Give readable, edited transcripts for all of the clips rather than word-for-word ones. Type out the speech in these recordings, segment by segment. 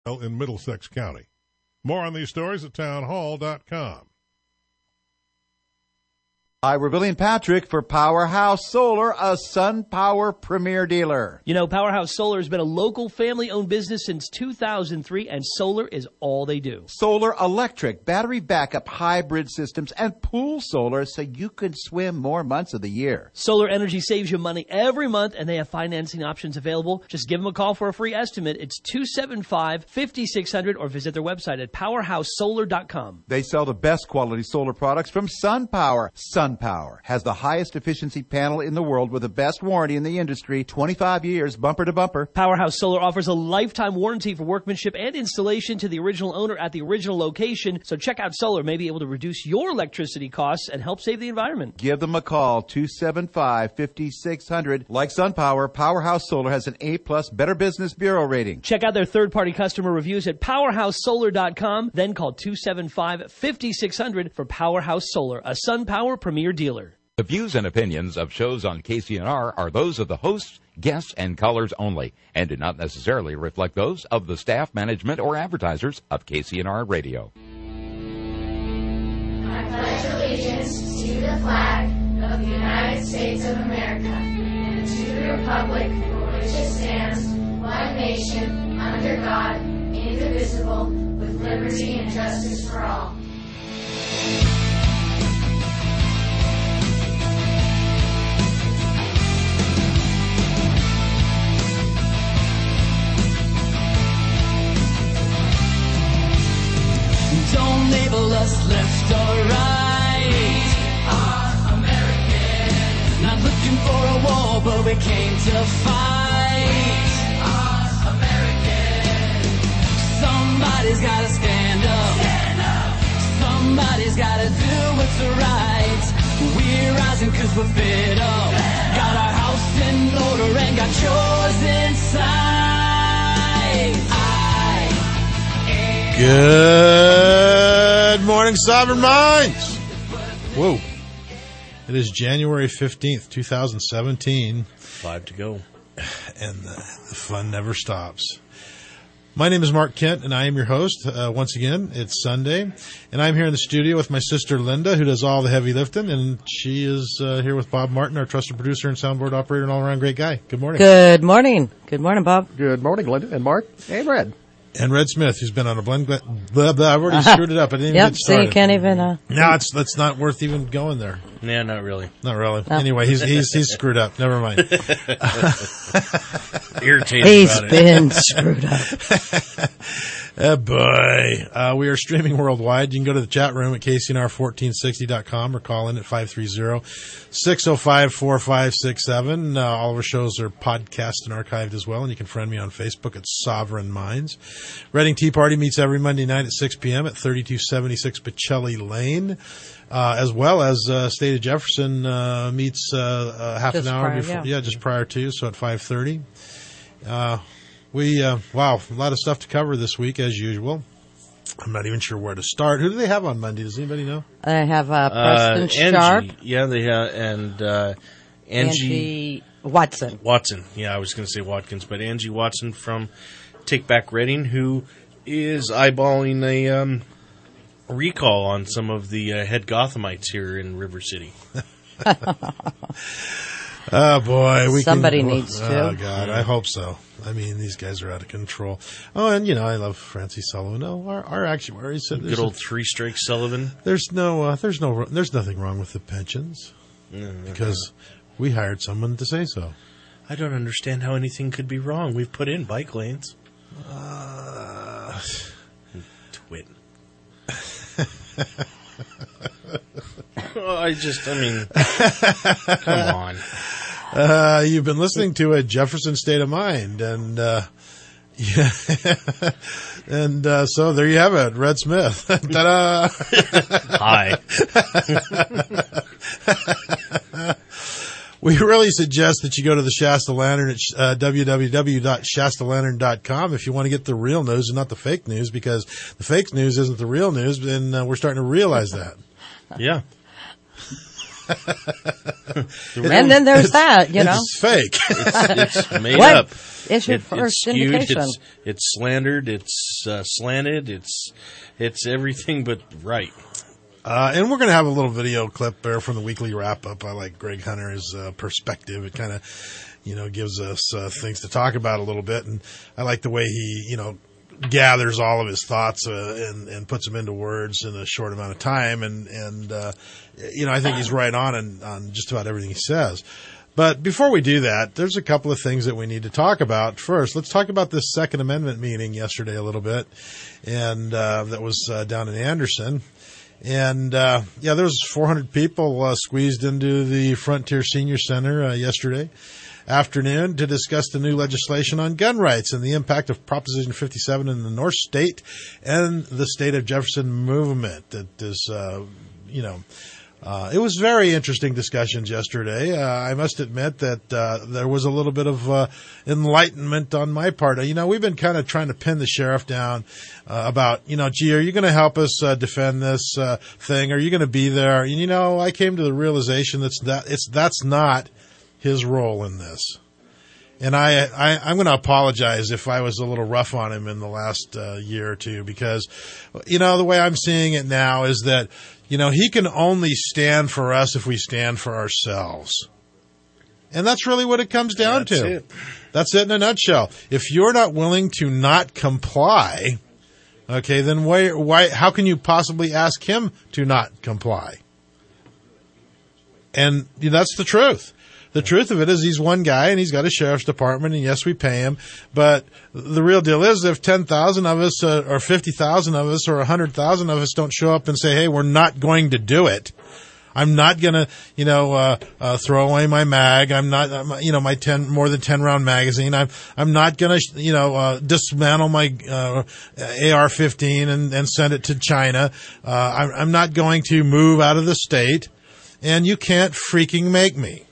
in Middlesex County. More on these stories at townhall.com. Hi, we're Billy and Patrick for Powerhouse Solar, a SunPower premier dealer. You know, Powerhouse Solar has been a local family-owned business since 2003, and solar is all they do. Solar, electric, battery backup, hybrid systems, and pool solar so you can swim more months of the year. Solar energy saves you money every month, and they have financing options available. Just give them a call for a free estimate. It's 275-5600, or visit their website at powerhousesolar.com. They sell the best quality solar products from SunPower. SunPower has the highest efficiency panel in the world with the best warranty in the industry, 25 years bumper to bumper. Powerhouse Solar offers a lifetime warranty for workmanship and installation to the original owner at the original location. So check out Solar, may be able to reduce your electricity costs and help save the environment. Give them a call, 275-5600. Like SunPower, Powerhouse Solar has an A-plus Better Business Bureau rating. Check out their third-party customer reviews at powerhousesolar.com. Then call 275-5600 for Powerhouse Solar, a SunPower premier dealer. The views and opinions of shows on KCNR are those of the hosts, guests, and callers only, and do not necessarily reflect those of the staff, management, or advertisers of KCNR Radio. I pledge allegiance to the flag of the United States of America and to the republic for which it stands, one nation, under God, indivisible, with liberty and justice for all. Don't label us left or right. Our American. Not looking for a war, but we came to fight. Our American. Somebody's gotta stand up. Stand up. Somebody's gotta do what's right. We're rising 'cause we're fed up. Got our house in order and got yours inside. Good morning, Sovereign Minds. Whoa. It is January 15th, 2017. 5 to go. And the fun never stops. My name is Mark Kent, and I am your host. Once again, it's Sunday. And I'm here in the studio with my sister Linda, who does all the heavy lifting. And she is here with Bob Martin, our trusted producer and soundboard operator and all-around great guy. Good morning. Good morning. Good morning, Bob. Good morning, Linda and Mark and Red. And Red Smith, who's been on a blend. Blah, blah, I've already screwed it up. I didn't even get started. So you can't even. No, that's not worth even going there. Yeah, not really. Not really. No. Anyway, he's screwed up. Never mind. Irritated. He's been screwed up. Oh boy. We are streaming worldwide. You can go to the chat room at KCNR1460.com or call in at 530-605-4567. All of our shows are podcast and archived as well, and you can friend me on Facebook at Sovereign Minds. Reading Tea Party meets every Monday night at 6 p.m. at 3276 Pacelli Lane, as well as State of Jefferson meets half an hour before, just prior to, so at 5:30. Wow, a lot of stuff to cover this week, as usual. I'm not even sure where to start. Who do they have on Monday? Does anybody know? I have Preston Sharp. Yeah, they have, and Angie Watson. Yeah, I was going to say Watkins, but Angie Watson from Take Back Reading, who is eyeballing a recall on some of the head Gothamites here in River City. Oh, boy. Somebody needs to. Oh, God, I hope so. I mean, these guys are out of control. Oh, and, I love Francie Sullivan. No, our actuary said good old three-strike Sullivan. There's nothing wrong with the pensions because we hired someone to say so. I don't understand how anything could be wrong. We've put in bike lanes. Twit. Come on. You've been listening to a Jefferson State of Mind, and so there you have it, Red Smith. Ta-da! Hi. We really suggest that you go to the Shasta Lantern at www.shastalantern.com if you want to get the real news and not the fake news, because the fake news isn't the real news, and we're starting to realize that. Yeah. And then there's that, you know. It's fake. It's made What? up. It's your first it's skewed, indication. It's slandered. It's slanted. It's everything but right. And we're going to have a little video clip there from the weekly wrap-up. I like Greg Hunter's perspective. It kind of, gives us things to talk about a little bit. And I like the way he, gathers all of his thoughts and puts them into words in a short amount of time. And I think he's right on just about everything he says. But before we do that, there's a couple of things that we need to talk about. First, let's talk about this Second Amendment meeting yesterday a little bit. And that was down in Anderson. And, there was 400 people squeezed into the Frontier Senior Center yesterday afternoon to discuss the new legislation on gun rights and the impact of Proposition 57 in the North State and the State of Jefferson movement. That is, it was very interesting discussions yesterday. I must admit that there was a little bit of enlightenment on my part. We've been kind of trying to pin the sheriff down about, gee, are you going to help us defend this thing? Are you going to be there? And, I came to the realization that's not his role in this. And I'm going to apologize if I was a little rough on him in the last year or two because, the way I'm seeing it now is that, he can only stand for us if we stand for ourselves. And that's really what it comes down to. That's it in a nutshell. If you're not willing to not comply, okay, then why, how can you possibly ask him to not comply? And that's the truth. The truth of it is he's one guy and he's got a sheriff's department and yes, we pay him. But the real deal is if 10,000 of us or 50,000 of us or 100,000 of us don't show up and say, hey, we're not going to do it. I'm not going to, throw away my mag. I'm not, my more than 10 round magazine. I'm not going to, dismantle my, AR-15 and send it to China. I'm not going to move out of the state and you can't freaking make me.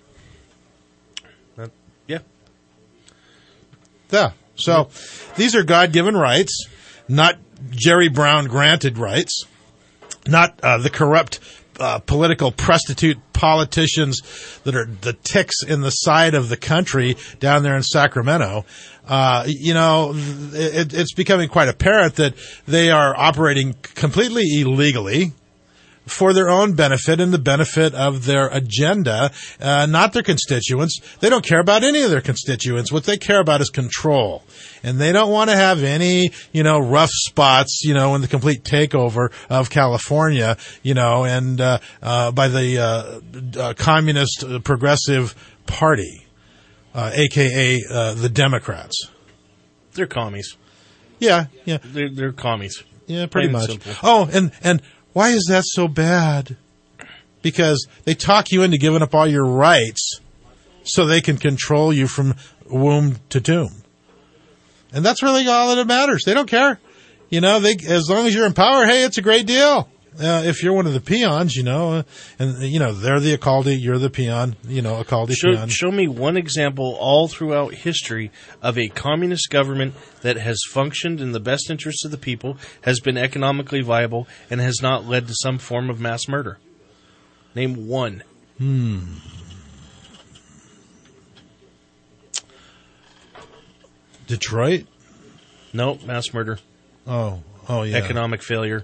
Yeah. So these are God-given rights, not Jerry Brown granted rights, not the corrupt political prostitute politicians that are the ticks in the side of the country down there in Sacramento. It's becoming quite apparent that they are operating completely illegally for their own benefit and the benefit of their agenda, not their constituents. They don't care about any of their constituents. What they care about is control. And they don't want to have any, rough spots, in the complete takeover of California, and by the Communist Progressive Party, a.k.a. the Democrats. They're commies. Yeah. They're commies. Yeah, pretty much. Simple. Oh, and why is that so bad? Because they talk you into giving up all your rights so they can control you from womb to tomb. And that's really all that matters. They don't care. As long as you're in power, hey, it's a great deal. If you're one of the peons, they're the Alcalde, you're the peon, Alcalde peon. Show me one example all throughout history of a communist government that has functioned in the best interests of the people, has been economically viable, and has not led to some form of mass murder. Name one. Detroit? No, mass murder. Oh, yeah. Economic failure.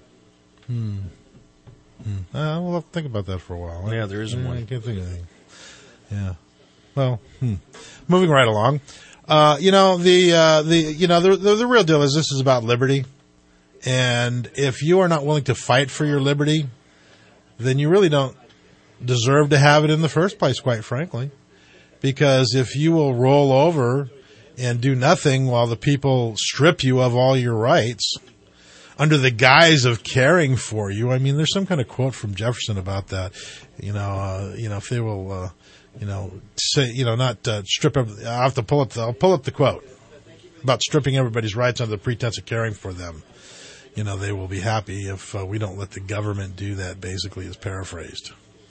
We'll have to think about that for a while. Yeah, there isn't one. I can't think of anything. Yeah. Well, moving right along. The real deal is this is about liberty. And if you are not willing to fight for your liberty, then you really don't deserve to have it in the first place, quite frankly. Because if you will roll over and do nothing while the people strip you of all your rights under the guise of caring for you. I mean, there's some kind of quote from Jefferson about that. If they will, say, not strip. I'll pull up the quote about stripping everybody's rights under the pretense of caring for them. They will be happy if we don't let the government do that. Basically, is paraphrased.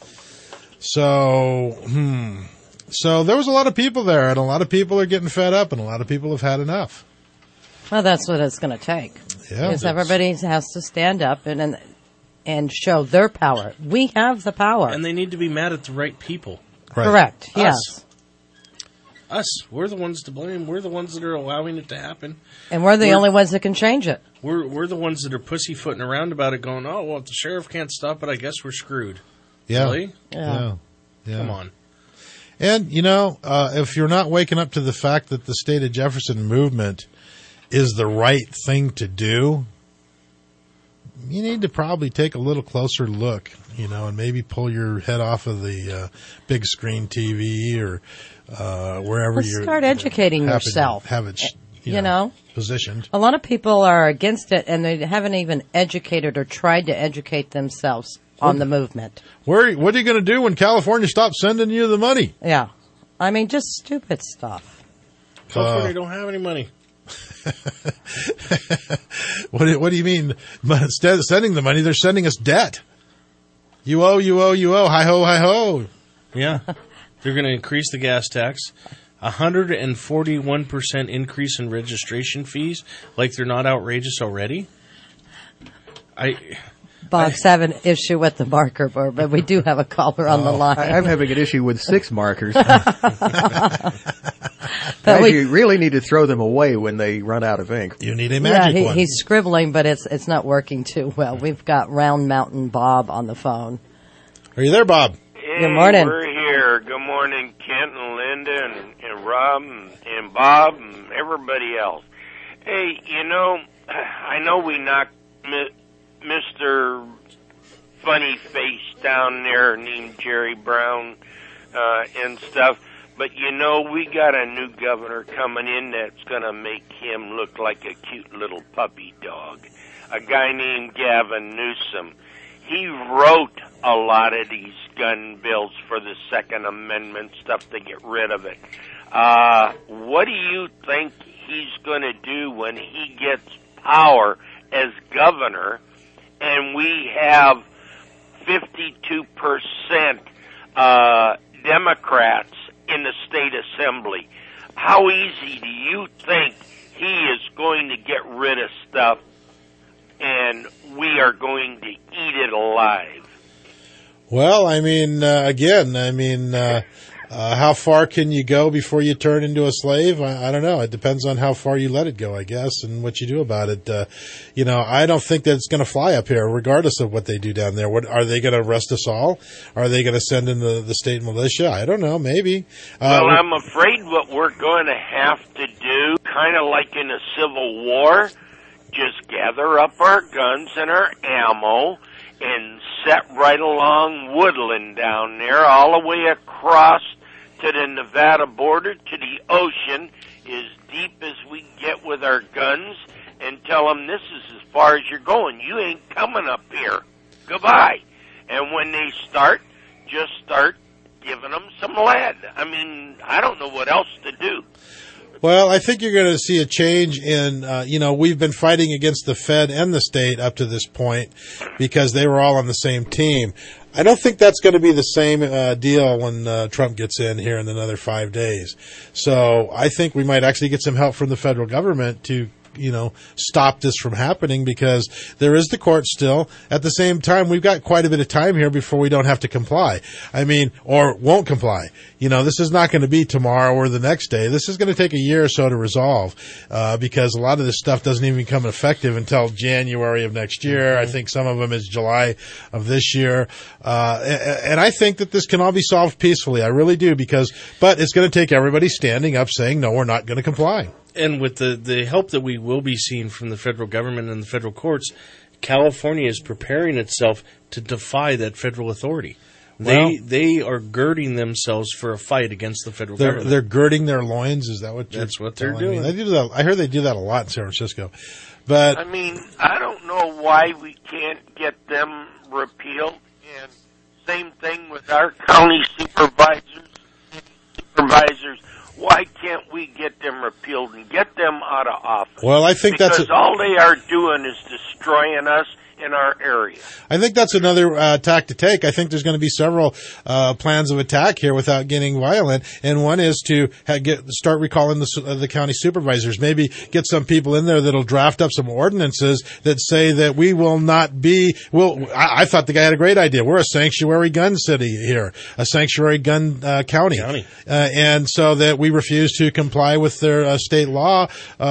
So there was a lot of people there, and a lot of people are getting fed up, and a lot of people have had enough. Well, that's what it's going to take. Yeah, because everybody has to stand up, and and show their power. We have the power. And they need to be mad at the right people. Right. Correct, yes. Us. We're the ones to blame. We're the ones that are allowing it to happen. And we're the only ones that can change it. We're the ones that are pussyfooting around about it going, oh, well, if the sheriff can't stop it, I guess we're screwed. Yeah. Really? Yeah. Come on. And, if you're not waking up to the fact that the State of Jefferson movement is the right thing to do, you need to probably take a little closer look, and maybe pull your head off of the big screen TV or wherever you're. Start educating yourself. Have it, positioned. A lot of people are against it, and they haven't even educated or tried to educate themselves on the movement. What are you going to do when California stops sending you the money? Yeah. I mean, just stupid stuff. California don't have any money. What do you mean? Instead of sending the money, they're sending us debt. You owe, hi ho, hi ho. Yeah. They're going to increase the gas tax. 141% increase in registration fees. Like they're not outrageous already. Bob's having an issue with the marker board, but we do have a caller on the line. I'm having an issue with 6 markers. But you really need to throw them away when they run out of ink. You need a magic one. He's scribbling, but it's not working too well. We've got Round Mountain Bob on the phone. Are you there, Bob? Hey, good morning. We're here. Good morning, Kent and Linda and Rob and Bob and everybody else. Hey, I know we knocked Mr. Funny Face down there named Jerry Brown and stuff. But, we got a new governor coming in that's going to make him look like a cute little puppy dog. A guy named Gavin Newsom. He wrote a lot of these gun bills for the Second Amendment stuff to get rid of it. What do you think he's going to do when he gets power as governor and we have 52% Democrats in the state assembly? How easy do you think he is going to get rid of stuff and we are going to eat it alive? Well, how far can you go before you turn into a slave? I don't know. It depends on how far you let it go, I guess, and what you do about it. I don't think that it's going to fly up here, regardless of what they do down there. Are they going to arrest us all? Are they going to send in the state militia? I don't know. Maybe. Well, I'm afraid what we're going to have to do, kind of like in a civil war, just gather up our guns and our ammo and set right along Woodland down there, all the way across to the Nevada border, to the ocean, as deep as we get with our guns, and tell them this is as far as you're going. You ain't coming up here. Goodbye. And when they just start giving them some lead. I don't know what else to do. Well, I think you're going to see a change in, we've been fighting against the Fed and the state up to this point because they were all on the same team. I don't think that's going to be the same deal when Trump gets in here in another 5 days. So I think we might actually get some help from the federal government to stop this from happening, because there is the court still. At the same time, we've got quite a bit of time here before we don't have to comply. Or won't comply. This is not going to be tomorrow or the next day. This is going to take a year or so to resolve, because a lot of this stuff doesn't even become effective until January of next year. I think some of them is July of this year. And I think that this can all be solved peacefully. I really do, but it's going to take everybody standing up saying, no, we're not going to comply. And with the help that we will be seeing from the federal government and the federal courts, California is preparing itself to defy that federal authority. They are girding themselves for a fight against the federal government. They're girding their loins. Is that what you're That's what they're doing. They do that. I heard they do that a lot in San Francisco. But I don't know why we can't get them repealed. And same thing with our county supervisors. Why can't we get them repealed and get them out of office? Well, I think because all they are doing is destroying us in our area. I think that's another tack to take. I think there's going to be several plans of attack here without getting violent, and one is to start recalling the county supervisors. Maybe get some people in there that'll draft up some ordinances that say that we will not be. Well, I thought the guy had a great idea. We're a sanctuary gun city here, a sanctuary gun county. And so that we refuse to comply with their state law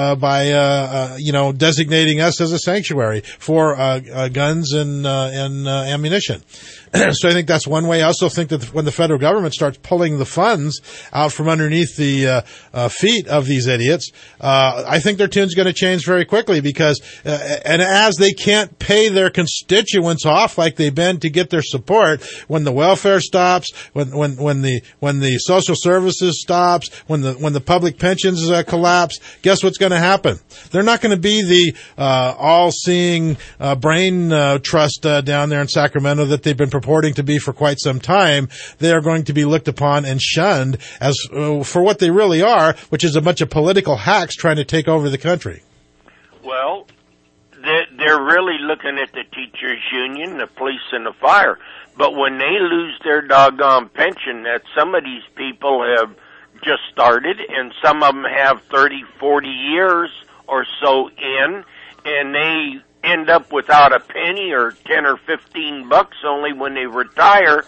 by designating us as a sanctuary for guns and ammunition. So I think that's one way. I also think that when the federal government starts pulling the funds out from underneath the feet of these idiots, I think their tune's going to change very quickly because, and as they can't pay their constituents off like they've been to get their support, when the welfare stops, when the social services stops, when the public pensions collapse, guess what's going to happen? They're not going to be the all-seeing brain trust down there in Sacramento that they've been purporting to be for quite some time. They are going to be looked upon and shunned as for what they really are, which is a bunch of political hacks trying to take over the country. Well, they're really looking at the teachers' union, the police, and the fire. But when they lose their doggone pension that some of these people have just started, and some of them have 30, 40 years or so in, and they end up without a penny or 10 or 15 bucks only when they retire,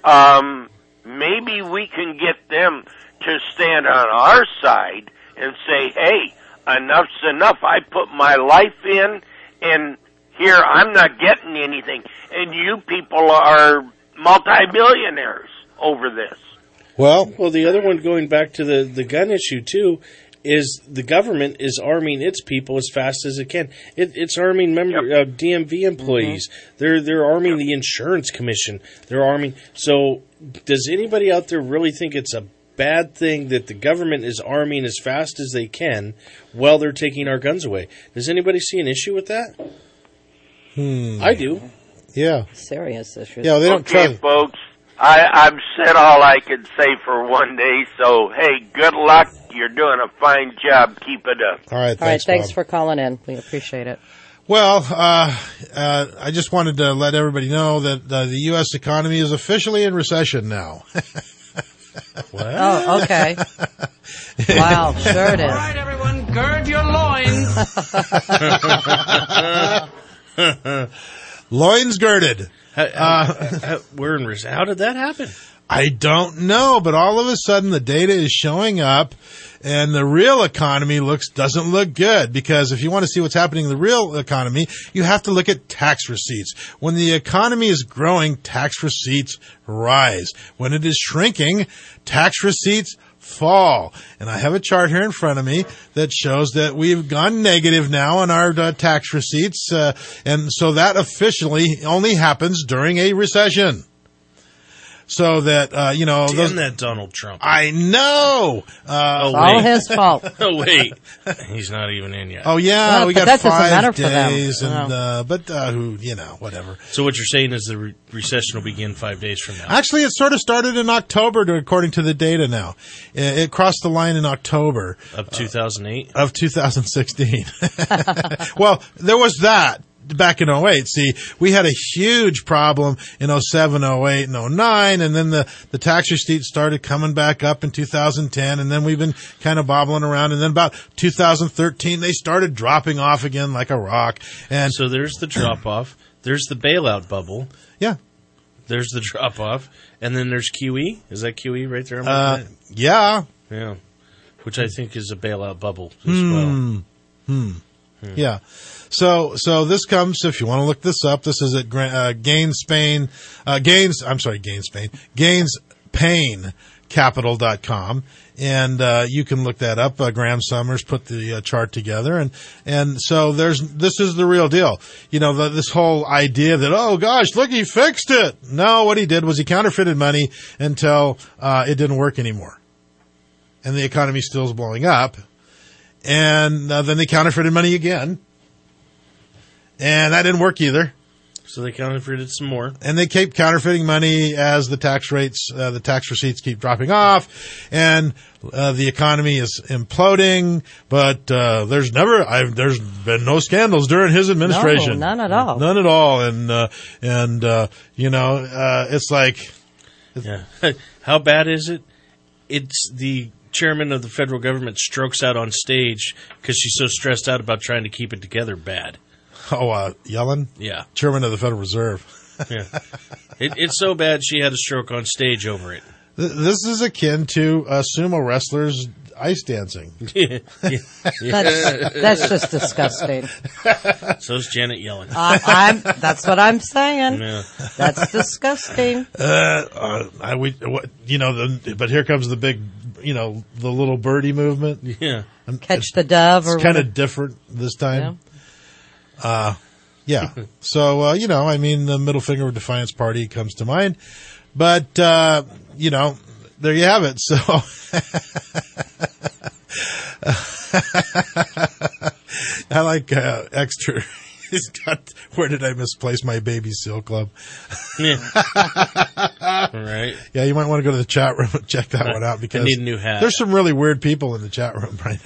maybe we can get them to stand on our side and say, hey, enough's enough. I put my life in, and here I'm not getting anything. And you people are multi-billionaires over this. Well, the other one, going back to the gun issue, too, is the government is arming its people as fast as it can. It's arming DMV employees. Mm-hmm. They're arming the insurance commission. They're arming. So does anybody out there really think it's a bad thing that the government is arming as fast as they can while they're taking our guns away? Does anybody see an issue with that? I do. Yeah. Serious issue. Yeah, they don't try. Okay, folks. I've said all I could say for one day, so, hey, good luck. You're doing a fine job. Keep it up. All right, thanks for calling in. We appreciate it. Well, I just wanted to let everybody know that the U.S. economy is officially in recession now. What? Oh, okay. Wow, sure it is. All right, everyone, gird your loins. Loins girded. We're in recession. How did that happen? I don't know, but all of a sudden the data is showing up and the real economy doesn't look good, because if you want to see what's happening in the real economy, you have to look at tax receipts. When the economy is growing, tax receipts rise. When it is shrinking, tax receipts fall. And I have a chart here in front of me that shows that we've gone negative now on our tax receipts, and so that officially only happens during a recession. So that, Damn that Donald Trump. I know. It's all his fault. Oh, wait. He's not even in yet. Oh, yeah. Well, we but got that doesn't matter 5 for them. days. Whatever. So what you're saying is the recession will begin 5 days from now. Actually, it sort of started in October, according to the data now. It crossed the line in October. Of 2008? Of 2016. Well, there was that. Back in 08, see, we had a huge problem in 07, 08, and 09, and then the tax receipts started coming back up in 2010, and then we've been kind of bobbling around, and then about 2013, they started dropping off again like a rock. And so there's the drop-off. There's the bailout bubble. Yeah. There's the drop-off. And then there's QE. Is that QE right there? Yeah. Yeah. Which I think is a bailout bubble as well. Yeah. So this comes, if you want to look this up, this is at GainsPayneCapital.com. And you can look that up. Graham Summers put the chart together, and so this is the real deal. This whole idea that, oh gosh, look, he fixed it. No, what he did was he counterfeited money until it didn't work anymore, and the economy still is blowing up. And then they counterfeited money again, and that didn't work either. So they counterfeited some more. And they keep counterfeiting money as the tax rates, the tax receipts keep dropping off, and the economy is imploding. But there's been no scandals during his administration. No, none at all. None at all. And it's like, yeah. How bad is it? It's the chairman of the federal government strokes out on stage because she's so stressed out about trying to keep it together. Bad. Yellen? Yeah. Chairman of the Federal Reserve. Yeah. It's so bad she had a stroke on stage over it. This is akin to sumo wrestlers ice dancing. That's just disgusting. So's Janet Yellen. That's what I'm saying. Yeah. That's disgusting. But here comes the big, the little birdie movement. Yeah. Catch the dove. It's kind of different this time. Yeah. So, the middle finger of defiance party comes to mind. But, there you have it. So, I like extra. He's got, where did I misplace my baby seal club? Yeah. Right. Yeah, you might want to go to the chat room and check that one out because I need a new hat. There's some really weird people in the chat room right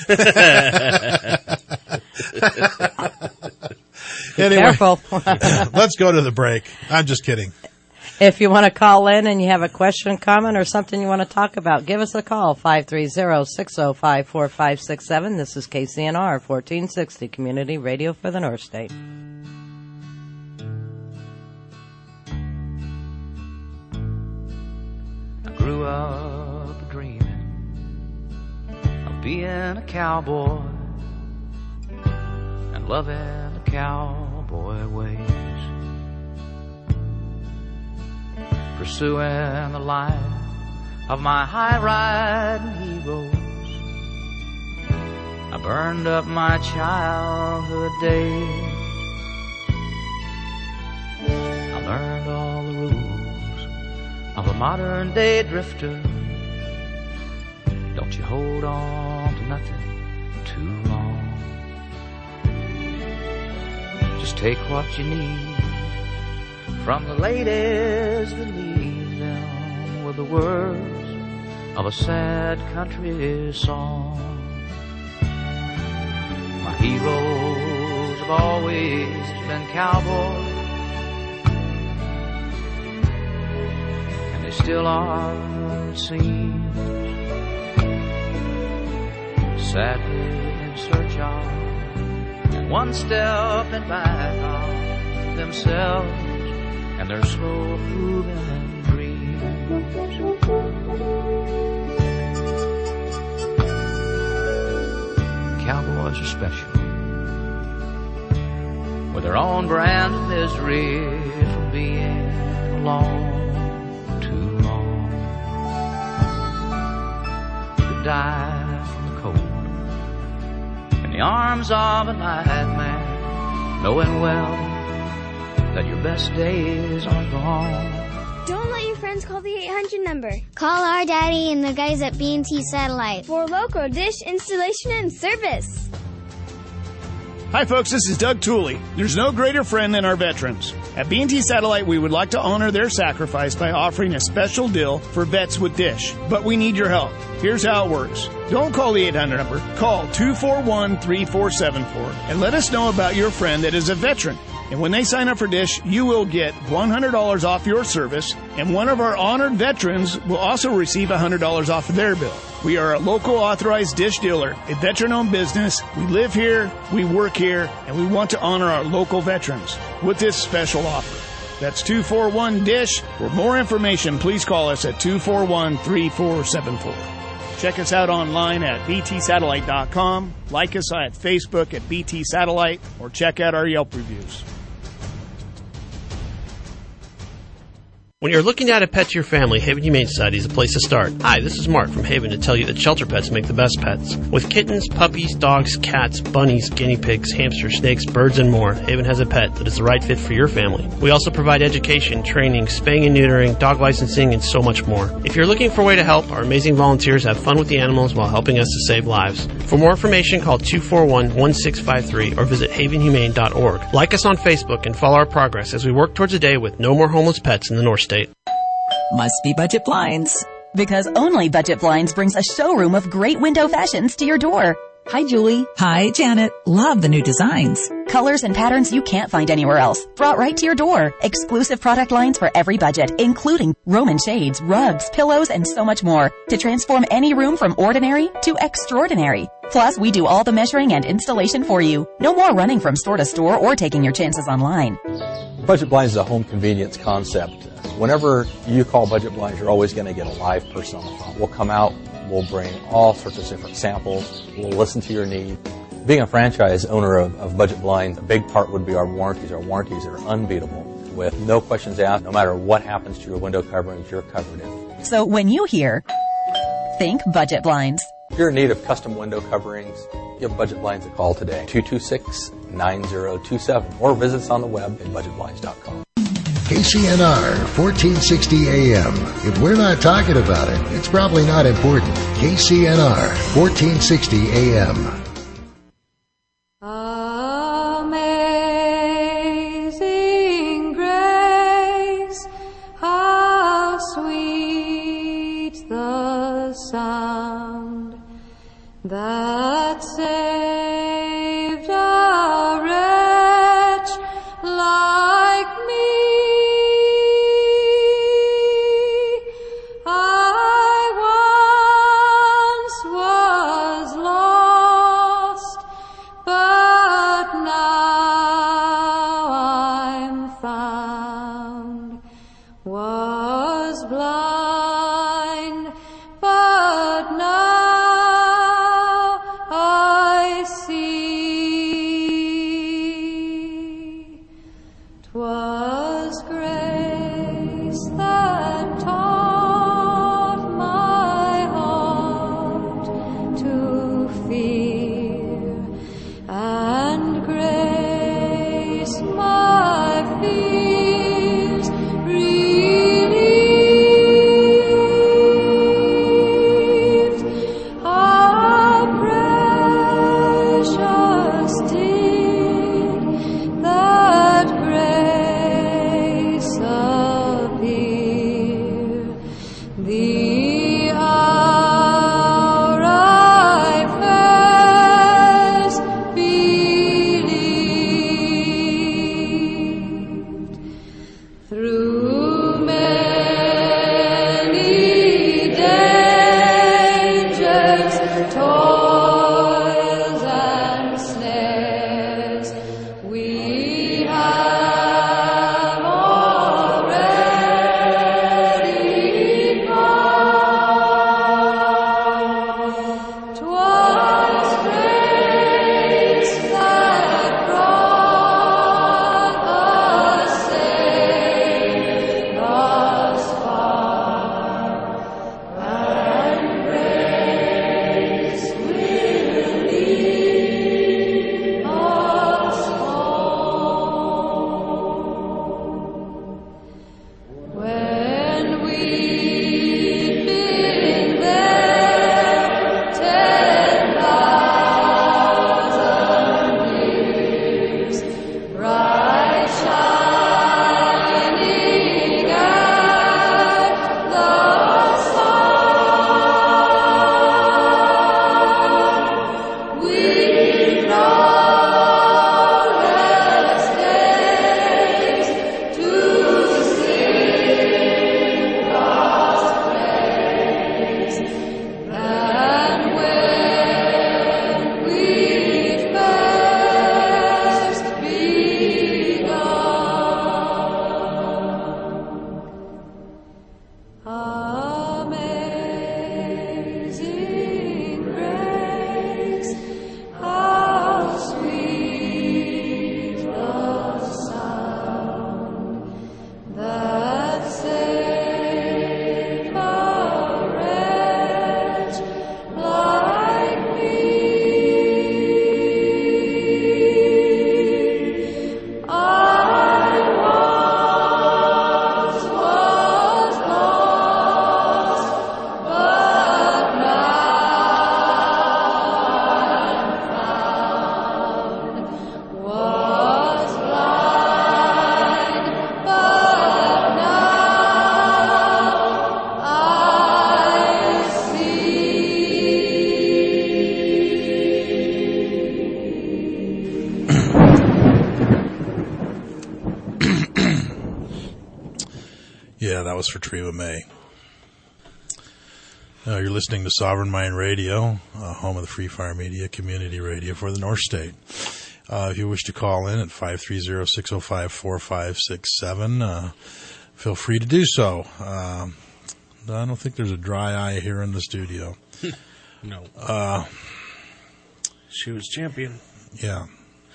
now. Anyway, careful. Let's go to the break. I'm just kidding. If you want to call in and you have a question, comment, or something you want to talk about, give us a call, 530-605-4567. This is KCNR, 1460 Community Radio for the North State. I grew up dreaming of being a cowboy and loving the cowboy ways. Pursuing the life of my high-riding heroes. I burned up my childhood days. I learned all the rules of a modern-day drifter. Don't you hold on to nothing too long. Just take what you need from the ladies that leave them with the words of a sad country song. My heroes have always been cowboys, and they still are, it seems, sadly in search of, and one step in back of themselves and their slow moving dreams. Cowboys are special, with their own brand of misery from being alone too long. You could die from the cold in the arms of a nightmare, knowing well that your best days are gone. Don't let your friends call the 800 number. Call our daddy and the guys at B&T Satellite for local dish installation and service. Hi folks, this is Doug Tooley. There's no greater friend than our veterans. At B&T Satellite, we would like to honor their sacrifice by offering a special deal for vets with Dish. But we need your help. Here's how it works. Don't call the 800 number. Call 241-3474 and let us know about your friend that is a veteran. And when they sign up for Dish, you will get $100 off your service, and one of our honored veterans will also receive $100 off of their bill. We are a local authorized Dish dealer, a veteran-owned business. We live here, we work here, and we want to honor our local veterans with this special offer. That's 241-DISH. For more information, please call us at 241-3474. Check us out online at btsatellite.com, like us at Facebook at BT Satellite, or check out our Yelp reviews. When you're looking to add a pet to your family, Haven Humane Society is a place to start. Hi, this is Mark from Haven to tell you that shelter pets make the best pets. With kittens, puppies, dogs, cats, bunnies, guinea pigs, hamsters, snakes, birds, and more, Haven has a pet that is the right fit for your family. We also provide education, training, spaying and neutering, dog licensing, and so much more. If you're looking for a way to help, our amazing volunteers have fun with the animals while helping us to save lives. For more information, call 241-1653 or visit havenhumane.org. Like us on Facebook and follow our progress as we work towards a day with no more homeless pets in the North State. Must be Budget Blinds. Because only Budget Blinds brings a showroom of great window fashions to your door. Hi, Julie. Hi, Janet. Love the new designs. Colors and patterns you can't find anywhere else. Brought right to your door. Exclusive product lines for every budget, including Roman shades, rugs, pillows, and so much more. To transform any room from ordinary to extraordinary. Plus, we do all the measuring and installation for you. No more running from store to store or taking your chances online. Budget Blinds is a home convenience concept. Whenever you call Budget Blinds, you're always going to get a live person on the phone. We'll come out, we'll bring all sorts of different samples, we'll listen to your need. Being a franchise owner of Budget Blinds, a big part would be our warranties. Our warranties are unbeatable. With no questions asked, no matter what happens to your window coverings, you're covered in. So when you hear, think Budget Blinds. If you're in need of custom window coverings, give Budget Blinds a call today, 226-9027, or visit us on the web at budgetblinds.com. KCNR 1460 AM. If we're not talking about it, it's probably not important. KCNR 1460 AM. Amazing grace, how sweet the sound that saved a wretch like me. I once was lost, Yeah, that was for Treva May. You're listening to Sovereign Mind Radio, home of the Free Fire Media community radio for the North State. If you wish to call in at 530-605-4567, feel free to do so. I don't think there's a dry eye here in the studio. No. She was champion. Yeah.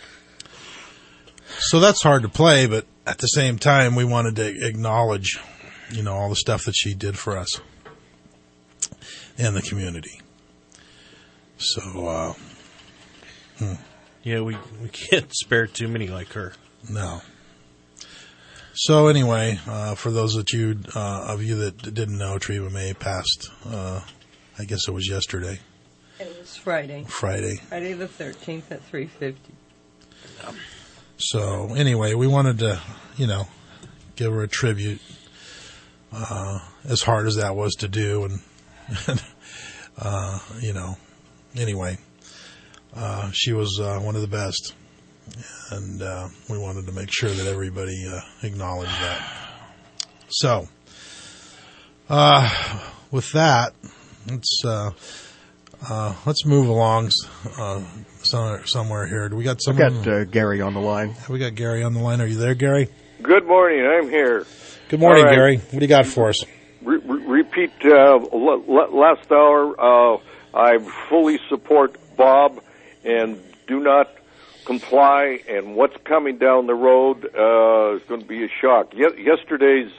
So that's hard to play, but at the same time, we wanted to acknowledge, all the stuff that she did for us and the community. So, Yeah, we can't spare too many like her. No. So anyway, for those of you that didn't know, Treva May passed, I guess it was yesterday. It was Friday. Friday the 13th at 3:50. So anyway, we wanted to, give her a tribute, as hard as that was to do. And, anyway, she was one of the best. And we wanted to make sure that everybody acknowledged that. So, with that, let's move along somewhere here. Do we got someone? We've got Gary on the line. We got Gary on the line. Are you there, Gary? Good morning. I'm here. Good morning, right. Gary. What do you got for us? Repeat last hour. I fully support Bob and do not comply, and what's coming down the road is going to be a shock. Yesterday's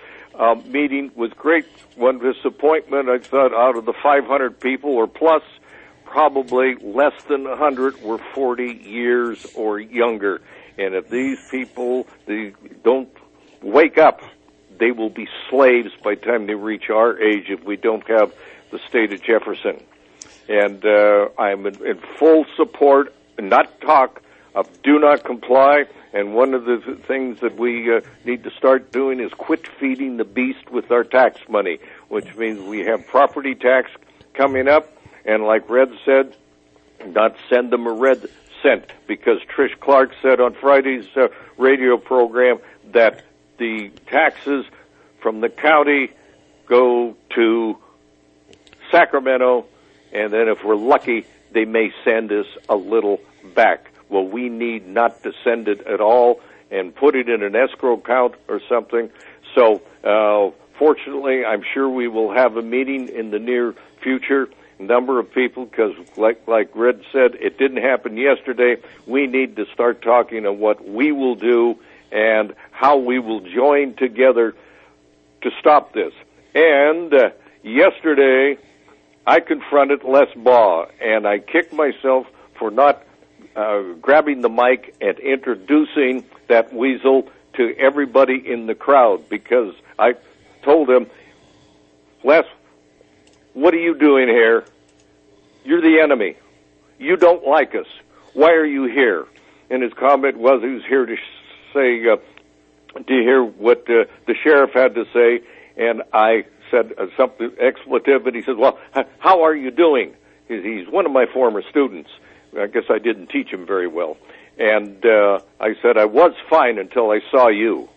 meeting was great. One disappointment, I thought, out of the 500 people or plus, probably less than 100 were 40 years or younger. And if these people they don't wake up, they will be slaves by the time they reach our age if we don't have the state of Jefferson. And I'm in full support, not talk, of do not comply. And one of the things that we need to start doing is quit feeding the beast with our tax money, which means we have property tax coming up. And like Red said, not send them a red cent, because Trish Clark said on Friday's radio program that the taxes from the county go to Sacramento, and then if we're lucky, they may send us a little back. Well, we need not to send it at all and put it in an escrow account or something. So, fortunately, I'm sure we will have a meeting in the near future. Number of people, because like Red said, it didn't happen yesterday. We need to start talking on what we will do and how we will join together to stop this. And yesterday, I confronted Les Baugh, and I kicked myself for not grabbing the mic and introducing that weasel to everybody in the crowd, because I told him, Les, what are you doing here? You're the enemy. You don't like us. Why are you here? And his comment was he was here to say, to hear what the sheriff had to say. And I said something expletive, and he said, well, how are you doing? He's one of my former students. I guess I didn't teach him very well. And I said, I was fine until I saw you.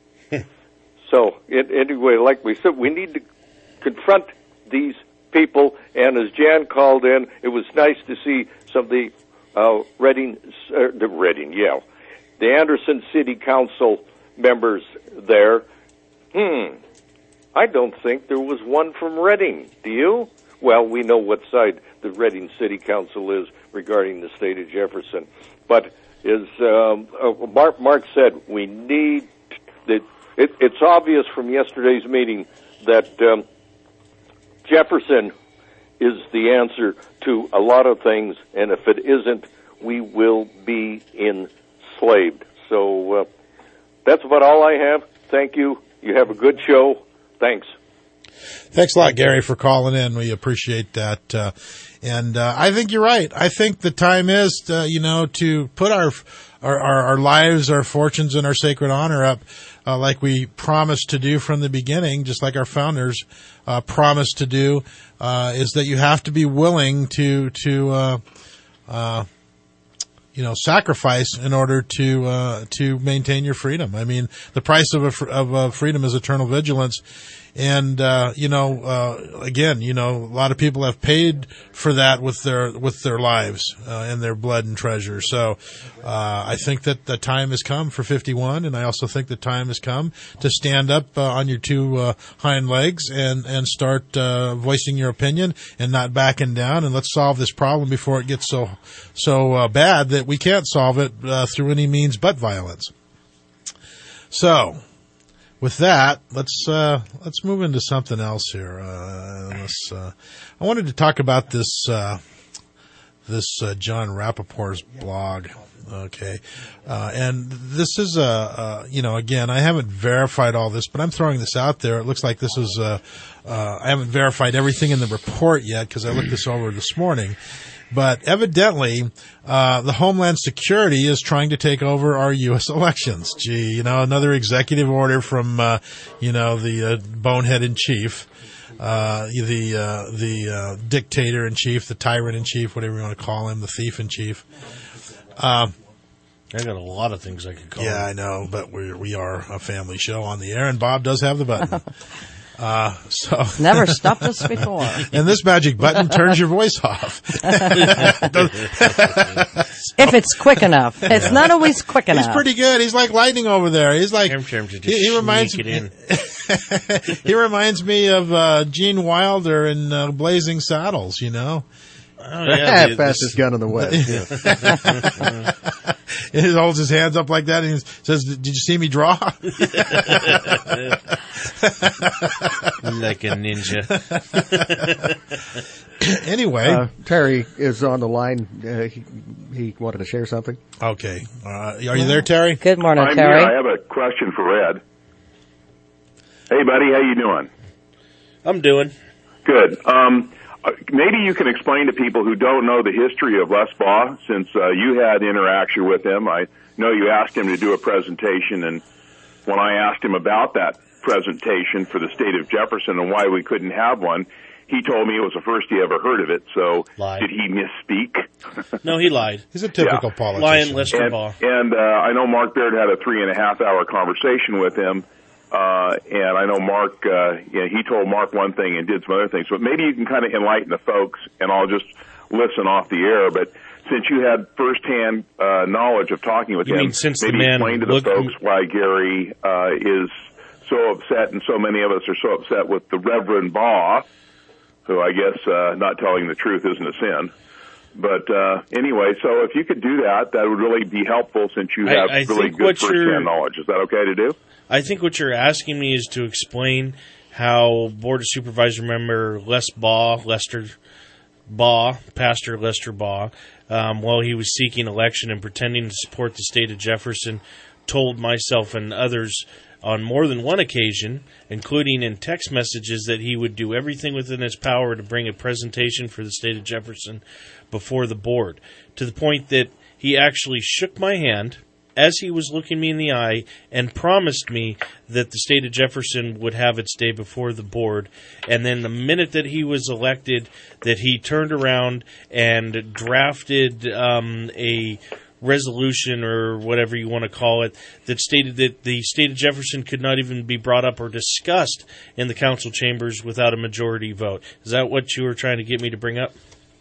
So, anyway, like we said, we need to confront these people. And as Jan called in, it was nice to see some of the the Anderson City Council members there. I don't think there was one from Reading. Do you? Well, we know what side the Reading City Council is regarding the state of Jefferson. But as Mark said, we need that. It's obvious from yesterday's meeting that Jefferson is the answer to a lot of things, and if it isn't, we will be enslaved. So that's about all I have. Thank you. You have a good show. Thanks. Thanks a lot, Gary, for calling in. We appreciate that. And I think you're right. I think the time is, to put our lives, our fortunes, and our sacred honor up, like we promised to do from the beginning, just like our founders promised to do, is that you have to be willing to sacrifice in order to maintain your freedom. I mean, the price of freedom is eternal vigilance. And, again, a lot of people have paid for that with their lives, and their blood and treasure. So, I think that the time has come for 51, and I also think the time has come to stand up, on your two, hind legs and start, voicing your opinion and not backing down, and let's solve this problem before it gets so bad that we can't solve it, through any means but violence. So, with that, let's move into something else here. I wanted to talk about this John Rappaport's blog. Okay. And this is again, I haven't verified all this, but I'm throwing this out there. It looks like this is, I haven't verified everything in the report yet because I looked this over this morning. But evidently, the Homeland Security is trying to take over our U.S. elections. Gee, another executive order from, the bonehead in chief, the dictator in chief, the tyrant in chief, whatever you want to call him, the thief in chief. I got a lot of things I could call him. Yeah, I know, but we are a family show on the air, and Bob does have the button. So never stopped us before. And this magic button turns your voice off. If it's quick enough. It's not always quick enough. He's pretty good. He's like lightning over there. He's like, he reminds me of Gene Wilder in Blazing Saddles, Oh, yeah, fastest gun in the West. He holds his hands up like that and he says, "Did you see me draw?" Like a ninja. Anyway, Terry is on the line. He wanted to share something. Okay, are you there, Terry? Good morning, I'm Terry. Here. I have a question for Ed. Hey, buddy, how you doing? I'm doing good. Maybe you can explain to people who don't know the history of Les Baugh, since you had interaction with him. I know you asked him to do a presentation, and when I asked him about that presentation for the state of Jefferson and why we couldn't have one, he told me it was the first he ever heard of it. So did he misspeak? No, he lied. He's a typical politician. Lying Lester Baugh. And I know Mark Baird had a 3.5-hour conversation with him. And I know Mark, he told Mark one thing and did some other things. But maybe you can kind of enlighten the folks, and I'll just listen off the air. But since you had firsthand knowledge of talking with him, maybe explain to the folks why Gary is so upset, and so many of us are so upset with the Reverend Baugh, who I guess not telling the truth isn't a sin. But anyway, so if you could do that, that would really be helpful, since you have really good firsthand knowledge. Is that okay to do? I think what you're asking me is to explain how Board of Supervisor member Pastor Lester Baugh, while he was seeking election and pretending to support the state of Jefferson, told myself and others on more than one occasion, including in text messages, that he would do everything within his power to bring a presentation for the state of Jefferson before the board, to the point that he actually shook my hand as he was looking me in the eye and promised me that the state of Jefferson would have its day before the board. And then the minute that he was elected, that he turned around and drafted a resolution, or whatever you want to call it, that stated that the state of Jefferson could not even be brought up or discussed in the council chambers without a majority vote. Is that what you were trying to get me to bring up?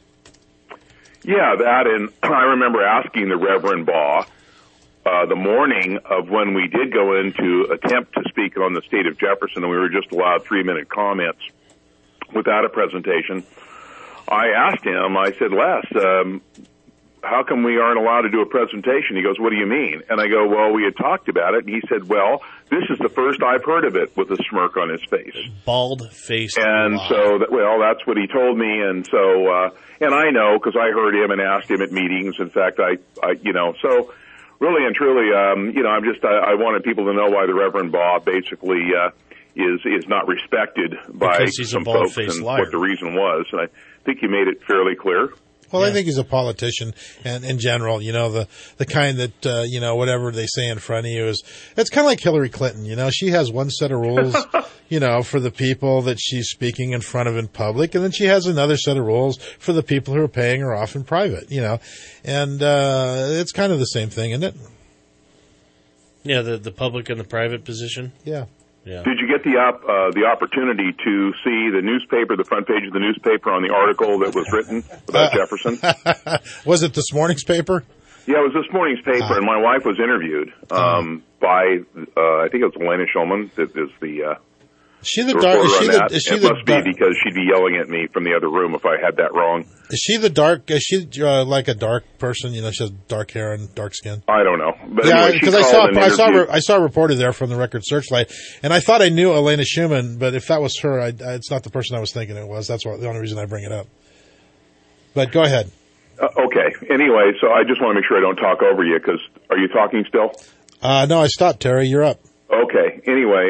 Yeah, that, and I remember asking the Reverend Baugh the morning of when we did go in to attempt to speak on the state of Jefferson, and we were just allowed 3-minute comments without a presentation. I asked him, I said, Les, how come we aren't allowed to do a presentation? He goes, what do you mean? And I go, well, we had talked about it. And he said, well, this is the first I've heard of it, with a smirk on his face. Bald-faced And lie. so, that's what he told me. And so, and I know, because I heard him and asked him at meetings. In fact, I so really and truly, I wanted people to know why the Reverend Baugh basically is not respected by some folks, and liar. what the reason was. And I think he made it fairly clear. Well, I think he's a politician, and in general, the kind that, whatever they say in front of you it's kind of like Hillary Clinton, she has one set of rules, for the people that she's speaking in front of in public, and then she has another set of rules for the people who are paying her off in private, and, it's kind of the same thing, isn't it? Yeah, the public and the private position. Yeah. Yeah. Did you get the opportunity to see the newspaper, the front page of the newspaper on the article that was written about Jefferson? Was it this morning's paper? Yeah, it was this morning's paper, and my wife was interviewed by, I think it was Elena Schulman, that is the she the dark? Is she the? Is she it the must be because she'd be yelling at me from the other room if I had that wrong. Is she the dark? Is she like a dark person? She has dark hair and dark skin. I don't know. But yeah, because anyway, I saw a reporter there from the Record Searchlight, and I thought I knew Elena Schumann, but if that was her, it's not the person I was thinking it was. That's the only reason I bring it up. But go ahead. Okay. Anyway, so I just want to make sure I don't talk over you. Because are you talking still? No, I stopped. Terry, you're up. Okay. Anyway,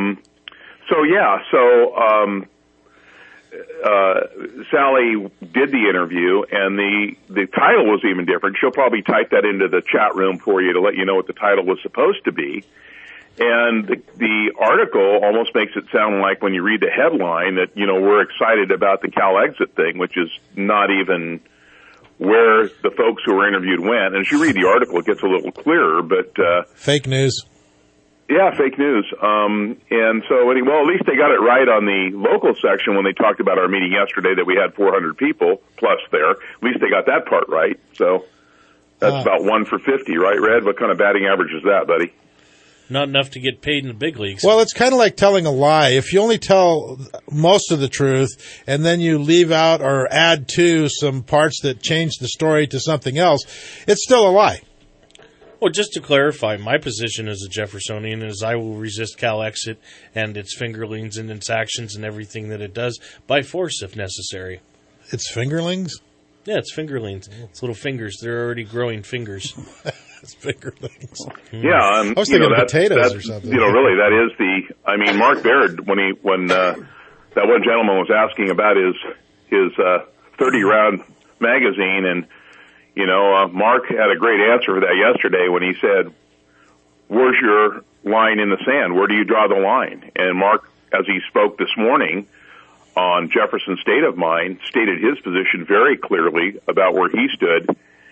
Sally did the interview, and the title was even different. She'll probably type that into the chat room for you to let you know what the title was supposed to be. And the article almost makes it sound like when you read the headline that, we're excited about the Cal exit thing, which is not even where the folks who were interviewed went. And as you read the article, it gets a little clearer, but fake news. Yeah, fake news. And so, at least they got it right on the local section when they talked about our meeting yesterday that we had 400 people plus there. At least they got that part right. So that's about 1 for 50, right, Red? What kind of batting average is that, buddy? Not enough to get paid in the big leagues. Well, it's kind of like telling a lie. If you only tell most of the truth and then you leave out or add to some parts that change the story to something else, it's still a lie. Well, just to clarify, my position as a Jeffersonian is I will resist Cal exit and its fingerlings and its actions and everything that it does by force if necessary. It's fingerlings? Yeah, it's fingerlings. It's little fingers. They're already growing fingers. It's fingerlings. Yeah, I was thinking potatoes or something. Really, that is Mark Baird, when that one gentleman was asking about his 30-round magazine, and Mark had a great answer for that yesterday when he said, "Where's your line in the sand? Where do you draw the line?" And Mark, as he spoke this morning on Jefferson's State of Mind, stated his position very clearly about where he stood.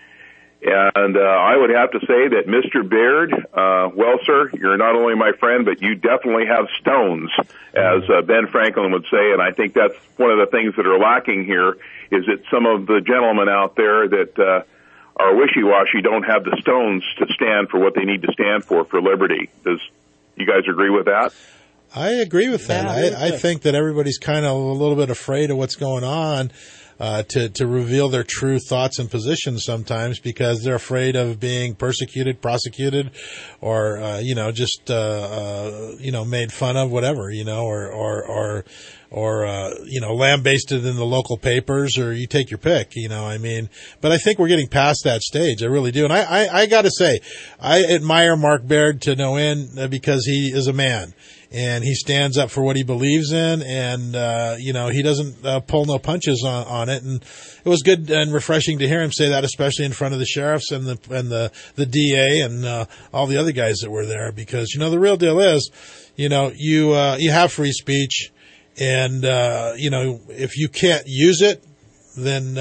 And I would have to say that Mr. Baird, well, sir, you're not only my friend, but you definitely have stones, as Ben Franklin would say. And I think that's one of the things that are lacking here is that some of the gentlemen out there that are wishy-washy don't have the stones to stand for what they need to stand for liberty. Does you guys agree with that? I agree with that. I think that everybody's kind of a little bit afraid of what's going on to reveal their true thoughts and positions sometimes because they're afraid of being persecuted, prosecuted, or just made fun of, whatever, or lambasted in the local papers, or you take your pick, but I think we're getting past that stage. I really do. And I gotta say, I admire Mark Baird to no end because he is a man. And he stands up for what he believes in, and he doesn't pull no punches on it. And it was good and refreshing to hear him say that, especially in front of the sheriffs and the DA and all the other guys that were there. Because the real deal is, you have free speech, and if you can't use it, then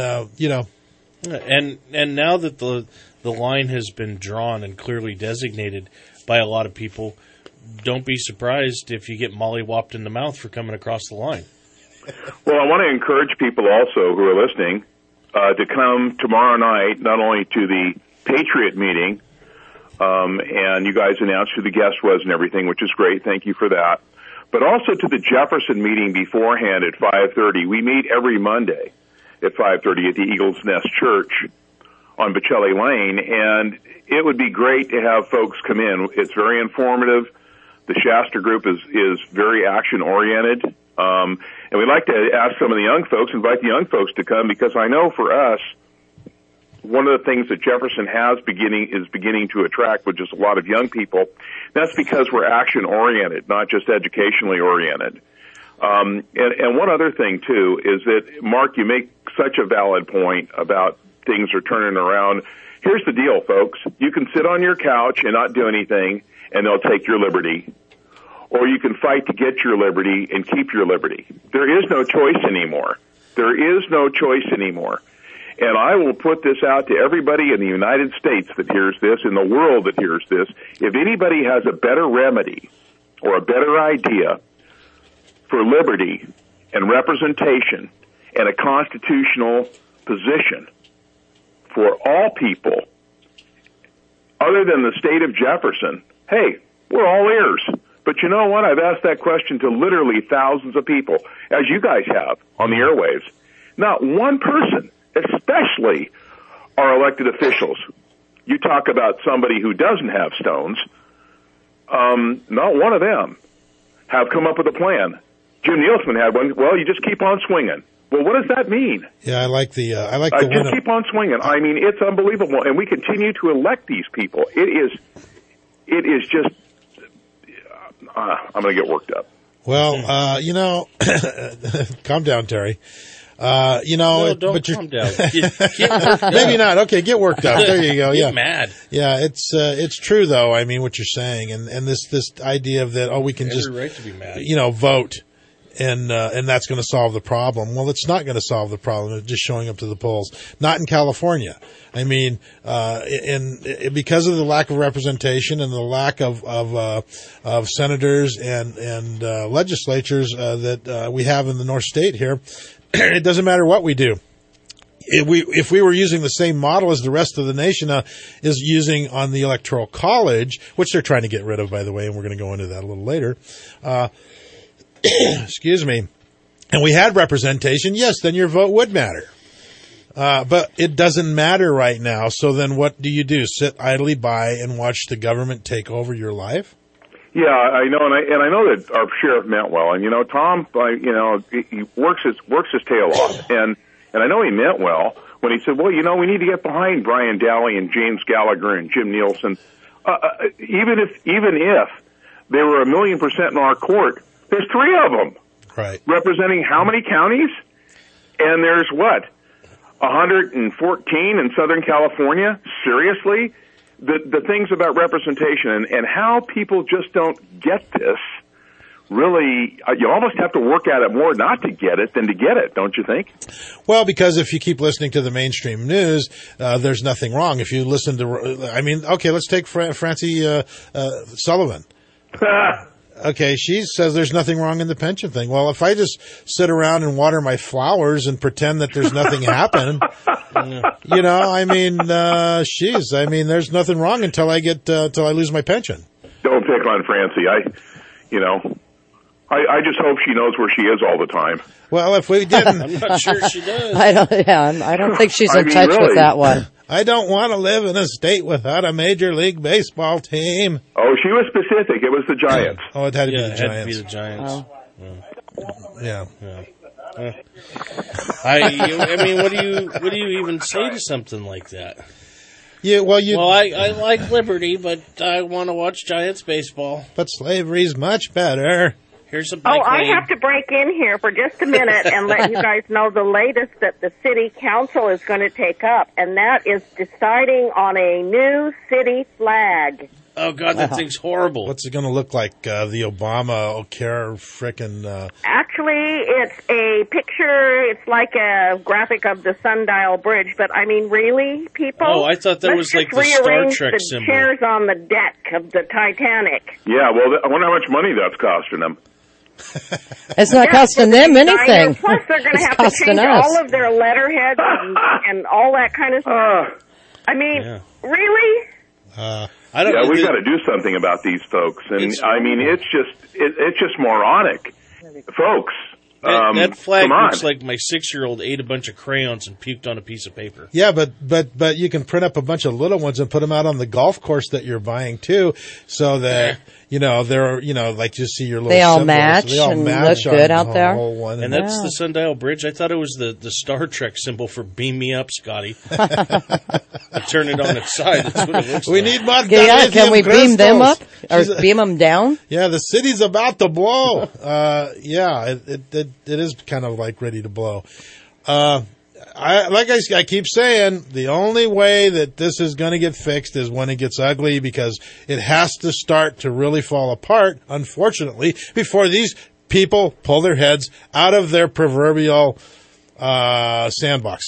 And now that the line has been drawn and clearly designated by a lot of people, don't be surprised if you get mollywopped in the mouth for coming across the line. Well, I want to encourage people also who are listening to come tomorrow night, not only to the Patriot meeting, and you guys announced who the guest was and everything, which is great. Thank you for that. But also to the Jefferson meeting beforehand at 5:30. We meet every Monday at 5:30 at the Eagles Nest Church on Bocelli Lane, and it would be great to have folks come in. It's very informative. The Shasta group is very action-oriented. And we'd like to ask some of the young folks, invite the young folks to come, because I know for us, one of the things that Jefferson is beginning to attract, which is a lot of young people. That's because we're action-oriented, not just educationally oriented. And one other thing, too, is that, Mark, you make such a valid point about things are turning around. Here's the deal, folks. You can sit on your couch and not do anything, and they'll take your liberty. Or you can fight to get your liberty and keep your liberty. There is no choice anymore. There is no choice anymore. And I will put this out to everybody in the United States that hears this, in the world that hears this. If anybody has a better remedy or a better idea for liberty and representation and a constitutional position for all people, other than the state of Jefferson, hey, we're all ears. But you know what? I've asked that question to literally thousands of people, as you guys have on the airwaves. Not one person, especially our elected officials. You talk about somebody who doesn't have stones. Not one of them have come up with a plan. Jim Nielsen had one. Well, you just keep on swinging. Well, what does that mean? Yeah, I like the just keep on swinging. I mean, it's unbelievable, and we continue to elect these people. It is just. I'm going to get worked up. Well, calm down, Terry. Don't but calm down. Get worked up. Maybe not. Okay, get worked up. There you go. Yeah, get mad. Yeah, it's true though. I mean, what you're saying, and this idea of that. Oh, we can just right to be mad. Vote, and that's going to solve the problem. Well, it's not going to solve the problem. It's just showing up to the polls. Not in California. I mean, because of the lack of representation and the lack of senators and legislatures that we have in the North State here, it doesn't matter what we do. If we were using the same model as the rest of the nation is using on the Electoral College, which they're trying to get rid of, by the way, and we're going to go into that a little later. Excuse me. And we had representation, yes, then your vote would matter. But it doesn't matter right now. So then what do? Sit idly by and watch the government take over your life? Yeah, I know, and I know that our sheriff meant well, and Tom, he works his tail off, and I know he meant well when he said, well, we need to get behind Brian Daly and James Gallagher and Jim Nielsen, even if they were 1,000,000% in our court, there's 3 of them, right, representing how many counties? And there's what, 114 in Southern California? Seriously? The things about representation and how people just don't get this, really, you almost have to work at it more not to get it than to get it, don't you think? Well, because if you keep listening to the mainstream news, there's nothing wrong. If you listen to, okay, let's take Francie Sullivan. Okay, she says there's nothing wrong in the pension thing. Well, if I just sit around and water my flowers and pretend that there's nothing happening, there's nothing wrong until I lose my pension. Don't pick on Francie. I just hope she knows where she is all the time. Well, if we didn't, I'm not sure she does. I don't think she's in touch with that one. I don't want to live in a state without a Major League Baseball team. Oh, she was specific. It was the Giants. Oh, it had to be the Giants. Giants. Had to be the Giants. Oh. Yeah. What do you even say to something like that? Yeah, well, I like liberty, but I want to watch Giants baseball. But slavery's much better. Here's a I have to break in here for just a minute and let you guys know the latest that the city council is going to take up, and that is deciding on a new city flag. Oh, God, that thing's horrible. What's it going to look like? The Obamacare frickin'... Actually, it's a picture. It's like a graphic of the Sundial Bridge, but I mean, really, people? Oh, I thought that was like the Star Trek symbol. Chairs on the deck of the Titanic. Yeah, well, I wonder how much money that's costing them. It's not costing them anything. Plus, they're going to have to change all of their letterheads and all that kind of stuff. Really? We've got to do something about these folks, and it's just moronic, folks. That flag looks like my 6-year-old ate a bunch of crayons and puked on a piece of paper. Yeah, but you can print up a bunch of little ones and put them out on the golf course that you're buying too, so that they're, like you see your little They all symbols. match They all and match look good on out the there. whole one. And that's the Sundial Bridge. I thought it was the Star Trek symbol for beam me up, Scotty. I turn it on its side. That's what it looks We like. need more Yeah, can we beam them up or She's- beam them down? Yeah, the city's about to blow. It is kind of like ready to blow. I keep saying, the only way that this is going to get fixed is when it gets ugly, because it has to start to really fall apart, unfortunately, before these people pull their heads out of their proverbial sandbox.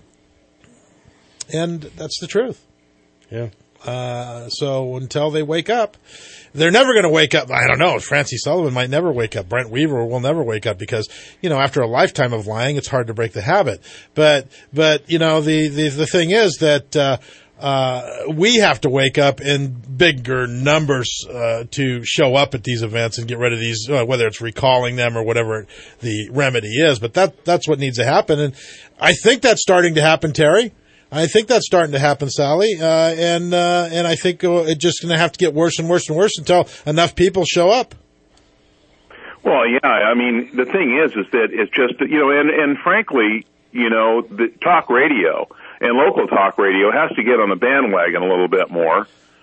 And that's the truth. Yeah. So until they wake up, they're never going to wake up. I don't know. Francie Sullivan might never wake up. Brent Weaver will never wake up because, after a lifetime of lying, it's hard to break the habit. But the thing is that, we have to wake up in bigger numbers, to show up at these events and get rid of these, whether it's recalling them or whatever the remedy is. But that's what needs to happen. And I think that's starting to happen, Terry. I think that's starting to happen, Sally, and I think it's just going to have to get worse and worse and worse until enough people show up. Well, yeah, I mean, the thing is that it's just, and frankly, the talk radio and local talk radio has to get on the bandwagon a little bit more,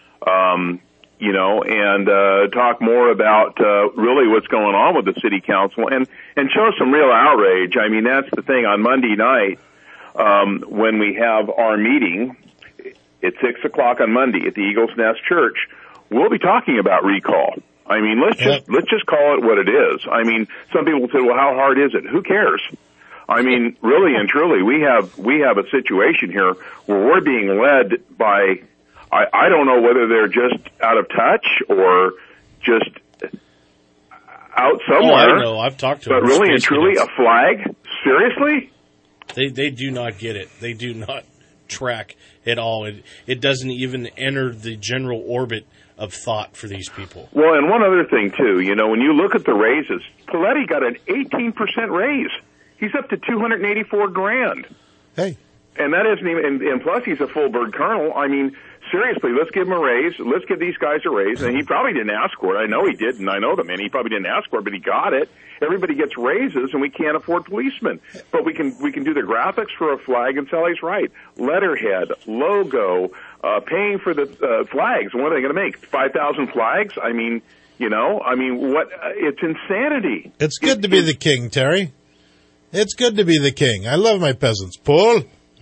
and talk more about really what's going on with the city council and show some real outrage. I mean, that's the thing. On Monday night, when we have our meeting at 6:00 on Monday at the Eagles Nest Church, we'll be talking about recall. I mean, let's just call it what it is. I mean, some people say, well, how hard is it? Who cares? I mean, really and truly, we have a situation here where we're being led by, I don't know whether they're just out of touch or just out somewhere. Oh, I know. I've talked to them. But really and truly, a flag? Seriously? They do not get it. They do not track at all. It doesn't even enter the general orbit of thought for these people. Well, and one other thing, too, when you look at the raises, Paletti got an 18% raise. He's up to $284,000. Hey. And that isn't even, and plus he's a full bird colonel. I mean, seriously, let's give him a raise. Let's give these guys a raise. And he probably didn't ask for it. I know he didn't. I know the man. He probably didn't ask for it, but he got it. Everybody gets raises, and we can't afford policemen. But we can do the graphics for a flag, and Sally's right. Letterhead, logo, paying for the flags. What are they going to make? 5,000 flags? I mean, what? It's insanity. It's good to be the king, Terry. It's good to be the king. I love my peasants. Paul?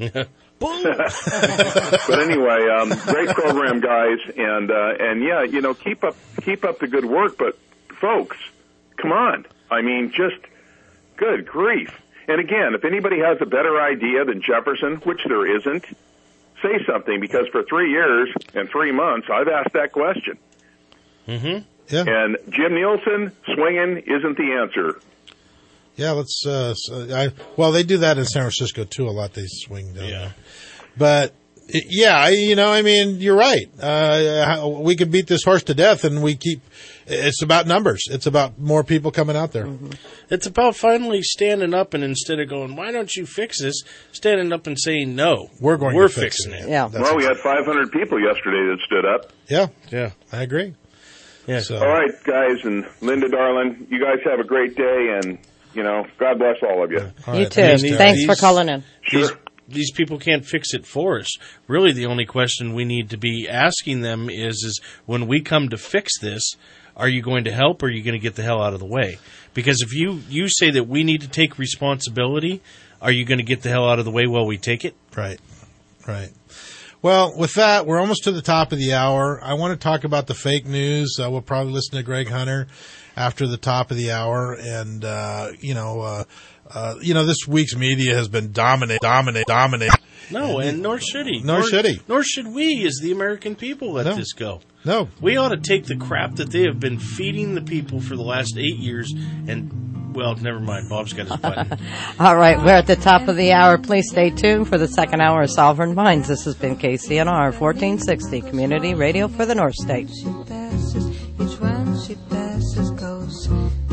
But anyway, great program, guys, and yeah, keep up the good work. But folks, come on. I mean, just good grief. And again, if anybody has a better idea than Jefferson, which there isn't, say something, because for 3 years and 3 months, I've asked that question. Mm-hmm. Yeah. And Jim Nielsen, swinging isn't the answer. Yeah, let's. They do that in San Francisco too a lot. They swing down there. But yeah, you're right. We can beat this horse to death, and we keep. It's about numbers. It's about more people coming out there. Mm-hmm. It's about finally standing up, and instead of going, "Why don't you fix this?" standing up and saying, "No, we're fixing it." Yeah. Well, we had 500 people yesterday that stood up. Yeah, I agree. Yeah. So. All right, guys, and Linda, darling, you guys have a great day, and God bless all of you. All you right, too. Thanks for calling in. Sure. These people can't fix it for us. Really, the only question we need to be asking them is when we come to fix this, are you going to help or are you going to get the hell out of the way? Because if you say that we need to take responsibility, are you going to get the hell out of the way while we take it? Right. Well, with that, we're almost to the top of the hour. I want to talk about the fake news. We'll probably listen to Greg Hunter after the top of the hour. And, this week's media has been dominate. No, and nor should he. Nor should he. Nor should we, as the American people, let this go. No. We ought to take the crap that they have been feeding the people for the last 8 years and, well, never mind. Bob's got his button. All right, we're at the top of the hour. Please stay tuned for the second hour of Sovereign Minds. This has been KCNR 1460, Community Radio for the North State. Each one she passes goes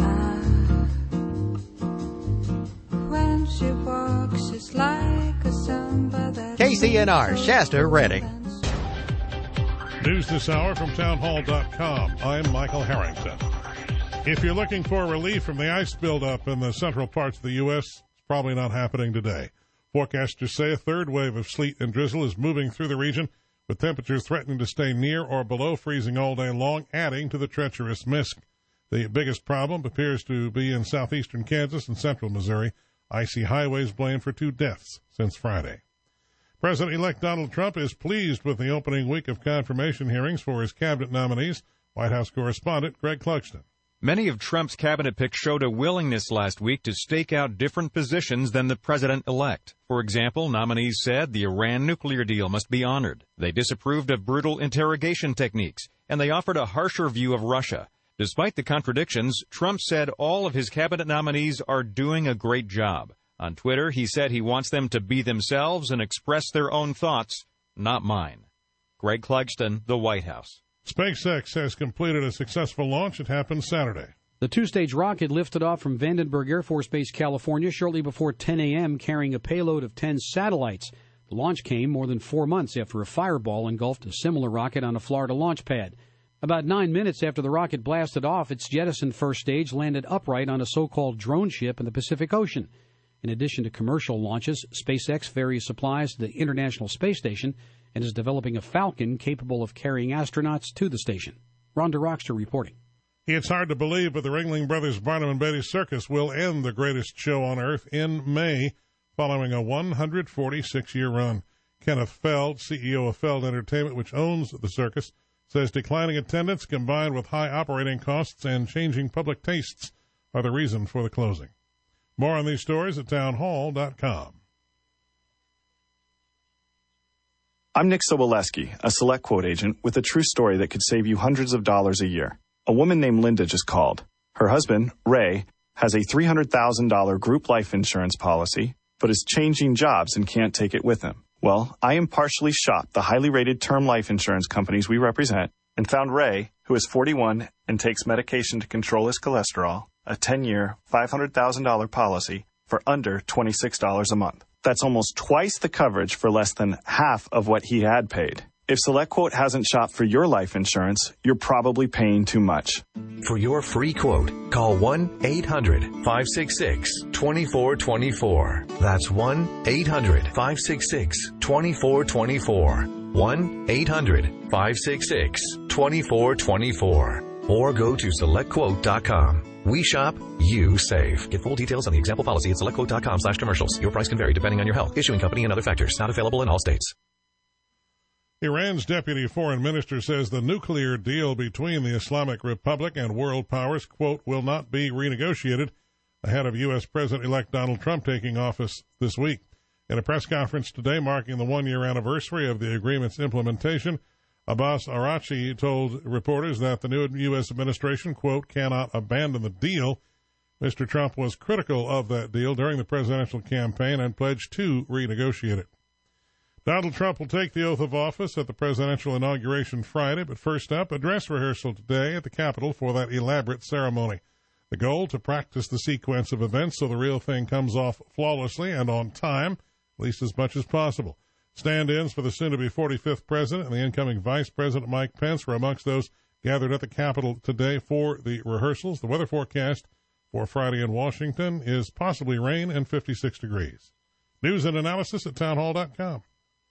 when she walks, it's like a samba that KCNR, Shasta, Redding. News this hour from townhall.com. I'm Michael Harrington. If you're looking for relief from the ice buildup in the central parts of the U.S., it's probably not happening today. Forecasters say a third wave of sleet and drizzle is moving through the region, with temperatures threatening to stay near or below freezing all day long, adding to the treacherous mist. The biggest problem appears to be in southeastern Kansas and central Missouri. Icy highways blamed for 2 deaths since Friday. President-elect Donald Trump is pleased with the opening week of confirmation hearings for his cabinet nominees. White House correspondent Greg Clugston. Many of Trump's cabinet picks showed a willingness last week to stake out different positions than the president-elect. For example, nominees said the Iran nuclear deal must be honored. They disapproved of brutal interrogation techniques, and they offered a harsher view of Russia. Despite the contradictions, Trump said all of his cabinet nominees are doing a great job. On Twitter, he said he wants them to be themselves and express their own thoughts, not mine. Greg Clugston, the White House. SpaceX has completed a successful launch. It happened Saturday. The two-stage rocket lifted off from Vandenberg Air Force Base, California, shortly before 10 a.m., carrying a payload of 10 satellites. The launch came more than 4 months after a fireball engulfed a similar rocket on a Florida launch pad. About 9 minutes after the rocket blasted off, its jettisoned first stage landed upright on a so-called drone ship in the Pacific Ocean. In addition to commercial launches, SpaceX varies supplies to the International Space Station and is developing a Falcon capable of carrying astronauts to the station. Rhonda Rockster reporting. It's hard to believe, but the Ringling Brothers Barnum and Betty Circus will end the greatest show on earth in May, following a 146-year run. Kenneth Feld, CEO of Feld Entertainment, which owns the circus, says declining attendance combined with high operating costs and changing public tastes are the reason for the closing. More on these stories at townhall.com. I'm Nick Soboleski, a Select Quote agent with a true story that could save you hundreds of dollars a year. A woman named Linda just called. Her husband, Ray, has a $300,000 group life insurance policy, but is changing jobs and can't take it with him. Well, I impartially shopped the highly rated term life insurance companies we represent and found Ray, who is 41 and takes medication to control his cholesterol, a 10-year, $500,000 policy for under $26 a month. That's almost twice the coverage for less than half of what he had paid. If SelectQuote hasn't shopped for your life insurance, you're probably paying too much. For your free quote, call 1-800-566-2424. That's 1-800-566-2424. 1-800-566-2424. Or go to SelectQuote.com. We shop, you save. Get full details on the example policy at SelectQuote.com/commercials. Your price can vary depending on your health, issuing company, and other factors. Not available in all states. Iran's deputy foreign minister says the nuclear deal between the Islamic Republic and world powers, quote, will not be renegotiated ahead of U.S. President-elect Donald Trump taking office this week. In a press conference today marking the one-year anniversary of the agreement's implementation, Abbas Araghchi told reporters that the new U.S. administration, quote, cannot abandon the deal. Mr. Trump was critical of that deal during the presidential campaign and pledged to renegotiate it. Donald Trump will take the oath of office at the presidential inauguration Friday, but first up, a dress rehearsal today at the Capitol for that elaborate ceremony. The goal, to practice the sequence of events so the real thing comes off flawlessly and on time, at least as much as possible. Stand-ins for the soon-to-be 45th president and the incoming vice president Mike Pence were amongst those gathered at the Capitol today for the rehearsals. The weather forecast for Friday in Washington is possibly rain and 56 degrees. News and analysis at townhall.com.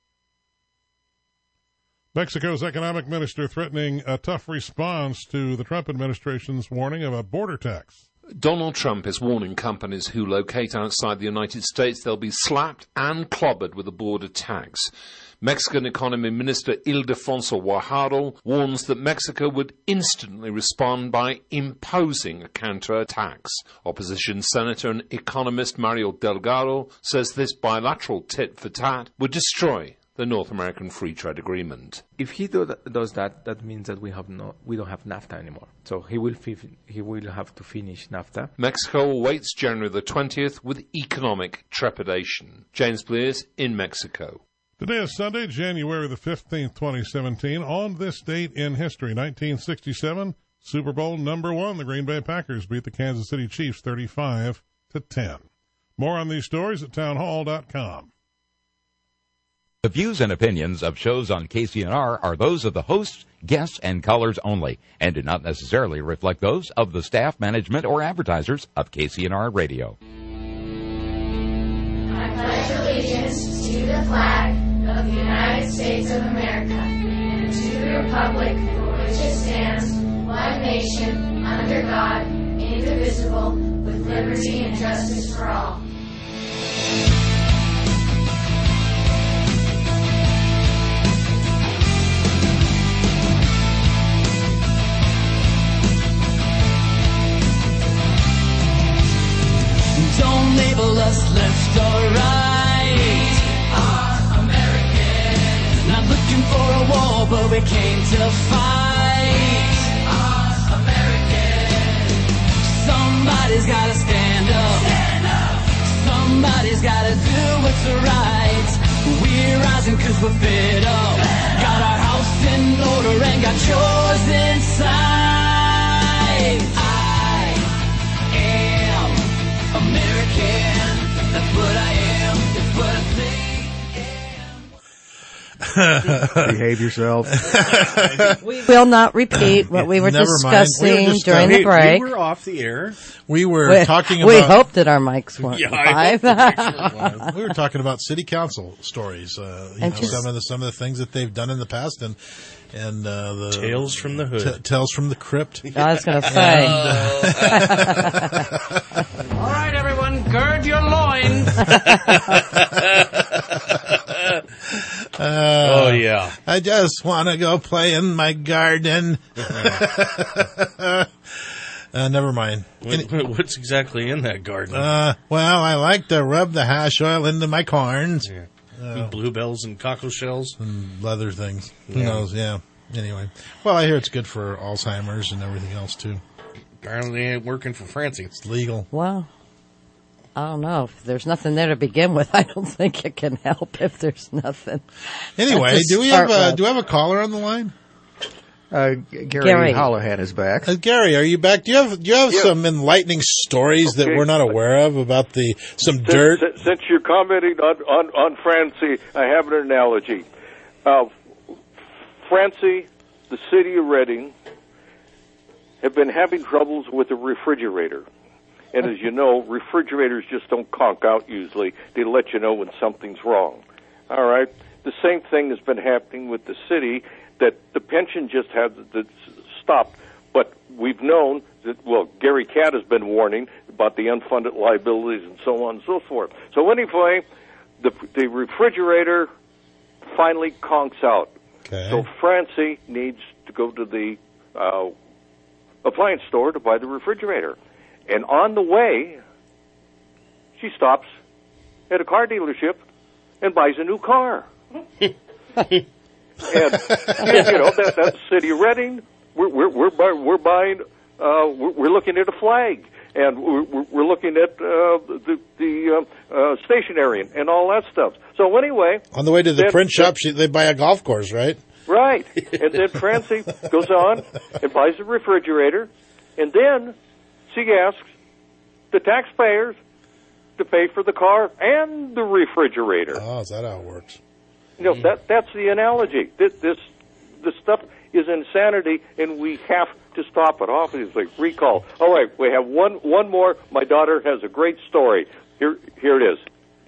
Mexico's economic minister threatening a tough response to the Trump administration's warning of a border tax. Donald Trump is warning companies who locate outside the United States they'll be slapped and clobbered with a border tax. Mexican Economy Minister Ildefonso Guajardo warns that Mexico would instantly respond by imposing a counter-tax. Opposition Senator and economist Mario Delgado says this bilateral tit-for-tat would destroy the North American Free Trade Agreement. If he does that, that means that we don't have NAFTA anymore. So he will have to finish NAFTA. Mexico awaits January the 20th with economic trepidation. James Blears in Mexico. Today is Sunday, January the 15th, 2017. On this date in history, 1967, Super Bowl number 1, the Green Bay Packers beat the Kansas City Chiefs 35-10. More on these stories at townhall.com. The views and opinions of shows on KCNR are those of the hosts, guests, and callers only, and do not necessarily reflect those of the staff, management, or advertisers of KCNR Radio. I pledge allegiance to the flag of the United States of America and to the republic for which it stands, one nation, under God, indivisible, with liberty and justice for all. Don't label us left or right. We are American. Not looking for a war, but we came to fight. We are American. Somebody's gotta stand up. Stand up. Somebody's gotta do what's right. We're rising 'cause we're fed up. Got our house in order and got yours inside. American, that's what I am, that's what I think. Behave yourself. We will not repeat what we were discussing during the break. We were off the air. We were talking about... We hope that our mics weren't live. We were talking about city council stories, some of the things that they've done in the past, and the Tales from the Hood. Tales from the Crypt. I was going to say. All right, everyone, gird your loins. Oh, yeah. I just want to go play in my garden. Never mind. What's exactly in that garden? Well, I like to rub the hash oil into my corns. Yeah. Bluebells and cockle shells. And leather things. Who knows? Yeah. Anyway. Well, I hear it's good for Alzheimer's and everything else, too. Apparently it ain't working for Francie. It's legal. Well, I don't know. If there's nothing there to begin with, I don't think it can help if there's nothing. Anyway, do we have a caller on the line? Gary Hollahan is back. Gary, are you back? Do you have some enlightening stories that we're not aware of about some dirt? Since you're commenting on Francie, I have an analogy. Francie, the city of Reading, have been having troubles with the refrigerator. And as you know, refrigerators just don't conk out usually. They let you know when something's wrong. All right? The same thing has been happening with the city, that the pension just had stopped. But we've known that, Gary Catt has been warning about the unfunded liabilities and so on and so forth. So anyway, the refrigerator finally conks out. Okay. So Francie needs to go to the appliance store to buy the refrigerator. And on the way, she stops at a car dealership and buys a new car. And that's the city of Reading. We're buying. We're looking at a flag, and we're looking at the stationery and all that stuff. So anyway, on the way to the print shop, they buy a golf course, right? Right. And then Francie goes on and buys a refrigerator, and then she asks the taxpayers to pay for the car and the refrigerator. Oh, is that how it works? That's the analogy. This stuff is insanity, and we have to stop it. Obviously, recall. All right, we have one more. My daughter has a great story. Here it is.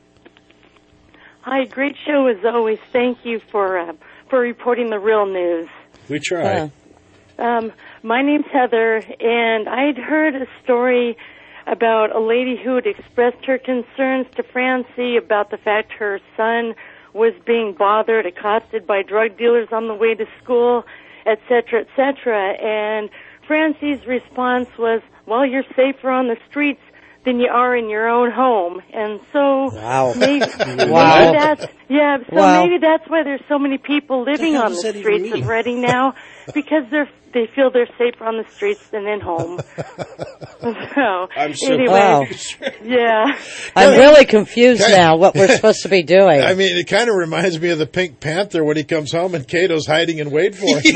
Hi, great show as always. Thank you for reporting the real news. We try. My name's Heather, and I'd heard a story about a lady who had expressed her concerns to Francie about the fact her son was being bothered, accosted by drug dealers on the way to school, et cetera, and Francie's response was, well, you're safer on the streets than you are in your own home. And so maybe that's maybe that's why there's so many people living on the streets of Reading now, because they feel they're safer on the streets than in home. So anyway, yeah. I'm really confused now what we're supposed to be doing. I mean, it kind of reminds me of the Pink Panther when he comes home and Kato's hiding in wait for him.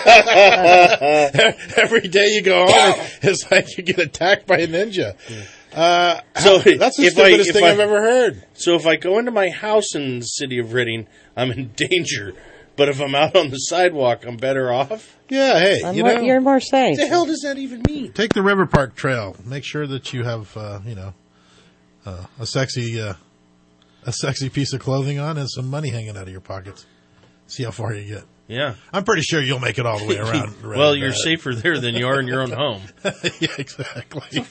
Every day you go home, it's like you get attacked by a ninja. So that's the stupidest thing I've ever heard. So if I go into my house in the city of Reading, I'm in danger. But if I'm out on the sidewalk, I'm better off? Yeah, hey, you're more safe. What the hell does that even mean? Take the River Park Trail. Make sure that you have, a sexy piece of clothing on and some money hanging out of your pockets. See how far you get. Yeah. I'm pretty sure you'll make it all the way around. Well, you're safer there than you are in your own home. Yeah, exactly.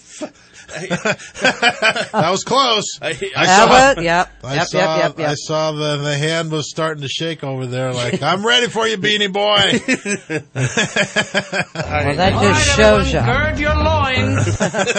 That was close. I saw the hand was starting to shake over there like, I'm ready for you, Beanie Boy. Well, that just shows you. Gird your loins.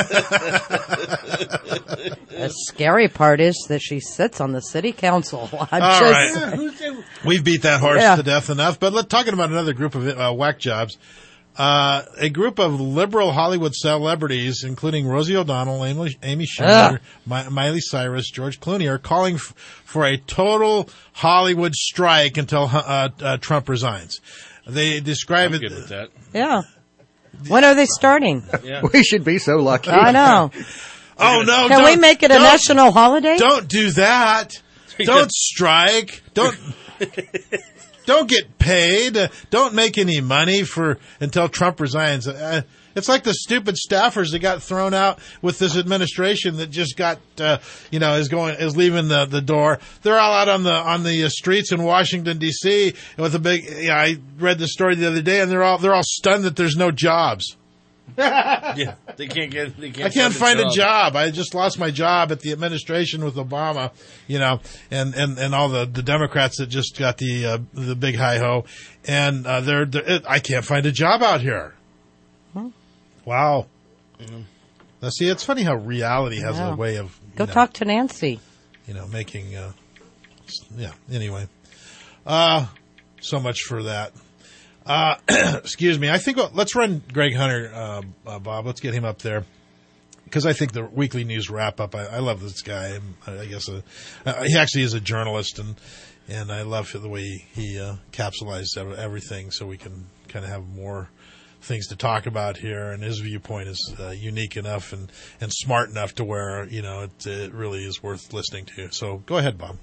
The scary part is that she sits on the city council. We've beat that horse to death enough, but let's talking about another group of whack jobs. A group of liberal Hollywood celebrities, including Rosie O'Donnell, Amy Schumer, Miley Cyrus, George Clooney, are calling for a total Hollywood strike until Trump resigns. They describe I'm good with that. Yeah. When are they starting? Yeah. We should be so lucky. I know. Oh, no. Can we make it a national holiday? Don't do that. Don't strike. Don't get paid. Don't make any money until Trump resigns. It's like the stupid staffers that got thrown out with this administration that just got, is leaving the door. They're all out on the streets in Washington D.C. with a big. I read the story the other day, and they're all stunned that there's no jobs. Yeah, they can't. I can't find a job. I just lost my job at the administration with Obama, and all the Democrats that just got the big hi ho, and I can't find a job out here. Huh? Wow. Mm-hmm. Now, see, it's funny how reality has a way of go talk to Nancy. Making. Anyway, so much for that. Excuse me. I think let's run Greg Hunter, Bob. Let's get him up there because I think the weekly news wrap up. I love this guy. I guess he actually is a journalist, and I love the way he capsulized everything, so we can kind of have more things to talk about here. And his viewpoint is unique enough and smart enough to where it really is worth listening to. So go ahead, Bob.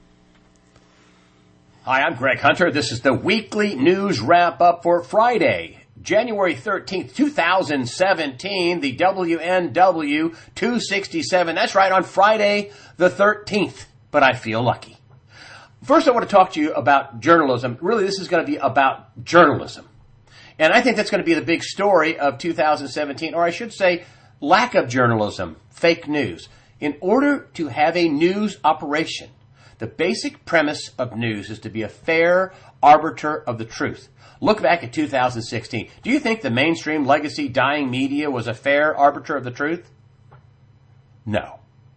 Hi, I'm Greg Hunter. This is the weekly news wrap-up for Friday, January 13th, 2017, the WNW 267. That's right, on Friday the 13th, but I feel lucky. First, I want to talk to you about journalism. Really, this is going to be about journalism. And I think that's going to be the big story of 2017, or I should say, lack of journalism, fake news. In order to have a news operation, the basic premise of news is to be a fair arbiter of the truth. Look back at 2016. Do you think the mainstream legacy dying media was a fair arbiter of the truth? No.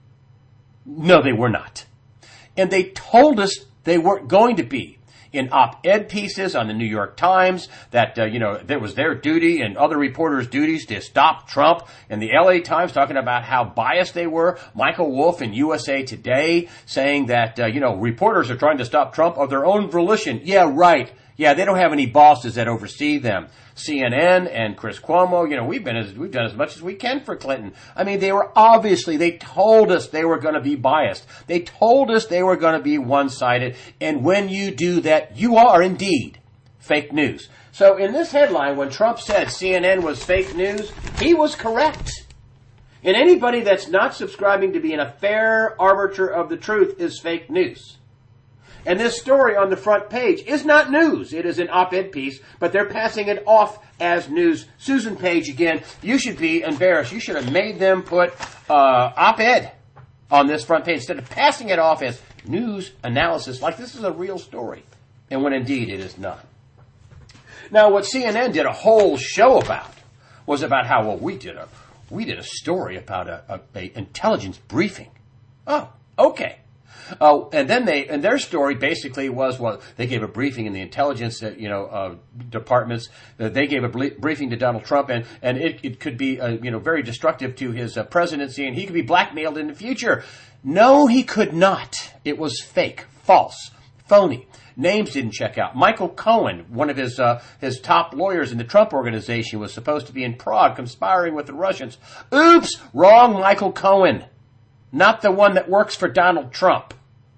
No, they were not. And they told us they weren't going to be. In op-ed pieces on the New York Times that, it was their duty and other reporters' duties to stop Trump. And the LA Times talking about how biased they were. Michael Wolff in USA Today saying that, reporters are trying to stop Trump of their own volition. Yeah, right. Yeah, they don't have any bosses that oversee them. CNN and Chris Cuomo, we've done as much as we can for Clinton. I mean, they told us they were going to be biased. They told us they were going to be one-sided. And when you do that, you are indeed fake news. So in this headline, when Trump said CNN was fake news, he was correct. And anybody that's not subscribing to being a fair arbiter of the truth is fake news. And this story on the front page is not news. It is an op-ed piece, but they're passing it off as news. Susan Page, again, you should be embarrassed. You should have made them put op-ed on this front page instead of passing it off as news analysis, like this is a real story, and when indeed it is not. Now, what CNN did a whole show about was about how, we did a story about a intelligence briefing. Oh, okay. And then their story basically was, they gave a briefing in the intelligence, departments. They gave a briefing to Donald Trump, and it could be, very destructive to his presidency, and he could be blackmailed in the future. No, he could not. It was fake, false. phony. Names didn't check out. Michael Cohen, one of his top lawyers in the Trump organization, was supposed to be in Prague conspiring with the Russians. Oops, wrong Michael Cohen. Not the one that works for Donald Trump.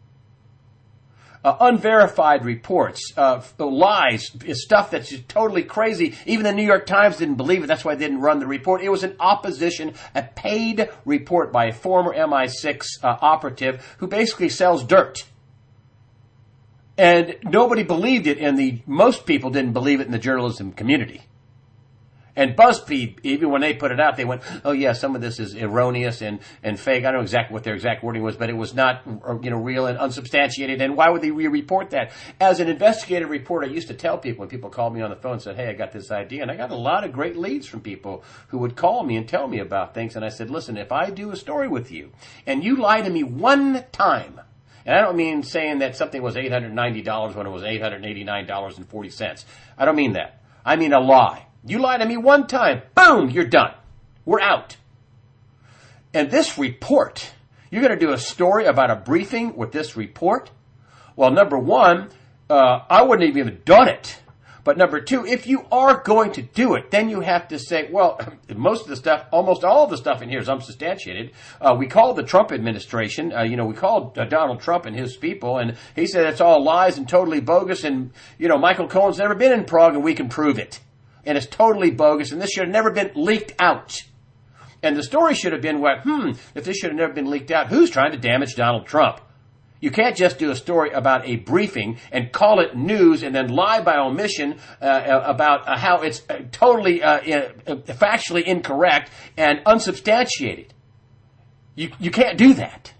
Unverified reports, lies, stuff that's just totally crazy. Even the New York Times didn't believe it. That's why they didn't run the report. It was an opposition, a paid report by a former MI6 operative who basically sells dirt. And nobody believed it, and most people didn't believe it in the journalism community. And BuzzFeed, even when they put it out, they went, oh yeah, some of this is erroneous and fake. I don't know exactly what their exact wording was, but it was not, real and unsubstantiated. And why would they re-report that? As an investigative reporter, I used to tell people when people called me on the phone and said, hey, I got this idea. And I got a lot of great leads from people who would call me and tell me about things. And I said, listen, if I do a story with you and you lie to me one time, and I don't mean saying that something was $890 when it was $889.40. I don't mean that. I mean a lie. You lie to me one time, boom, you're done. We're out. And this report, you're going to do a story about a briefing with this report? Well, number one, I wouldn't have even done it. But number two, if you are going to do it, then you have to say, well, most of the stuff, almost all of the stuff in here is unsubstantiated. We called the Trump administration, we called Donald Trump and his people, and he said it's all lies and totally bogus, and, Michael Cohen's never been in Prague, and we can prove it. And it's totally bogus, and this should have never been leaked out. And the story should have been, if this should have never been leaked out, who's trying to damage Donald Trump? You can't just do a story about a briefing and call it news and then lie by omission about how it's totally factually incorrect and unsubstantiated. You can't do that.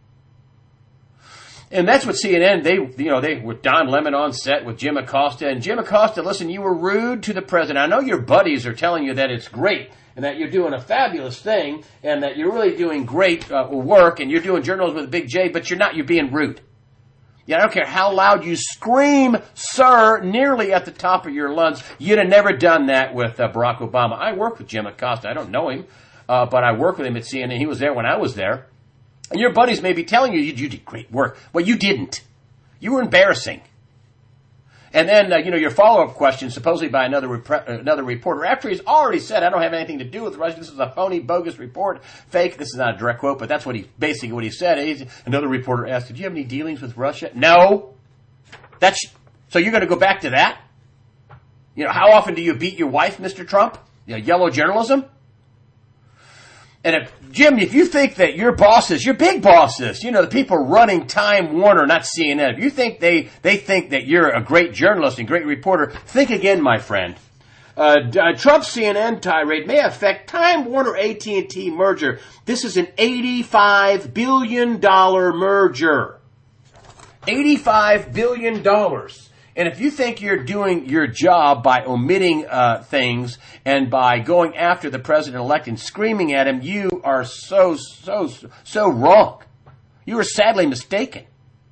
And that's what CNN, they with Don Lemon on set with Jim Acosta. And Jim Acosta, listen, you were rude to the president. I know your buddies are telling you that it's great and that you're doing a fabulous thing and that you're really doing great work and you're doing journalism with a big J, but you're being rude. Yeah, I don't care how loud you scream, sir, nearly at the top of your lungs. You'd have never done that with Barack Obama. I work with Jim Acosta. I don't know him, but I work with him at CNN. He was there when I was there. And your buddies may be telling you did great work. Well, you didn't. You were embarrassing. And then, your follow-up question, supposedly by another reporter, after he's already said, I don't have anything to do with Russia, this is a phony, bogus report, fake. This is not a direct quote, but that's what he said. Another reporter asked, did you have any dealings with Russia? No. So you're going to go back to that? How often do you beat your wife, Mr. Trump? Yellow journalism? And Jim, if you think that your bosses, your big bosses, the people running Time Warner, not CNN, if you think they think that you're a great journalist and great reporter, think again, my friend. Trump's CNN tirade may affect Time Warner AT&T merger. This is an $85 billion merger. $85 billion. And if you think you're doing your job by omitting things and by going after the president-elect and screaming at him, you are so wrong. You are sadly mistaken.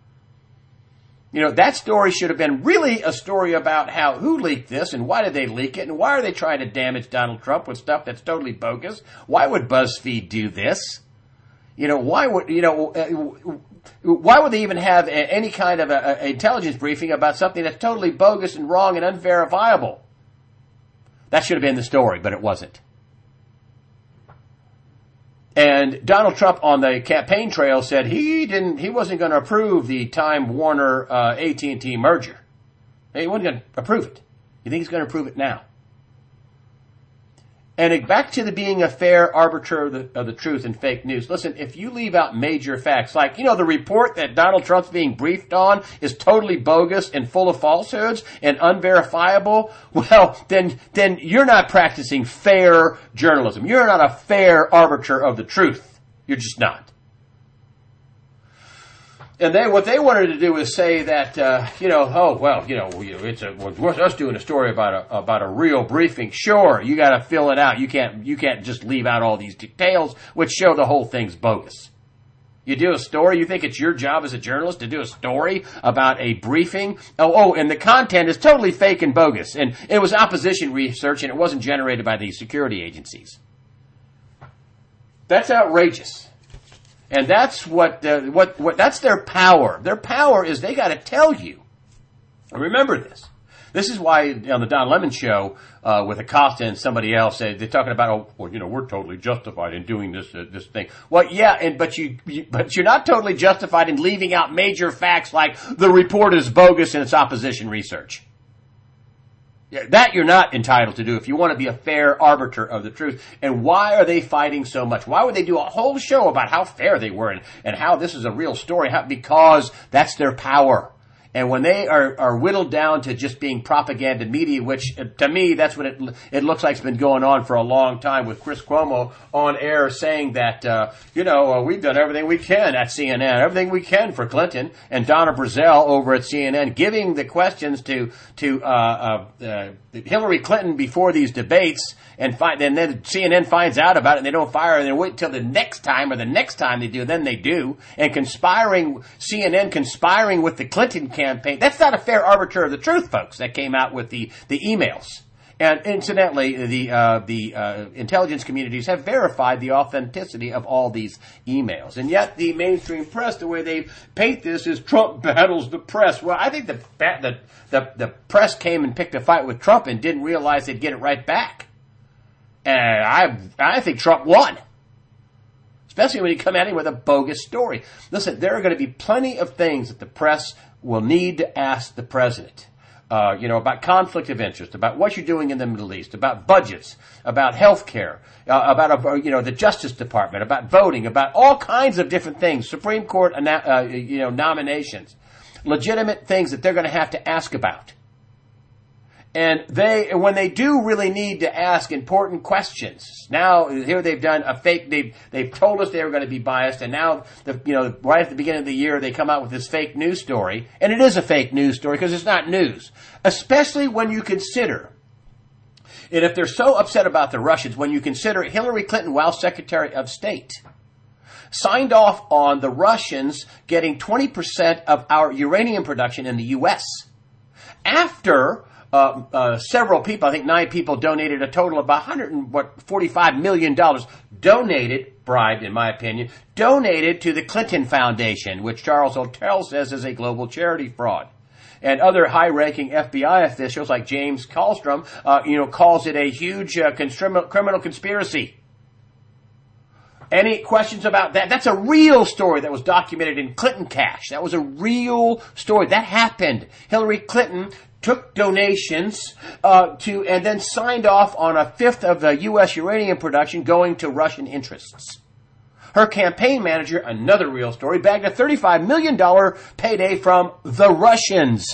That story should have been really a story about who leaked this and why did they leak it and why are they trying to damage Donald Trump with stuff that's totally bogus? Why would BuzzFeed do this? Why would they even have any kind of a intelligence briefing about something that's totally bogus and wrong and unverifiable? That should have been the story, but it wasn't. And Donald Trump on the campaign trail said he wasn't going to approve the Time Warner AT&T merger. He wasn't going to approve it. You think he's going to approve it now? And back to being a fair arbiter of the truth and fake news. Listen, if you leave out major facts, like, the report that Donald Trump's being briefed on is totally bogus and full of falsehoods and unverifiable, well, then you're not practicing fair journalism. You're not a fair arbiter of the truth. You're just not. And what they wanted to do is say that, it's us doing a story about a real briefing. Sure, you got to fill it out. You can't just leave out all these details, which show the whole thing's bogus. You do a story. You think it's your job as a journalist to do a story about a briefing? And the content is totally fake and bogus. And it was opposition research, and it wasn't generated by the security agencies. That's outrageous. And that's what that's their power. Their power is they got to tell you. Remember this. This is why on the Don Lemon show with Acosta and somebody else, they're talking about, we're totally justified in doing this thing. Well, yeah, but you're not totally justified in leaving out major facts like the report is bogus in its opposition research. That you're not entitled to do if you want to be a fair arbiter of the truth. And why are they fighting so much? Why would they do a whole show about how fair they were and how this is a real story? Because that's their power. And when they are whittled down to just being propaganda media, which to me, that's what it looks like it's been going on for a long time with Chris Cuomo on air saying that, we've done everything we can at CNN, everything we can for Clinton, and Donna Brazell over at CNN giving the questions to Hillary Clinton before these debates, and then CNN finds out about it and they don't fire her, and they wait until the next time they do, then they do, and CNN conspiring with the Clinton campaign. That's not a fair arbiter of the truth, folks, that came out with the emails. And incidentally, the intelligence communities have verified the authenticity of all these emails. And yet the mainstream press, the way they paint this is Trump battles the press. Well, I think the press came and picked a fight with Trump and didn't realize they'd get it right back. And I think Trump won. Especially when you come at him with a bogus story. Listen, there are going to be plenty of things that the press will need to ask the president. About conflict of interest, about what you're doing in the Middle East, about budgets, about health care, about the Justice Department, about voting, about all kinds of different things, Supreme Court, nominations, legitimate things that they're going to have to ask about. And when they do really need to ask important questions, now here they've done a fake. They've told us they were going to be biased, and now right at the beginning of the year they come out with this fake news story, and it is a fake news story because it's not news. Especially when you consider, and if they're so upset about the Russians, when you consider Hillary Clinton, while Secretary of State, signed off on the Russians getting 20% of our uranium production in the U.S. after. Several people, I think 9 people, donated a total of about $145 million, bribed in my opinion, donated to the Clinton Foundation, which Charles O'Tell says is a global charity fraud. And other high-ranking FBI officials like James Kallstrom, calls it a huge criminal conspiracy. Any questions about that? That's a real story that was documented in Clinton Cash. That was a real story. That happened. Hillary Clinton took donations and then signed off on a fifth of the U.S. uranium production going to Russian interests. Her campaign manager, another real story, bagged a $35 million payday from the Russians.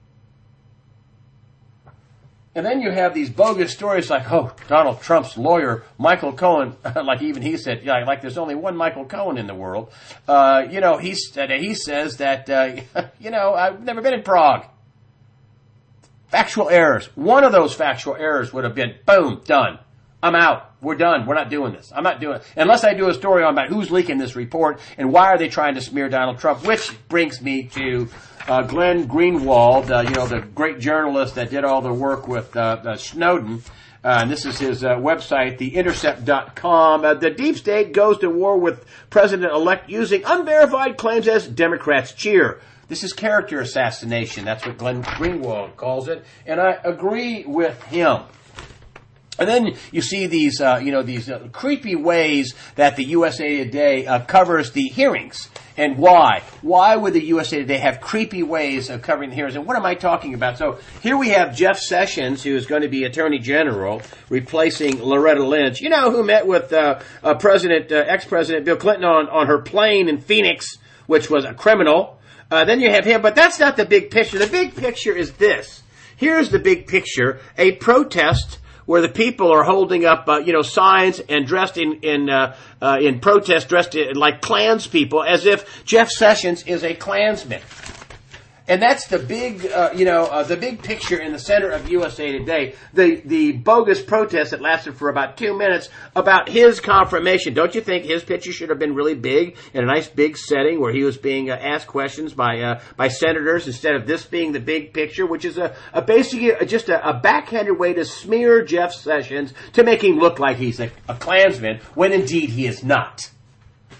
And then you have these bogus stories like, Donald Trump's lawyer, Michael Cohen, like even he said, like there's only one Michael Cohen in the world. He says that, I've never been in Prague. Factual errors. One of those factual errors would have been, boom, done. I'm out. We're done. We're not doing this. I'm not doing it. Unless I do a story on about who's leaking this report and why are they trying to smear Donald Trump, which brings me to Glenn Greenwald, the great journalist that did all the work with Snowden. And this is his website, theintercept.com. The deep state goes to war with President-elect using unverified claims as Democrats cheer. This is character assassination. That's what Glenn Greenwald calls it. And I agree with him. And then you see these creepy ways that the USA Today covers the hearings. And why? Why would the USA Today have creepy ways of covering the hearings? And what am I talking about? So here we have Jeff Sessions, who is going to be Attorney General, replacing Loretta Lynch, who met with ex-President Bill Clinton on her plane in Phoenix, which was a criminal. Then you have him, but that's not the big picture. The big picture is this. Here's the big picture: a protest where the people are holding up, signs and dressed in protest, dressed like Klans people, as if Jeff Sessions is a Klansman. And that's the big, the big picture in the center of USA Today. The bogus protest that lasted for about 2 minutes about his confirmation. Don't you think his picture should have been really big in a nice big setting where he was being asked questions by senators instead of this being the big picture, which is basically just a backhanded way to smear Jeff Sessions to make him look like he's a Klansman when indeed he is not.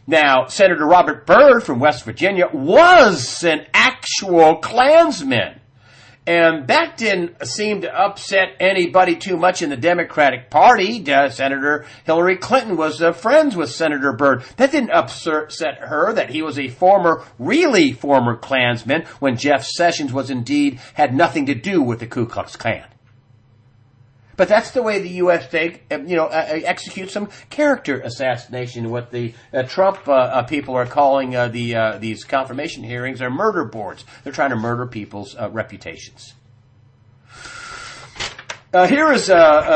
Now, Senator Robert Byrd from West Virginia was an actual Klansman. And that didn't seem to upset anybody too much in the Democratic Party. Senator Hillary Clinton was friends with Senator Byrd. That didn't upset her that he was a really former Klansman when Jeff Sessions had nothing to do with the Ku Klux Klan. But that's the way the U.S. executes some character assassination. What the Trump people are calling these confirmation hearings are murder boards. They're trying to murder people's reputations. Here is,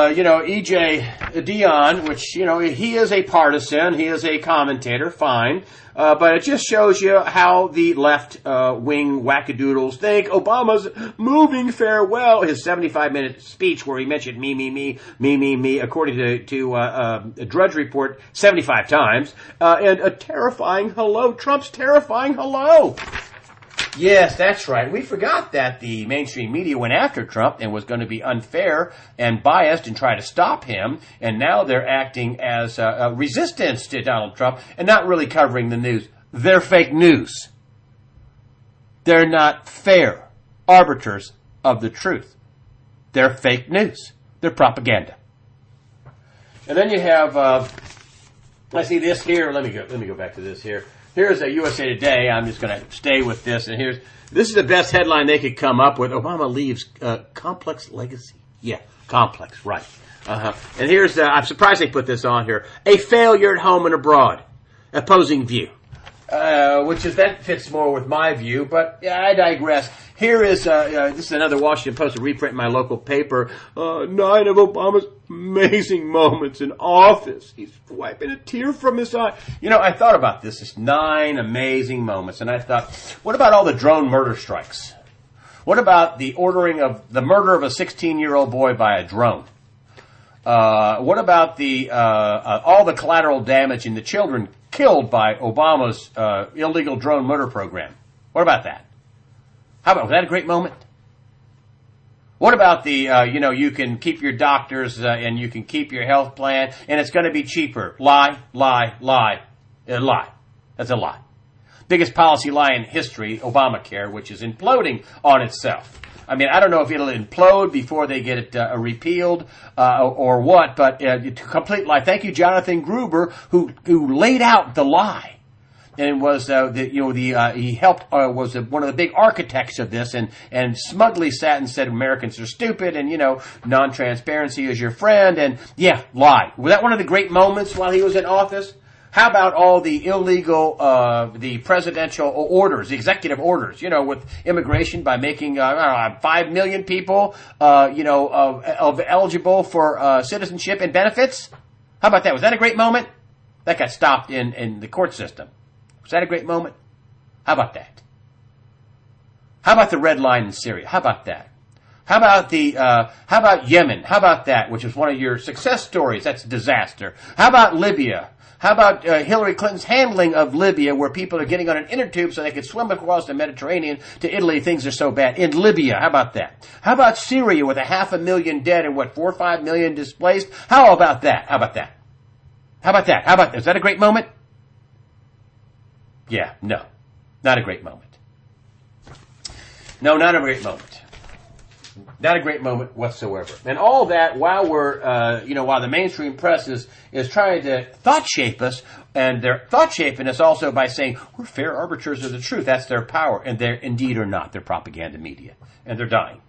E.J. Dionne, which, he is a partisan. He is a commentator, fine. But it just shows you how the left-wing wackadoodles think Obama's moving farewell. His 75-minute speech where he mentioned me, according to a Drudge Report, 75 times. And a terrifying hello, Trump's terrifying hello. Yes, that's right. We forgot that the mainstream media went after Trump and was going to be unfair and biased and try to stop him. And now they're acting as a resistance to Donald Trump and not really covering the news. They're fake news. They're not fair arbiters of the truth. They're fake news. They're propaganda. And then you have, I see this here. Let me go back to this here. Here's a USA Today. I'm just going to stay with this. And this is the best headline they could come up with. Obama leaves complex legacy. Yeah, complex, right. And here's, I'm surprised they put this on here. A failure at home and abroad. Opposing view. That fits more with my view, but I digress. Here is, this is another Washington Post, a reprint in my local paper. 9 of Obama's amazing moments in office. He's wiping a tear from his eye. I thought about this 9 amazing moments, and I thought, what about all the drone murder strikes? What about the ordering of the murder of a 16-year-old boy by a drone? What about the all the collateral damage in the children killed by Obama's illegal drone murder program? What about that? Was that a great moment? What about the, you can keep your doctors and you can keep your health plan and it's going to be cheaper? Lie. Lie. That's a lie. Biggest policy lie in history, Obamacare, which is imploding on itself. I mean, I don't know if it'll implode before they get it repealed or what, but complete lie. Thank you, Jonathan Gruber, who laid out the lie. And was he helped was one of the big architects of this, and smugly sat and said Americans are stupid, and non-transparency is your friend, and lie. Was that one of the great moments while he was in office? How about all the illegal, the presidential orders, the executive orders, with immigration by making 5 million people, eligible for citizenship and benefits? How about that? Was that a great moment? That got stopped in the court system. Was that a great moment? How about that? How about the red line in Syria? How about that? How about Yemen? How about that, which is one of your success stories? That's a disaster. How about Libya? How about Hillary Clinton's handling of Libya, where people are getting on an inner tube so they can swim across the Mediterranean to Italy? Things are so bad. In Libya, how about that? How about Syria with 500,000 dead and 4 or 5 million displaced? How about that? How about that? How about that? How about that? Is that a great moment? Yeah, no. Not a great moment. No, not a great moment. Not a great moment whatsoever. And all that while we're, while the mainstream press is trying to thought shape us, and they're thought shaping us also by saying we're fair arbiters of the truth. That's their power. And they're indeed are not. They're propaganda media. And they're dying.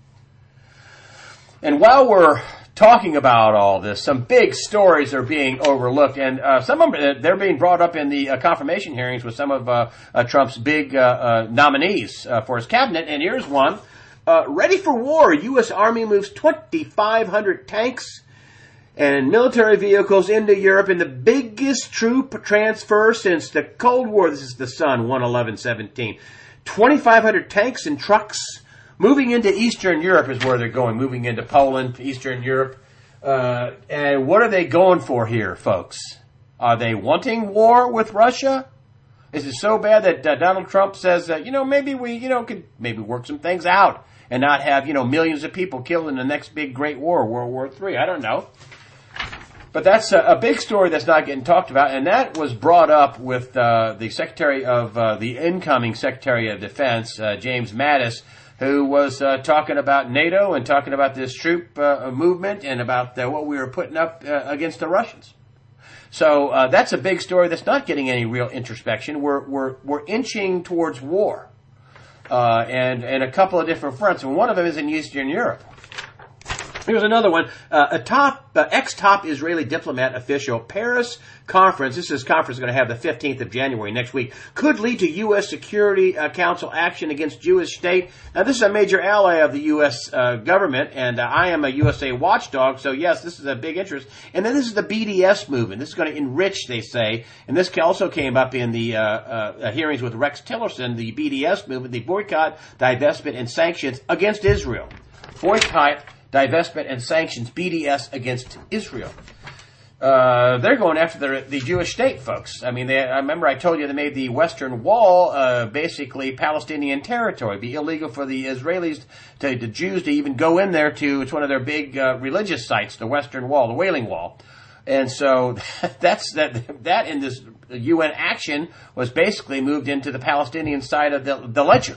And while we're talking about all this, some big stories are being overlooked, and some of them, they're being brought up in the confirmation hearings with some of Trump's big nominees for his cabinet. And here's one. Ready for war. U.S. Army moves 2,500 tanks and military vehicles into Europe in the biggest troop transfer since the Cold War. This is the Sun, 1/11/17. 2,500 tanks and trucks moving into Eastern Europe is where they're going. Moving into Poland, Eastern Europe. And what are they going for here, folks? Are they wanting war with Russia? Is it so bad that Donald Trump says, maybe we, could maybe work some things out and not have, millions of people killed in the next big great war, World War III? I don't know. But that's a big story that's not getting talked about, and that was brought up with the Secretary of the incoming Secretary of Defense, James Mattis, who was talking about NATO and talking about this troop movement and about what we were putting up against the Russians. So that's a big story that's not getting any real introspection. We're inching towards war, and a couple of different fronts, and one of them is in Eastern Europe. Here's another one. Ex-top Israeli diplomat official, Paris conference, this is conference going to have the 15th of January next week, could lead to U.S. Security Council action against Jewish state. Now, this is a major ally of the U.S. government, and I am a USA watchdog, so yes, this is a big interest. And then this is the BDS movement. This is going to enrich, they say, and this also came up in the hearings with Rex Tillerson, the BDS movement, the boycott, divestment, and sanctions against Israel. Boycott, divestment, and sanctions, BDS, against Israel. They're going after the Jewish state, folks. I mean, I remember I told you they made the Western Wall basically Palestinian territory. It'd be illegal for the Israelis, the Jews, to even go in there it's one of their big religious sites, the Western Wall, the Wailing Wall. And so that in this UN action was basically moved into the Palestinian side of the ledger.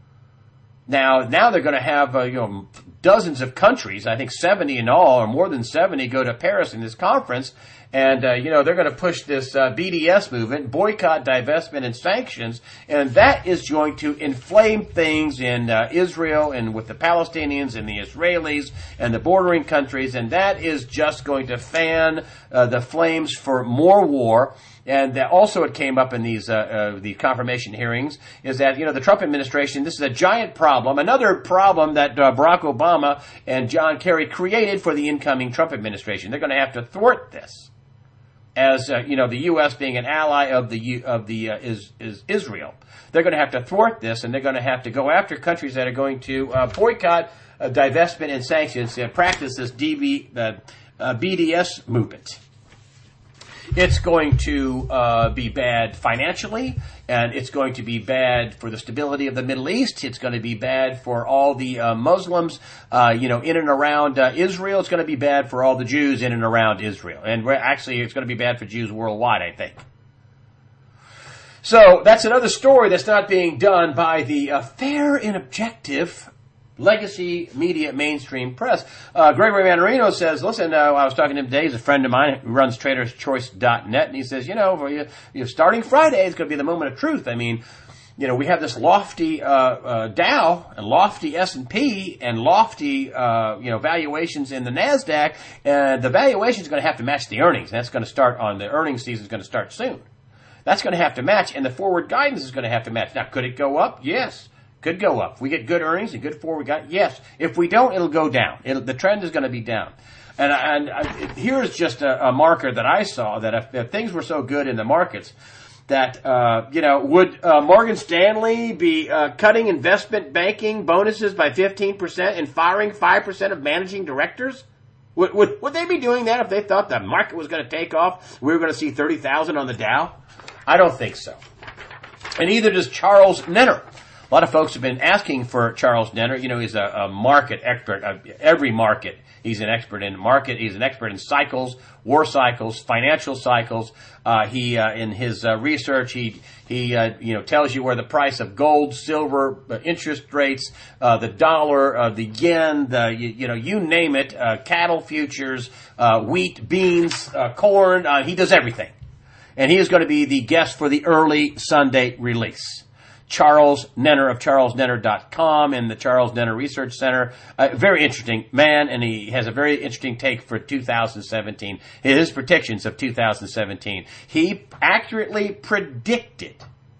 Now they're going to have dozens of countries, I think 70 in all, or more than 70, go to Paris in this conference, and they're going to push this BDS movement, boycott, divestment, and sanctions, and that is going to inflame things in Israel and with the Palestinians and the Israelis and the bordering countries, and that is just going to fan the flames for more war. And also it came up in the confirmation hearings is that, the Trump administration, this is a giant problem, another problem that Barack Obama and John Kerry created for the incoming Trump administration. They're going to have to thwart this as, the U.S. being an ally of Israel. They're going to have to thwart this, and they're going to have to go after countries that are going to boycott, divestment, and sanctions and practice this BDS movement. It's going to be bad financially, and it's going to be bad for the stability of the Middle East. It's going to be bad for all the Muslims, in and around Israel. It's going to be bad for all the Jews in and around Israel. And actually, it's going to be bad for Jews worldwide, I think. So that's another story that's not being done by the fair and objective legacy media mainstream press. Gregory Manarino says, listen, I was talking to him today. He's a friend of mine who runs TradersChoice.net, and he says, starting Friday is going to be the moment of truth. I mean, we have this lofty Dow and lofty S&P and lofty valuations in the NASDAQ, and the valuation is going to have to match the earnings. That's going to start on the earnings season is going to start soon. That's going to have to match, and the forward guidance is going to have to match. Now, could it go up? Yes. Could go up. If we get good earnings and good forward guidance, yes. If we don't, it'll go down. The trend is going to be down. And here's just a marker that I saw that if things were so good in the markets that, would Morgan Stanley be cutting investment banking bonuses by 15% and firing 5% of managing directors? Would they be doing that if they thought the market was going to take off? We were going to see 30,000 on the Dow? I don't think so. And neither does Charles Nenner. A lot of folks have been asking for Charles Nenner. He's a market expert. Every market, he's an expert in market. He's an expert in cycles, war cycles, financial cycles. He in his research, he tells you where the price of gold, silver, interest rates, the dollar, the yen, you name it, cattle futures, wheat, beans, corn. He does everything, and he is going to be the guest for the early Sunday release. Charles Nenner of CharlesNenner.com and the Charles Nenner Research Center. Very interesting man, and he has a very interesting take for 2017. His predictions of 2017. He accurately predicted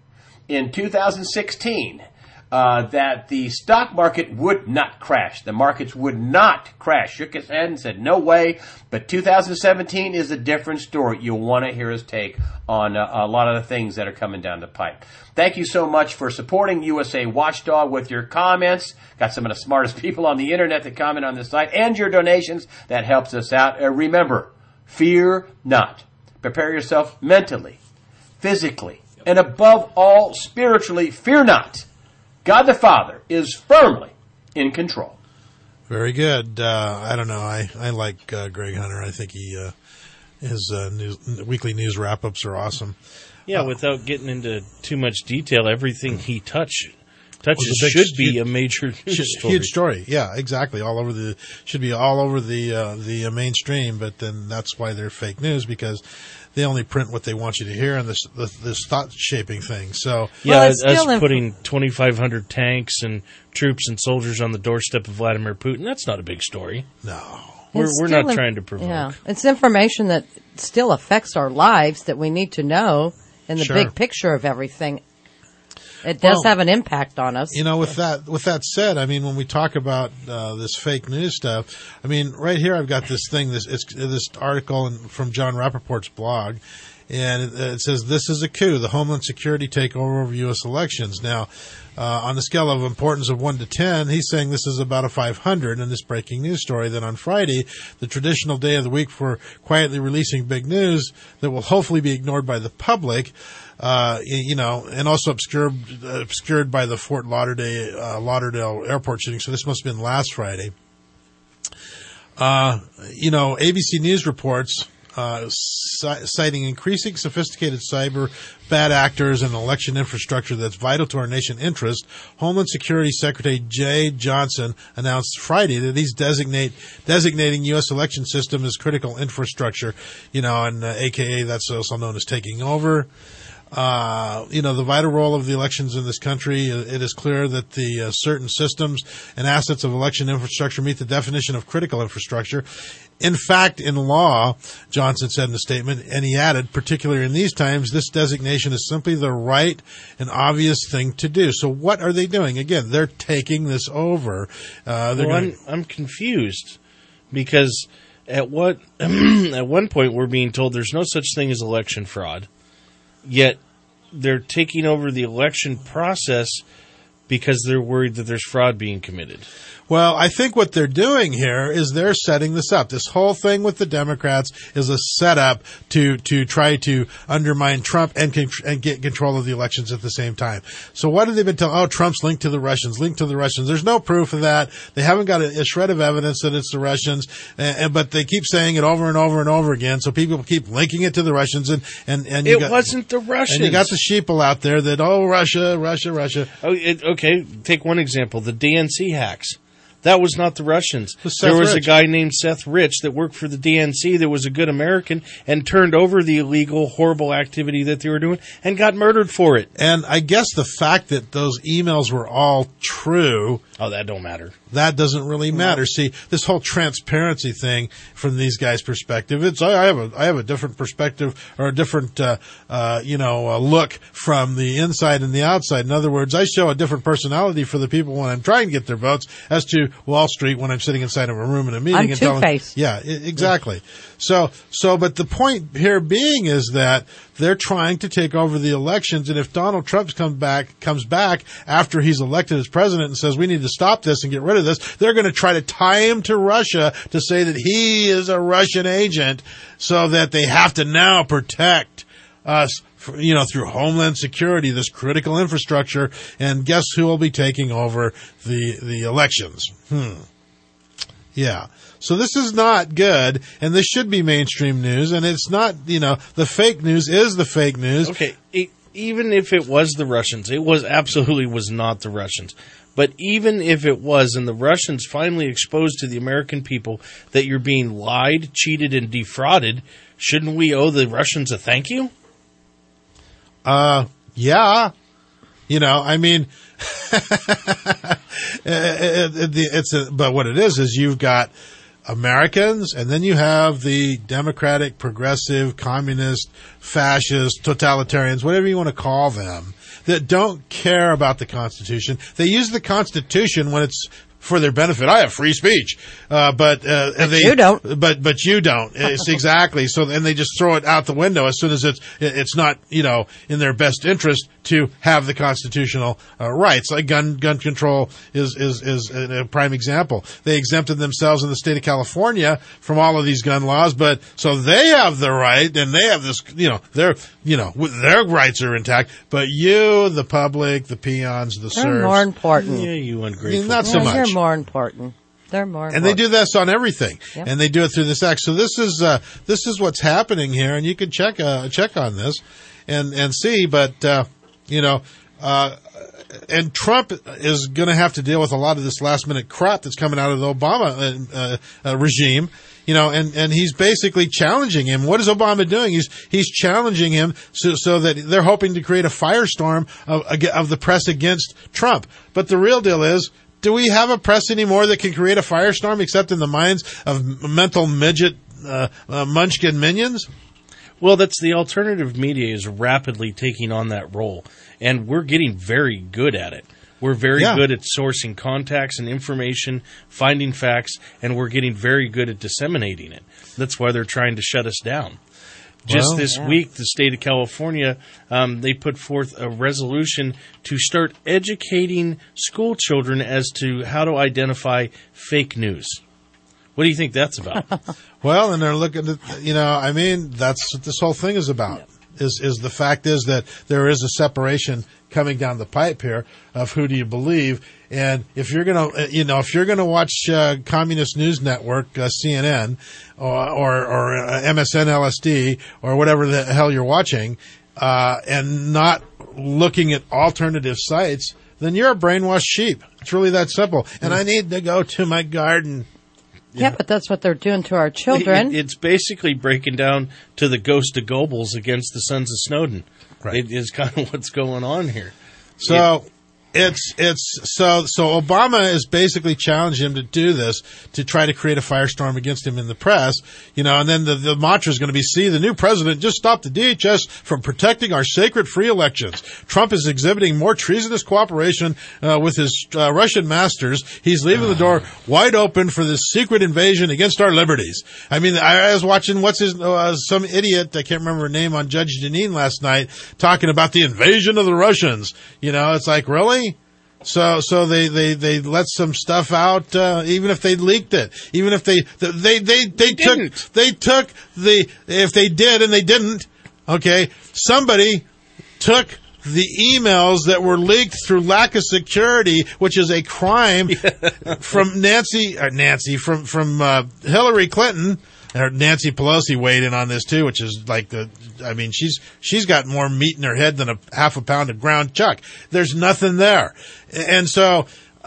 in 2016 that the stock market would not crash. The markets would not crash. Shook his head and said, no way. But 2017 is a different story. You'll want to hear his take on a lot of the things that are coming down the pipe. Thank you so much for supporting USA Watchdog with your comments. Got some of the smartest people on the internet that comment on this site, and your donations. That helps us out. Remember, fear not. Prepare yourself mentally, physically, and above all, spiritually. Fear not. God the Father is firmly in control. Very good. I don't know. I like Greg Hunter. I think he His weekly news wrap-ups are awesome. Yeah, without getting into too much detail, everything he touches should be a major news story. Huge story. Yeah, exactly. Should be all over the mainstream, but then that's why they're fake news, because they only print what they want you to hear and this thought-shaping thing. So yeah, us putting 2,500 tanks and troops and soldiers on the doorstep of Vladimir Putin, that's not a big story. No. We're not trying to provoke. Yeah, it's information that still affects our lives that we need to know in the big picture of everything. It does have an impact on us. You know, with that said, I mean, when we talk about this fake news stuff, I mean, right here I've got this thing. This article from John Rappaport's blog, and it says, "This is a coup: the Homeland Security takeover of U.S. elections." Now, on the scale of importance of 1 to 10, he's saying this is about a 500 in this breaking news story. Then on Friday, the traditional day of the week for quietly releasing big news that will hopefully be ignored by the public. And also obscured by the Fort Lauderdale airport shooting. So this must have been last Friday. ABC News reports, citing increasing sophisticated cyber bad actors and election infrastructure that's vital to our nation's interest, Homeland Security Secretary Jay Johnson announced Friday that he's designating U.S. election system as critical infrastructure, and AKA that's also known as taking over. The vital role of the elections in this country, it is clear that the certain systems and assets of election infrastructure meet the definition of critical infrastructure. In fact, in law, Johnson said in a statement, and he added, particularly in these times, this designation is simply the right and obvious thing to do. So what are they doing? Again, they're taking this over. I'm confused because at one point we're being told there's no such thing as election fraud. Yet they're taking over the election process because they're worried that there's fraud being committed. Well, I think what they're doing here is they're setting this up. This whole thing with the Democrats is a setup to try to undermine Trump and get control of the elections at the same time. So what have they been telling? Oh, Trump's linked to the Russians. There's no proof of that. They haven't got a shred of evidence that it's the Russians, but they keep saying it over and over and over again. So people keep linking it to the Russians, and it wasn't the Russians. And you got the sheeple out there that Russia. Oh, okay. Take one example: the DNC hacks. That was not the Russians. There was a guy named Seth Rich that worked for the DNC that was a good American and turned over the illegal, horrible activity that they were doing and got murdered for it. And I guess the fact that those emails were all true... Oh, that don't matter. That doesn't really matter. See, this whole transparency thing from these guys' perspective, I have a different perspective or a different, look from the inside and the outside. In other words, I show a different personality for the people when I'm trying to get their votes as to Wall Street when I'm sitting inside of a room in a meeting. I'm two-faced. Yeah, exactly. So, but the point here being is that they're trying to take over the elections, and if Donald Trump comes back after he's elected as president and says we need to stop this and get rid of this, they're going to try to tie him to Russia to say that he is a Russian agent, so that they have to now protect us, through Homeland Security, this critical infrastructure. And guess who will be taking over the elections? Yeah. So this is not good, and this should be mainstream news, and it's not, the fake news is the fake news. Okay, even if it was the Russians, it absolutely was not the Russians. But even if it was, and the Russians finally exposed to the American people that you're being lied, cheated, and defrauded, shouldn't we owe the Russians a thank you? Yeah. But what it is you've got Americans, and then you have the democratic, progressive, communist, fascist, totalitarians, whatever you want to call them, that don't care about the Constitution. They use the Constitution when it's for their benefit. I have free speech, but you don't. But you don't. It's exactly. So, and they just throw it out the window as soon as it's not in their best interest to have the constitutional rights. Like gun control is a prime example. They exempted themselves in the state of California from all of these gun laws, but so they have the right, and they have this. Their rights are intact. But you, the public, the peons, the serfs, more important. Yeah, you ungrateful. Not so much. You're more important. They're more. And they do this on everything, Yep. and they do it through this act. So this is what's happening here, and you can check on this and see. But and Trump is going to have to deal with a lot of this last minute crap that's coming out of the Obama regime. And he's basically challenging him. What is Obama doing? He's challenging him so that they're hoping to create a firestorm of the press against Trump. But the real deal is, do we have a press anymore that can create a firestorm except in the minds of mental midget munchkin minions? Well, that's the alternative media is rapidly taking on that role, and we're getting very good at it. We're very good at sourcing contacts and information, finding facts, and we're getting very good at disseminating it. That's why they're trying to shut us down. Just this week, the state of California, they put forth a resolution to start educating school children as to how to identify fake news. What do you think that's about? Well, and they're looking at, that's what this whole thing is about. Is the fact is that there is a separation coming down the pipe here of who do you believe. And if you're going to watch Communist News Network, CNN, or MSN LSD, or whatever the hell you're watching, and not looking at alternative sites, then you're a brainwashed sheep. It's really that simple. And I need to go to my garden. Yeah, but that's what they're doing to our children. It's basically breaking down to the ghost of Goebbels against the sons of Snowden. Right. It is kind of what's going on here. So so Obama is basically challenging him to do this, to try to create a firestorm against him in the press, and then the mantra is going to be, see, the new president just stopped the DHS from protecting our sacred free elections. Trump is exhibiting more treasonous cooperation with his Russian masters. He's leaving the door wide open for this secret invasion against our liberties. I mean, I was watching some idiot, I can't remember her name, on Judge Jeanine last night, talking about the invasion of the Russians. It's like, really? So they let some stuff out, even if they leaked it, even if if they did and they didn't, okay, somebody took the emails that were leaked through lack of security, which is a crime from from Hillary Clinton. Nancy Pelosi weighed in on this too, which is like she's got more meat in her head than a half a pound of ground chuck. There's nothing there. And so,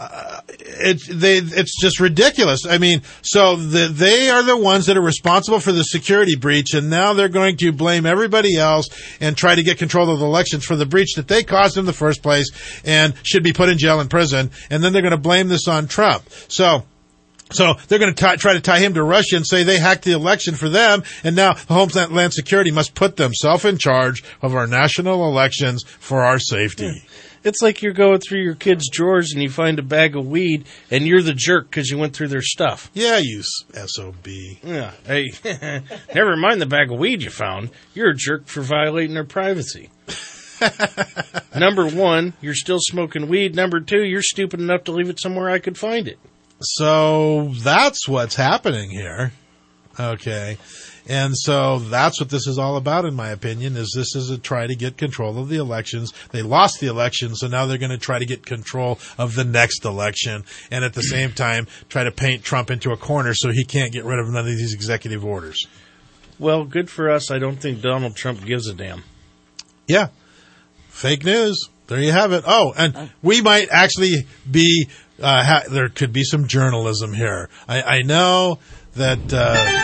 it's just ridiculous. I mean, so they are the ones that are responsible for the security breach, and now they're going to blame everybody else and try to get control of the elections for the breach that they caused in the first place and should be put in jail and prison. And then they're going to blame this on Trump. So they're going to try to tie him to Russia and say they hacked the election for them, and now Homeland Security must put themselves in charge of our national elections for our safety. It's like you're going through your kids' drawers and you find a bag of weed, and you're the jerk because you went through their stuff. Yeah, you SOB. Yeah. Hey, never mind the bag of weed you found. You're a jerk for violating their privacy. Number one, you're still smoking weed. Number two, you're stupid enough to leave it somewhere I could find it. So that's what's happening here. Okay. And so that's what this is all about, in my opinion, is this is a try to get control of the elections. They lost the election, so now they're going to try to get control of the next election, and at the same time try to paint Trump into a corner so he can't get rid of none of these executive orders. Well, good for us. I don't think Donald Trump gives a damn. Yeah. Fake news. There you have it. Oh, and we might actually be... there could be some journalism here. I know that it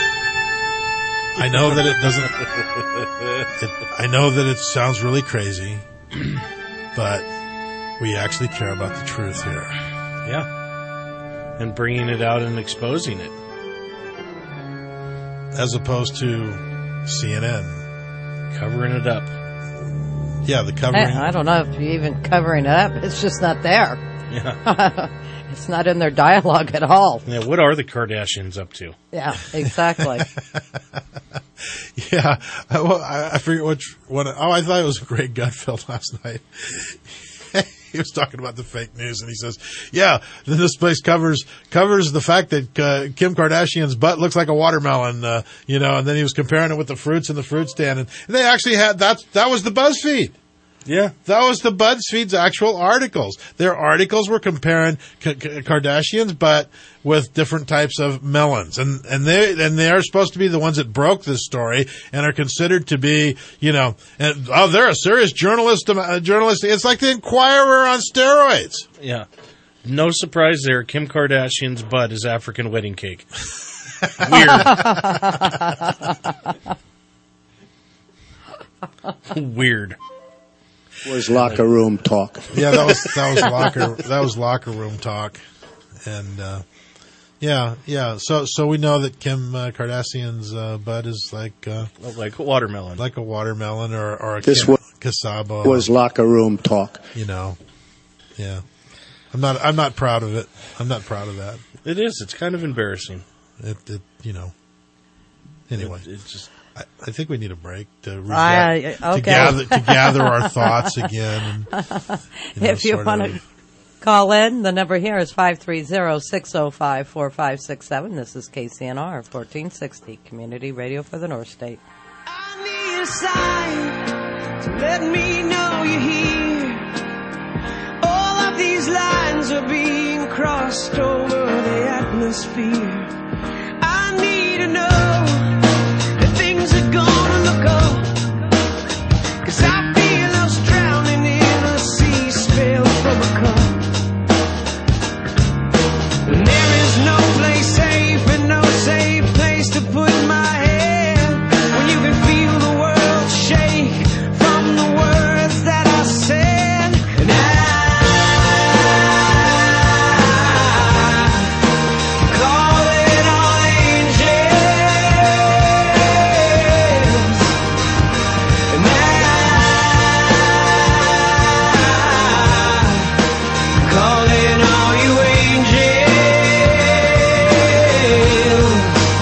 doesn't. I know that it sounds really crazy, but we actually care about the truth here. Yeah, and bringing it out and exposing it, as opposed to CNN covering it up. Yeah, the covering. I don't know if you're even covering it up. It's just not there. Yeah. It's not in their dialogue at all. Yeah, what are the Kardashians up to? Yeah, exactly. Yeah. Well, I forget which one. Oh, I thought it was Greg Gutfeld last night. He was talking about the fake news, and he says, yeah, then this place covers the fact that Kim Kardashian's butt looks like a watermelon, and then he was comparing it with the fruits in the fruit stand. And they actually had, that was the BuzzFeed. Yeah. That was the BuzzFeed's actual articles. Their articles were comparing Kardashian's butt with different types of melons. And they are supposed to be the ones that broke this story and are considered to be, they're a serious journalist. It's like the Inquirer on steroids. Yeah. No surprise there. Kim Kardashian's butt is African wedding cake. Weird. Weird. Was locker room talk. Yeah, that was locker room talk. And so we know that Kim Kardashian's butt is like a watermelon. Like a watermelon or a cassava. Was locker room talk. Yeah. I'm not proud of it. I'm not proud of that. It is. It's kind of embarrassing. Anyway. It just I think we need a break to gather our thoughts again. And, if you want to call in, the number here is 530-605-4567. This is KCNR 1460 Community Radio for the North State. I need a sign to let me know you're here. All of these lines are being crossed over the atmosphere. I need to know that things are gonna look up, 'cause I feel us drowning in a sea spilled from a cup. And there is no place safe and no safe place to put my head when you can feel the world shake from the words that I said. And I call it all angels. And I call it all you angels.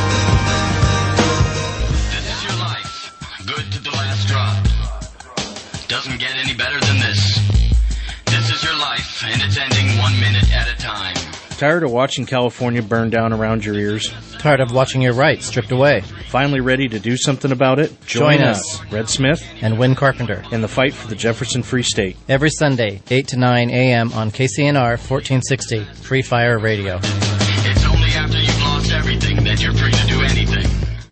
This is your life, good to the last drop. Doesn't get any better than this. This is your life, and it's ending 1 minute at a time. Tired of watching California burn down around your ears? Tired of watching your rights stripped away? Finally ready to do something about it? Join us, Red Smith and Win Carpenter, in the fight for the Jefferson Free State. Every Sunday, 8 to 9 a.m. on KCNR 1460, Free Fire Radio. It's only after you've lost everything that you're free to do anything.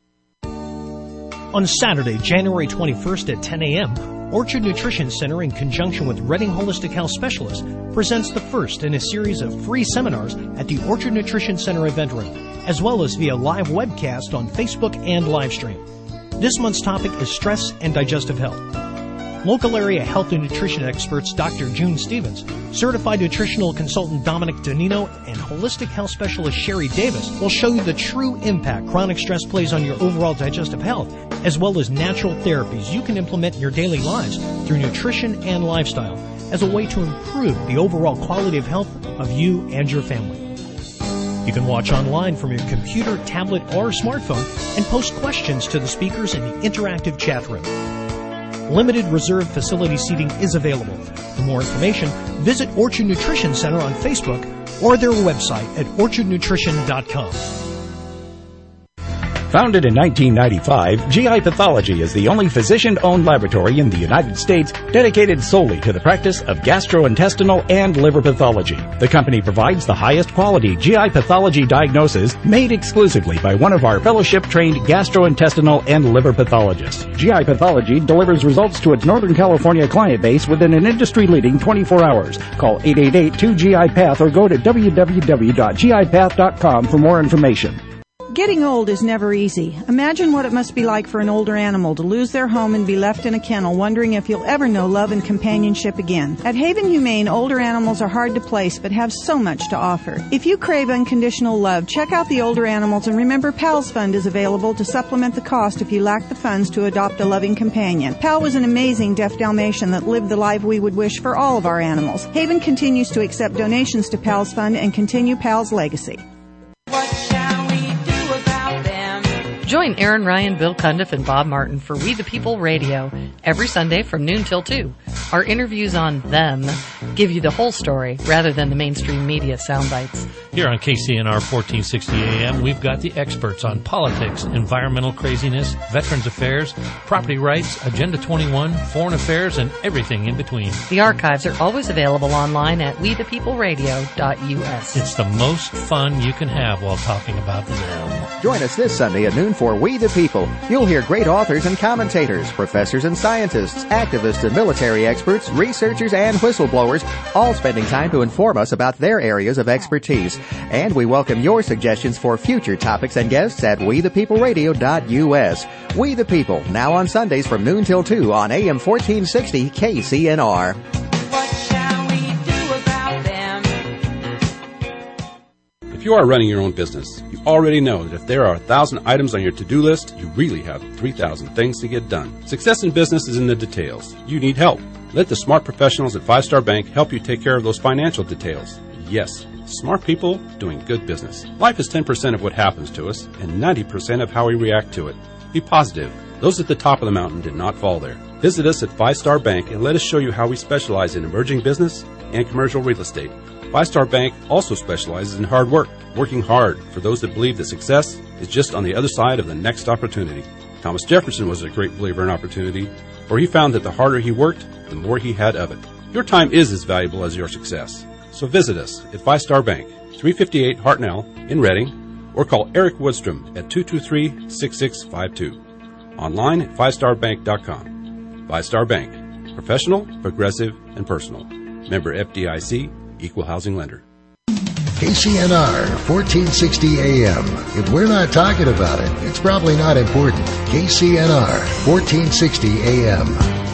On Saturday, January 21st at 10 a.m., Orchard Nutrition Center, in conjunction with Reading Holistic Health Specialists, presents the first in a series of free seminars at the Orchard Nutrition Center event room, as well as via live webcast on Facebook and Livestream. This month's topic is stress and digestive health. Local area health and nutrition experts Dr. June Stevens, certified nutritional consultant Dominic Donino, and holistic health specialist Sherry Davis will show you the true impact chronic stress plays on your overall digestive health, as well as natural therapies you can implement in your daily lives through nutrition and lifestyle as a way to improve the overall quality of health of you and your family. You can watch online from your computer, tablet, or smartphone and post questions to the speakers in the interactive chat room. Limited reserved facility seating is available. For more information, visit Orchard Nutrition Center on Facebook or their website at orchardnutrition.com. Founded in 1995, GI Pathology is the only physician-owned laboratory in the United States dedicated solely to the practice of gastrointestinal and liver pathology. The company provides the highest quality GI pathology diagnosis made exclusively by one of our fellowship-trained gastrointestinal and liver pathologists. GI Pathology delivers results to its Northern California client base within an industry-leading 24 hours. Call 888-2GI-PATH or go to www.gipath.com for more information. Getting old is never easy. Imagine what it must be like for an older animal to lose their home and be left in a kennel wondering if you'll ever know love and companionship again. At Haven Humane, older animals are hard to place but have so much to offer. If you crave unconditional love, check out the older animals and remember PAL's Fund is available to supplement the cost if you lack the funds to adopt a loving companion. PAL was an amazing deaf Dalmatian that lived the life we would wish for all of our animals. Haven continues to accept donations to PAL's Fund and continue PAL's legacy. Join Aaron Ryan, Bill Cundiff, and Bob Martin for We the People Radio every Sunday from noon till 2. Our interviews on them give you the whole story rather than the mainstream media sound bites. Here on KCNR 1460 AM, we've got the experts on politics, environmental craziness, veterans affairs, property rights, Agenda 21, foreign affairs, and everything in between. The archives are always available online at wethepeopleradio.us. It's the most fun you can have while talking about them. Join us this Sunday at noon for We the People. You'll hear great authors and commentators, professors and scientists, activists and military experts, researchers and whistleblowers, all spending time to inform us about their areas of expertise. And we welcome your suggestions for future topics and guests at wethepeopleradio.us. We the People, now on Sundays from noon till 2 on AM 1460 KCNR. If you are running your own business, you already know that if there are 1,000 items on your to-do list, you really have 3,000 things to get done. Success in business is in the details. You need help. Let the smart professionals at 5 Star Bank help you take care of those financial details. Yes, smart people doing good business. Life is 10% of what happens to us and 90% of how we react to it. Be positive. Those at the top of the mountain did not fall there. Visit us at 5 Star Bank and let us show you how we specialize in emerging business and commercial real estate. 5 Star Bank also specializes in hard work, working hard for those that believe that success is just on the other side of the next opportunity. Thomas Jefferson was a great believer in opportunity, for he found that the harder he worked, the more he had of it. Your time is as valuable as your success. So visit us at 5 Star Bank, 358 Hartnell in Reading, or call Eric Woodstrom at 223-6652. Online at 5starbank.com. 5 Star Bank. Professional, progressive, and personal. Member FDIC, Equal Housing Lender. KCNR 1460 AM. If we're not talking about it, it's probably not important. KCNR 1460 AM.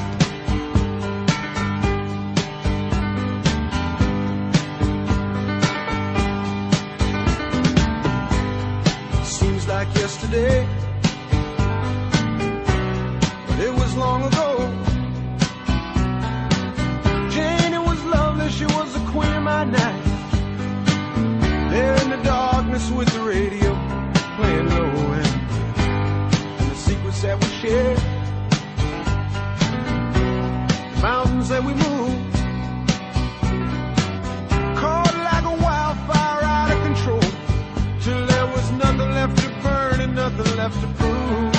Seems like yesterday, but it was long ago. Jane, it was lovely, she was the queen of my night. There in the darkness with the radio playing low and the secrets that we shared, mountains that we moved, caught like a wildfire out of control, till there was nothing left to burn and nothing left to prove.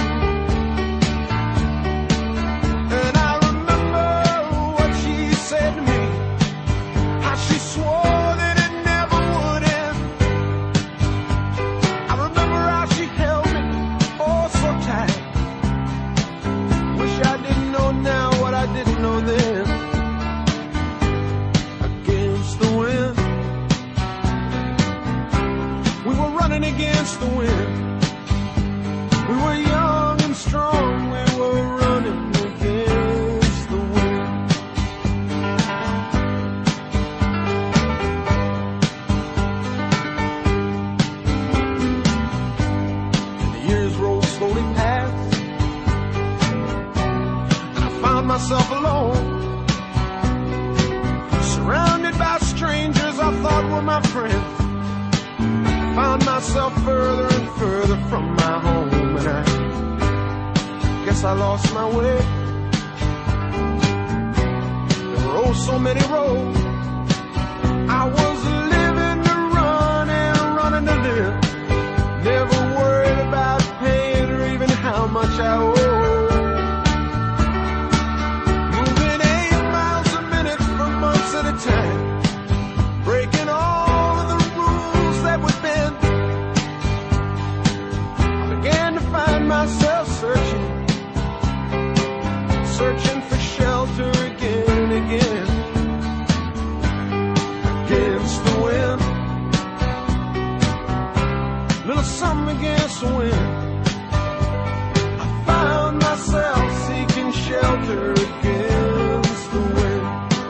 And I remember what she said to me, how she swore that it never would end. I remember how she held me oh so tight. Wish I didn't know now what I didn't know then. Against the wind, we were running against the wind. We were young and strong, we were running against the wind. And the years rolled slowly past, and I found myself alone, surrounded by strangers I thought were my friends. Found myself further and further from my home, and I guess I lost my way. There were oh so many roads. I was living to run and running to live, never worried about paying or even how much I owe. Moving 8 miles a minute for months at a time, breaking all of the rules that would bend. I began to find myself searching for shelter again and again. Against the wind, little something against the wind. I found myself seeking shelter against the wind.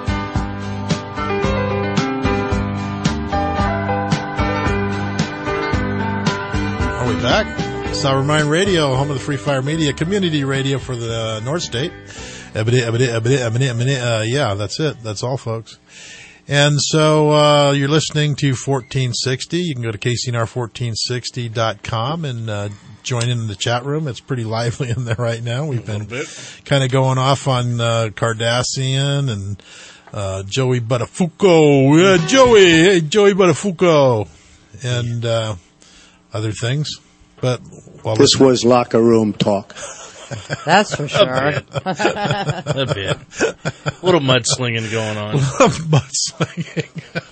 Are we back? Sovereign Mind Radio, home of the Free Fire Media, community radio for the North State. Yeah, that's it. That's all, folks. And so you're listening to 1460. You can go to KCNR1460.com and join in the chat room. It's pretty lively in there right now. We've been kind of going off on Cardassian and Joey Buttafuoco. Yeah, Joey. Hey, Joey Buttafuoco. And other things. But this was locker room talk. That's for sure. A bit. A little mudslinging going on. Mudslinging.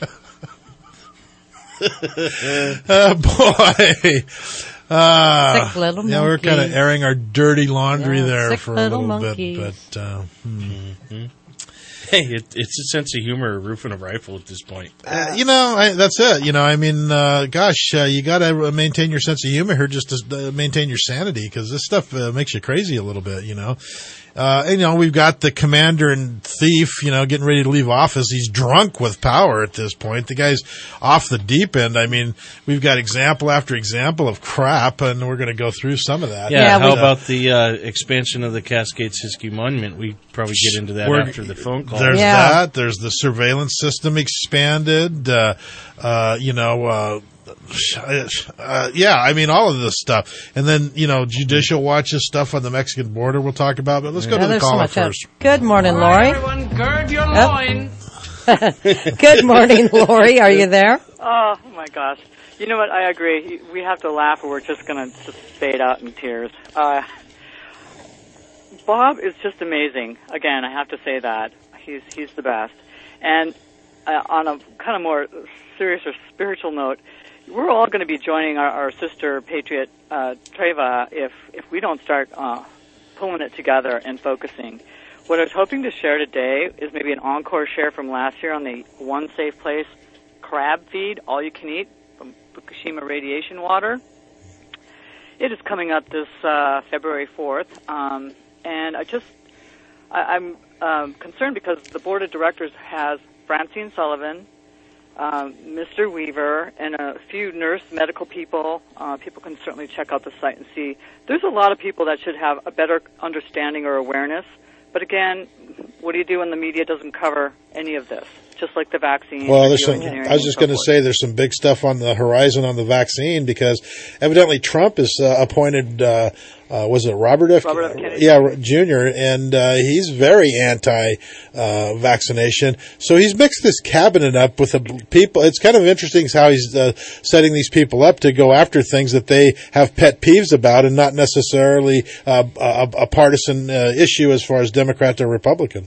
Boy. Sick little yeah, we were kind of airing our dirty laundry there sick for a little little monkeys. bit. But Hey, it's a sense of humor roofing a rifle at this point. that's it. You got to maintain your sense of humor here just to maintain your sanity, because this stuff makes you crazy a little bit, And, we've got the commander and thief, getting ready to leave office. He's drunk with power at this point. The guy's off the deep end. I mean, we've got example after example of crap, and we're going to go through some of that. Yeah, how about the expansion of the Cascade-Siskiyou Monument? We probably get into that after the phone call. There's that. There's the surveillance system expanded. All of this stuff. And then, Judicial Watch's stuff on the Mexican border we'll talk about. But let's go to the caller first. Good morning, Lori. Everyone, gird your loins. Good morning, Lori. Are you there? Oh, my gosh. You know what? I agree. We have to laugh or we're just going to just fade out in tears. Bob is just amazing. Again, I have to say that. He's the best. And on a kind of more serious or spiritual note, we're all going to be joining our sister patriot Treva if we don't start pulling it together and focusing. What I was hoping to share today is maybe an encore share from last year on the One Safe Place crab feed, all you can eat from Fukushima radiation water. It is coming up this February 4th, and I'm concerned because the board of directors has Francine Sullivan, Mr. Weaver, and a few nurse medical people. People can certainly check out the site and see. There's a lot of people that should have a better understanding or awareness. But again, what do you do when the media doesn't cover any of this? Just like the vaccine. Well, I was just going to say there's some big stuff on the horizon on the vaccine, because evidently Trump has appointed, was it Robert F. Kennedy? Yeah, Jr., and he's very anti-vaccination. So he's mixed this cabinet up with people. It's kind of interesting how he's setting these people up to go after things that they have pet peeves about, and not necessarily a partisan issue as far as Democrat or Republican.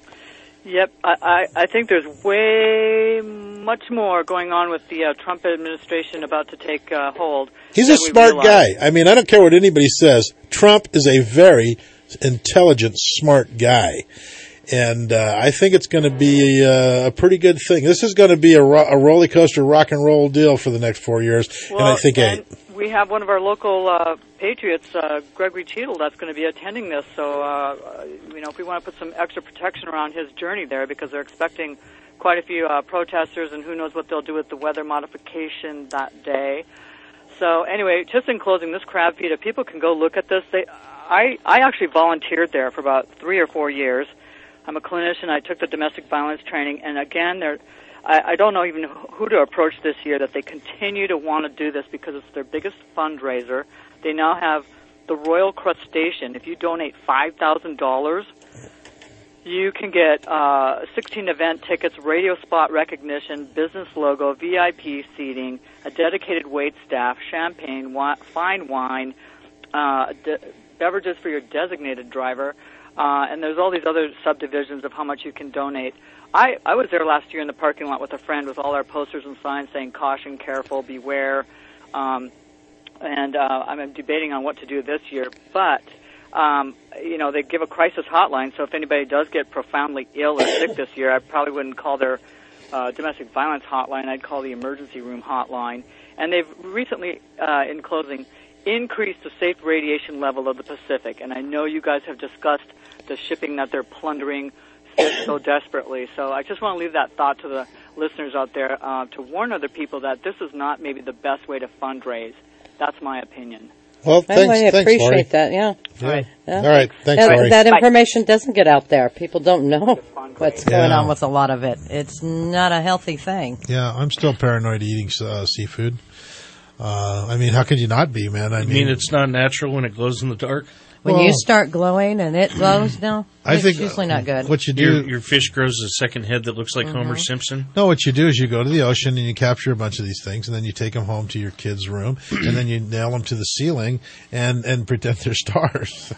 Yep, I think there's way much more going on with the Trump administration about to take hold. He's a smart guy. I mean, I don't care what anybody says. Trump is a very intelligent, smart guy. And I think it's going to be a pretty good thing. This is going to be a roller coaster, rock and roll deal for the next 4 years, well, and I think 8. We have one of our local patriots, Gregory Cheadle, that's going to be attending this. So, if we want to put some extra protection around his journey there, because they're expecting quite a few protesters, and who knows what they'll do with the weather modification that day. So, anyway, just in closing, this crab feed, if people can go look at this, I actually volunteered there for about 3 or 4 years. I'm a clinician. I took the domestic violence training, and again, I don't know even who to approach this year that they continue to want to do this, because it's their biggest fundraiser. They now have the Royal Crustacean. If you donate $5,000, you can get 16 event tickets, radio spot recognition, business logo, VIP seating, a dedicated wait staff, champagne, fine wine, beverages for your designated driver, and there's all these other subdivisions of how much you can donate. I was there last year in the parking lot with a friend with all our posters and signs saying caution, careful, beware, and I'm debating on what to do this year. But, they give a crisis hotline, so if anybody does get profoundly ill or sick this year, I probably wouldn't call their domestic violence hotline. I'd call the emergency room hotline. And they've recently, in closing, increased the safe radiation level of the Pacific. And I know you guys have discussed the shipping that they're plundering so desperately. So I just want to leave that thought to the listeners out there to warn other people that this is not maybe the best way to fundraise. That's my opinion. Well, I really thanks, appreciate Lori. that. Yeah. Yeah. Yeah. All right. Thanks, Lori. That information doesn't get out there. People don't know what's going Yeah. on with a lot of it. It's not a healthy thing. Yeah, I'm still paranoid eating seafood. I mean, how could you not be, man? I You mean it's not natural when it glows in the dark? When you start glowing and it glows, no, I it's think usually not good. what you do- Your fish grows a second head that looks like Homer Simpson. No, what you do is you go to the ocean and you capture a bunch of these things, and then you take them home to your kid's room, and then you nail them to the ceiling and pretend they're stars.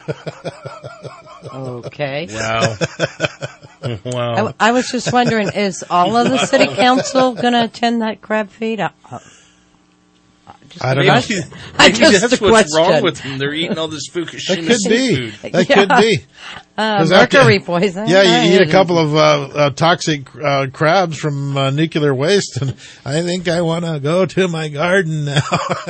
Okay. Wow. Wow. I was just wondering, is all of the city council going to attend that crab feed? I don't know. Maybe just that's a what's question. wrong with them. They're eating all this Fukushima That could be. seafood. That could be. 'Cause Mercury poison. Yeah, you eat a couple of toxic crabs from nuclear waste, and I think I want to go to my garden now.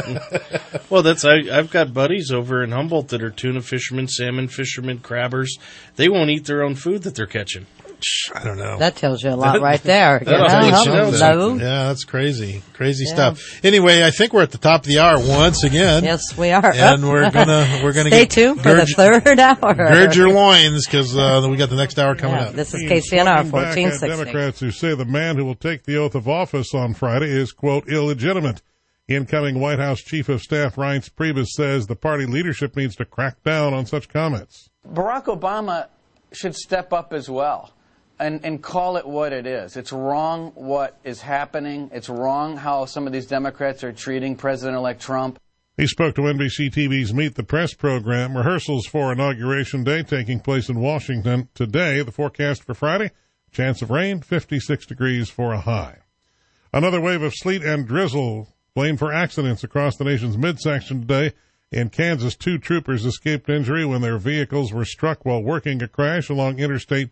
Well, I've got buddies over in Humboldt that are tuna fishermen, salmon fishermen, crabbers. They won't eat their own food that they're catching. I don't know. That tells you a lot right there. That'll let you know No. Yeah, that's crazy. Crazy stuff. Anyway, I think we're at the top of the hour once again. Yes, we are. And we're gonna Stay tuned for the third hour. Gird your loins, because we got the next hour coming up. This is KCNR Looking back at 1460. Democrats who say the man who will take the oath of office on Friday is, quote, illegitimate. Incoming White House Chief of Staff Reince Priebus says the party leadership needs to crack down on such comments. Barack Obama should step up as well and call it what it is. It's wrong what is happening. It's wrong how some of these Democrats are treating President-elect Trump. He spoke to NBC TV's Meet the Press program. Rehearsals for Inauguration Day taking place in Washington today. The forecast for Friday, chance of rain, 56 degrees for a high. Another wave of sleet and drizzle blamed for accidents across the nation's midsection today. In Kansas, 2 troopers escaped injury when their vehicles were struck while working a crash along Interstate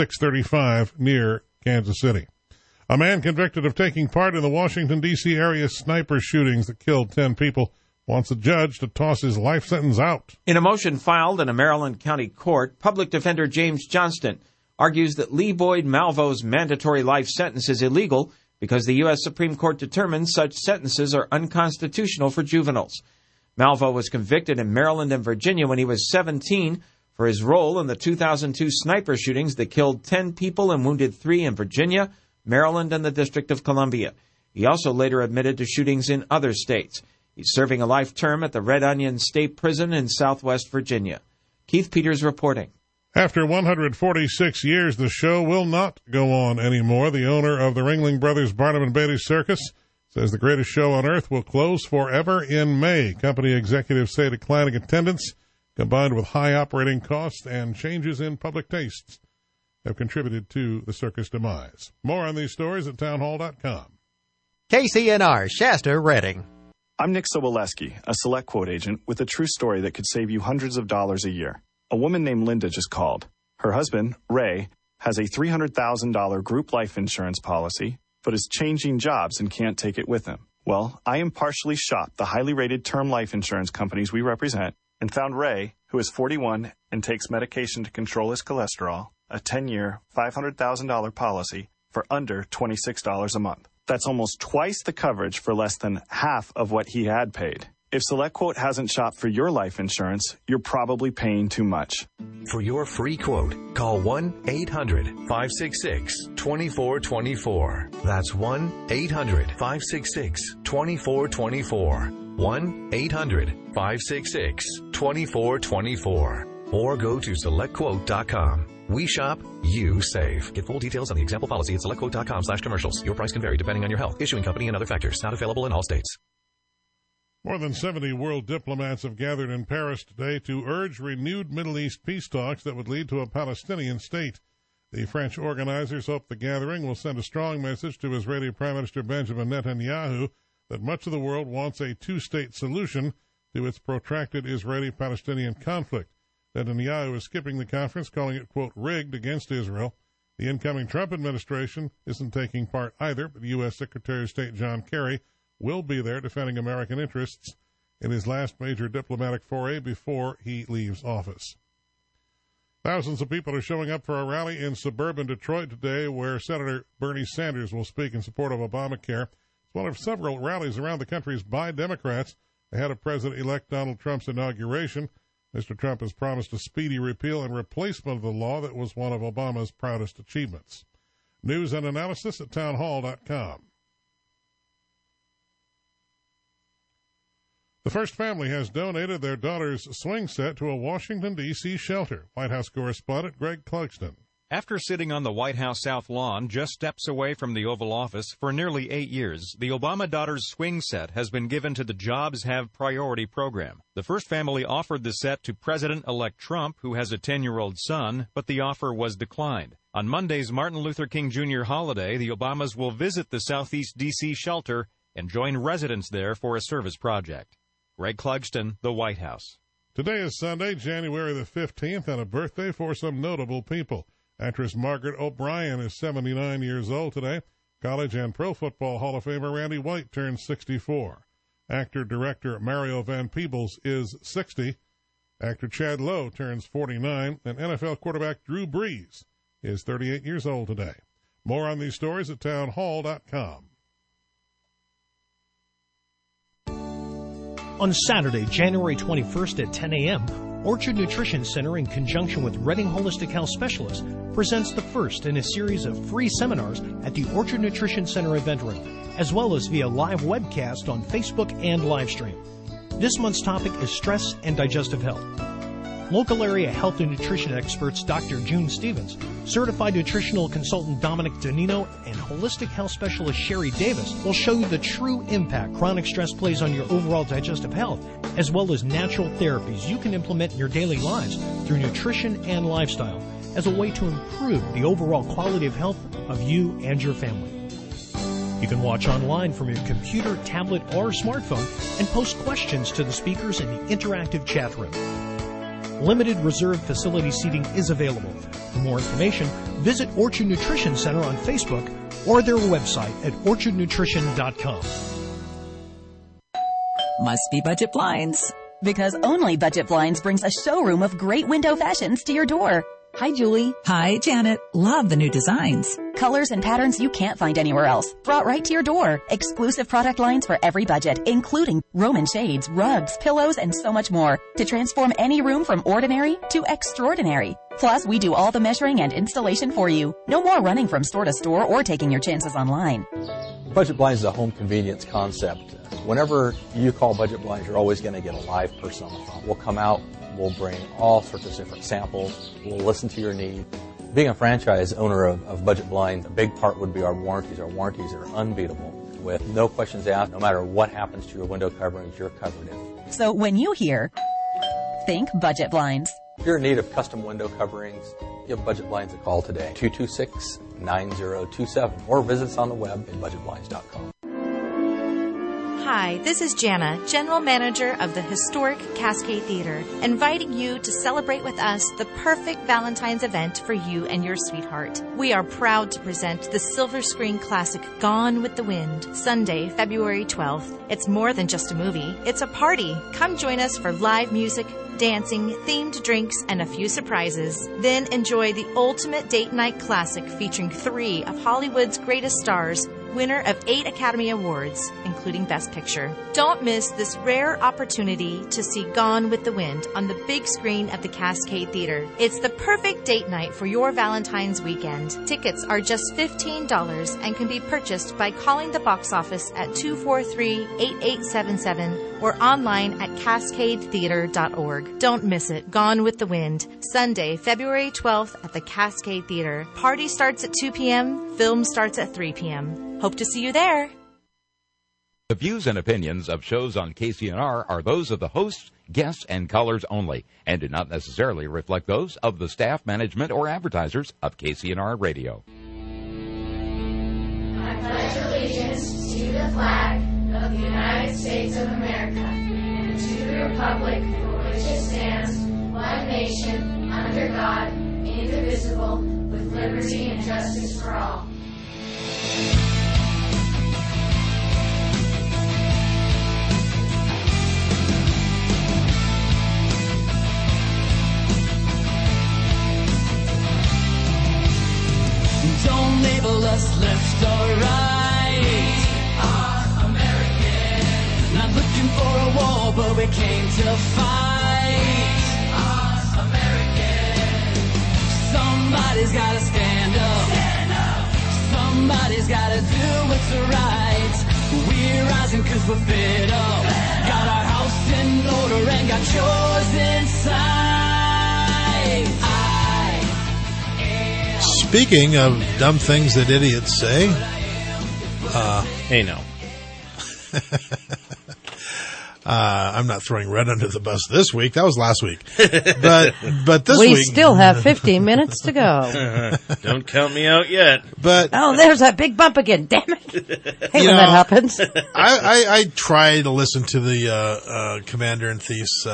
635 near Kansas City. A man convicted of taking part in the Washington, D.C. area sniper shootings that killed 10 people wants a judge to toss his life sentence out. In a motion filed in a Maryland county court, public defender James Johnston argues that Lee Boyd Malvo's mandatory life sentence is illegal because the U.S. Supreme Court determined such sentences are unconstitutional for juveniles. Malvo was convicted in Maryland and Virginia when he was 17 for his role in the 2002 sniper shootings that killed 10 people and wounded 3 in Virginia, Maryland, and the District of Columbia. He also later admitted to shootings in other states. He's serving a life term at the Red Onion State Prison in Southwest Virginia. Keith Peters reporting. After 146 years, the show will not go on anymore. The owner of the Ringling Brothers Barnum and Bailey Circus says the greatest show on earth will close forever in May. Company executives say declining attendance, combined with high operating costs and changes in public tastes, have contributed to the circus demise. More on these stories at townhall.com. KCNR, Shasta, Redding. I'm Nick Soboleski, a Select Quote agent with a true story that could save you hundreds of dollars a year. A woman named Linda just called. Her husband, Ray, has a $300,000 group life insurance policy, but is changing jobs and can't take it with him. Well, I impartially shopped the highly rated term life insurance companies we represent and found Ray, who is 41 and takes medication to control his cholesterol, a 10-year, $500,000 policy for under $26 a month. That's almost twice the coverage for less than half of what he had paid. If SelectQuote hasn't shopped for your life insurance, you're probably paying too much. For your free quote, call 1-800-566-2424. That's 1-800-566-2424. 1-800-566-2424. Or go to SelectQuote.com. We shop, you save. Get full details on the example policy at SelectQuote.com/commercials. Your price can vary depending on your health, issuing company, and other factors. Not available in all states. More than 70 world diplomats have gathered in Paris today to urge renewed Middle East peace talks that would lead to a Palestinian state. The French organizers hope the gathering will send a strong message to Israeli Prime Minister Benjamin Netanyahu that much of the world wants a two-state solution to its protracted Israeli-Palestinian conflict. Netanyahu is skipping the conference, calling it, quote, rigged against Israel. The incoming Trump administration isn't taking part either, but U.S. Secretary of State John Kerry will be there defending American interests in his last major diplomatic foray before he leaves office. Thousands of people are showing up for a rally in suburban Detroit today where Senator Bernie Sanders will speak in support of Obamacare. It's one of several rallies around the country by Democrats Ahead of President-elect Donald Trump's inauguration, Mr. Trump has promised a speedy repeal and replacement of the law that was one of Obama's proudest achievements. News and analysis at townhall.com. The First Family has donated their daughter's swing set to a Washington, D.C. shelter. White House correspondent Greg Clugston. After sitting on the White House South Lawn, just steps away from the Oval Office, for nearly 8 years, the Obama daughter's swing set has been given to the Jobs Have Priority program. The First Family offered the set to President-elect Trump, who has a 10-year-old son, but the offer was declined. On Monday's Martin Luther King Jr. holiday, the Obamas will visit the Southeast D.C. shelter and join residents there for a service project. Greg Clugston, the White House. Today is Sunday, January the 15th, and a birthday for some notable people. Actress Margaret O'Brien is 79 years old today. College and Pro Football Hall of Famer Randy White turns 64. Actor-director Mario Van Peebles is 60. Actor Chad Lowe turns 49. And NFL quarterback Drew Brees is 38 years old today. More on these stories at townhall.com. On Saturday, January 21st at 10 a.m., Orchard Nutrition Center, in conjunction with Reading Holistic Health Specialists, presents the first in a series of free seminars at the Orchard Nutrition Center event room, as well as via live webcast on Facebook and Livestream. This month's topic is stress and digestive health. Local area health and nutrition experts Dr. June Stevens, certified nutritional consultant Dominic Donino, and holistic health specialist Sherry Davis will show you the true impact chronic stress plays on your overall digestive health, as well as natural therapies you can implement in your daily lives through nutrition and lifestyle as a way to improve the overall quality of health of you and your family. You can watch online from your computer, tablet, or smartphone and post questions to the speakers in the interactive chat room. Limited reserved facility seating is available. For more information, visit Orchard Nutrition Center on Facebook or their website at orchardnutrition.com. Must be Budget Blinds. Because only Budget Blinds brings a showroom of great window fashions to your door. Hi, Julie. Hi, Janet. Love the new designs. Colors and patterns you can't find anywhere else. Brought right to your door. Exclusive product lines for every budget, including Roman shades, rugs, pillows, and so much more. To transform any room from ordinary to extraordinary. Plus, we do all the measuring and installation for you. No more running from store to store or taking your chances online. Budget Blinds is a home convenience concept. Whenever you call Budget Blinds, you're always going to get a live person on the phone. We'll come out. We'll bring all sorts of different samples. We'll listen to your need. Being a franchise owner of Budget Blinds, a big part would be our warranties. Our warranties are unbeatable. With no questions asked, no matter what happens to your window coverings, you're covered in. So when you hear, think Budget Blinds. If you're in need of custom window coverings, give Budget Blinds a call today, 226-9027, or visit us on the web at budgetblinds.com. Hi, this is Jana, General Manager of the historic Cascade Theater, inviting you to celebrate with us the perfect Valentine's event for you and your sweetheart. We are proud to present the silver screen classic Gone with the Wind, Sunday, February 12th. It's more than just a movie, it's a party. Come join us for live music, dancing, themed drinks, and a few surprises. Then enjoy the ultimate date night classic featuring 3 of Hollywood's greatest stars, winner of 8 Academy Awards, including Best Picture. Don't miss this rare opportunity to see Gone with the Wind on the big screen at the Cascade Theater. It's the perfect date night for your Valentine's weekend. Tickets are just $15 and can be purchased by calling the box office at 243-8877 or online at cascadetheater.org. Don't miss it. Gone with the Wind, Sunday, February 12th at the Cascade Theater. Party starts at 2 p.m., film starts at 3 p.m. Hope to see you there. The views and opinions of shows on KCNR are those of the hosts, guests, and callers only, and do not necessarily reflect those of the staff, management, or advertisers of KCNR Radio. I pledge allegiance to the flag of the United States of America and to the republic for which it stands, one nation, under God, indivisible, with liberty and justice for all. Don't label us left or right. We are American. Not looking for a war, war, but we came to fight. Our American. Somebody's gotta stand up. Stand up. Somebody's gotta do what's right. We're rising 'cause we're fed up. Got our house in order and got yours in sight. Speaking of dumb things that idiots say, hey, no. I'm not throwing Red under the bus this week. That was last week. But this week. We still have 15 minutes to go. Don't count me out yet. But oh, there's that big bump again. Damn it. Hey, when that happens. I try to listen to the Commander in Thief's,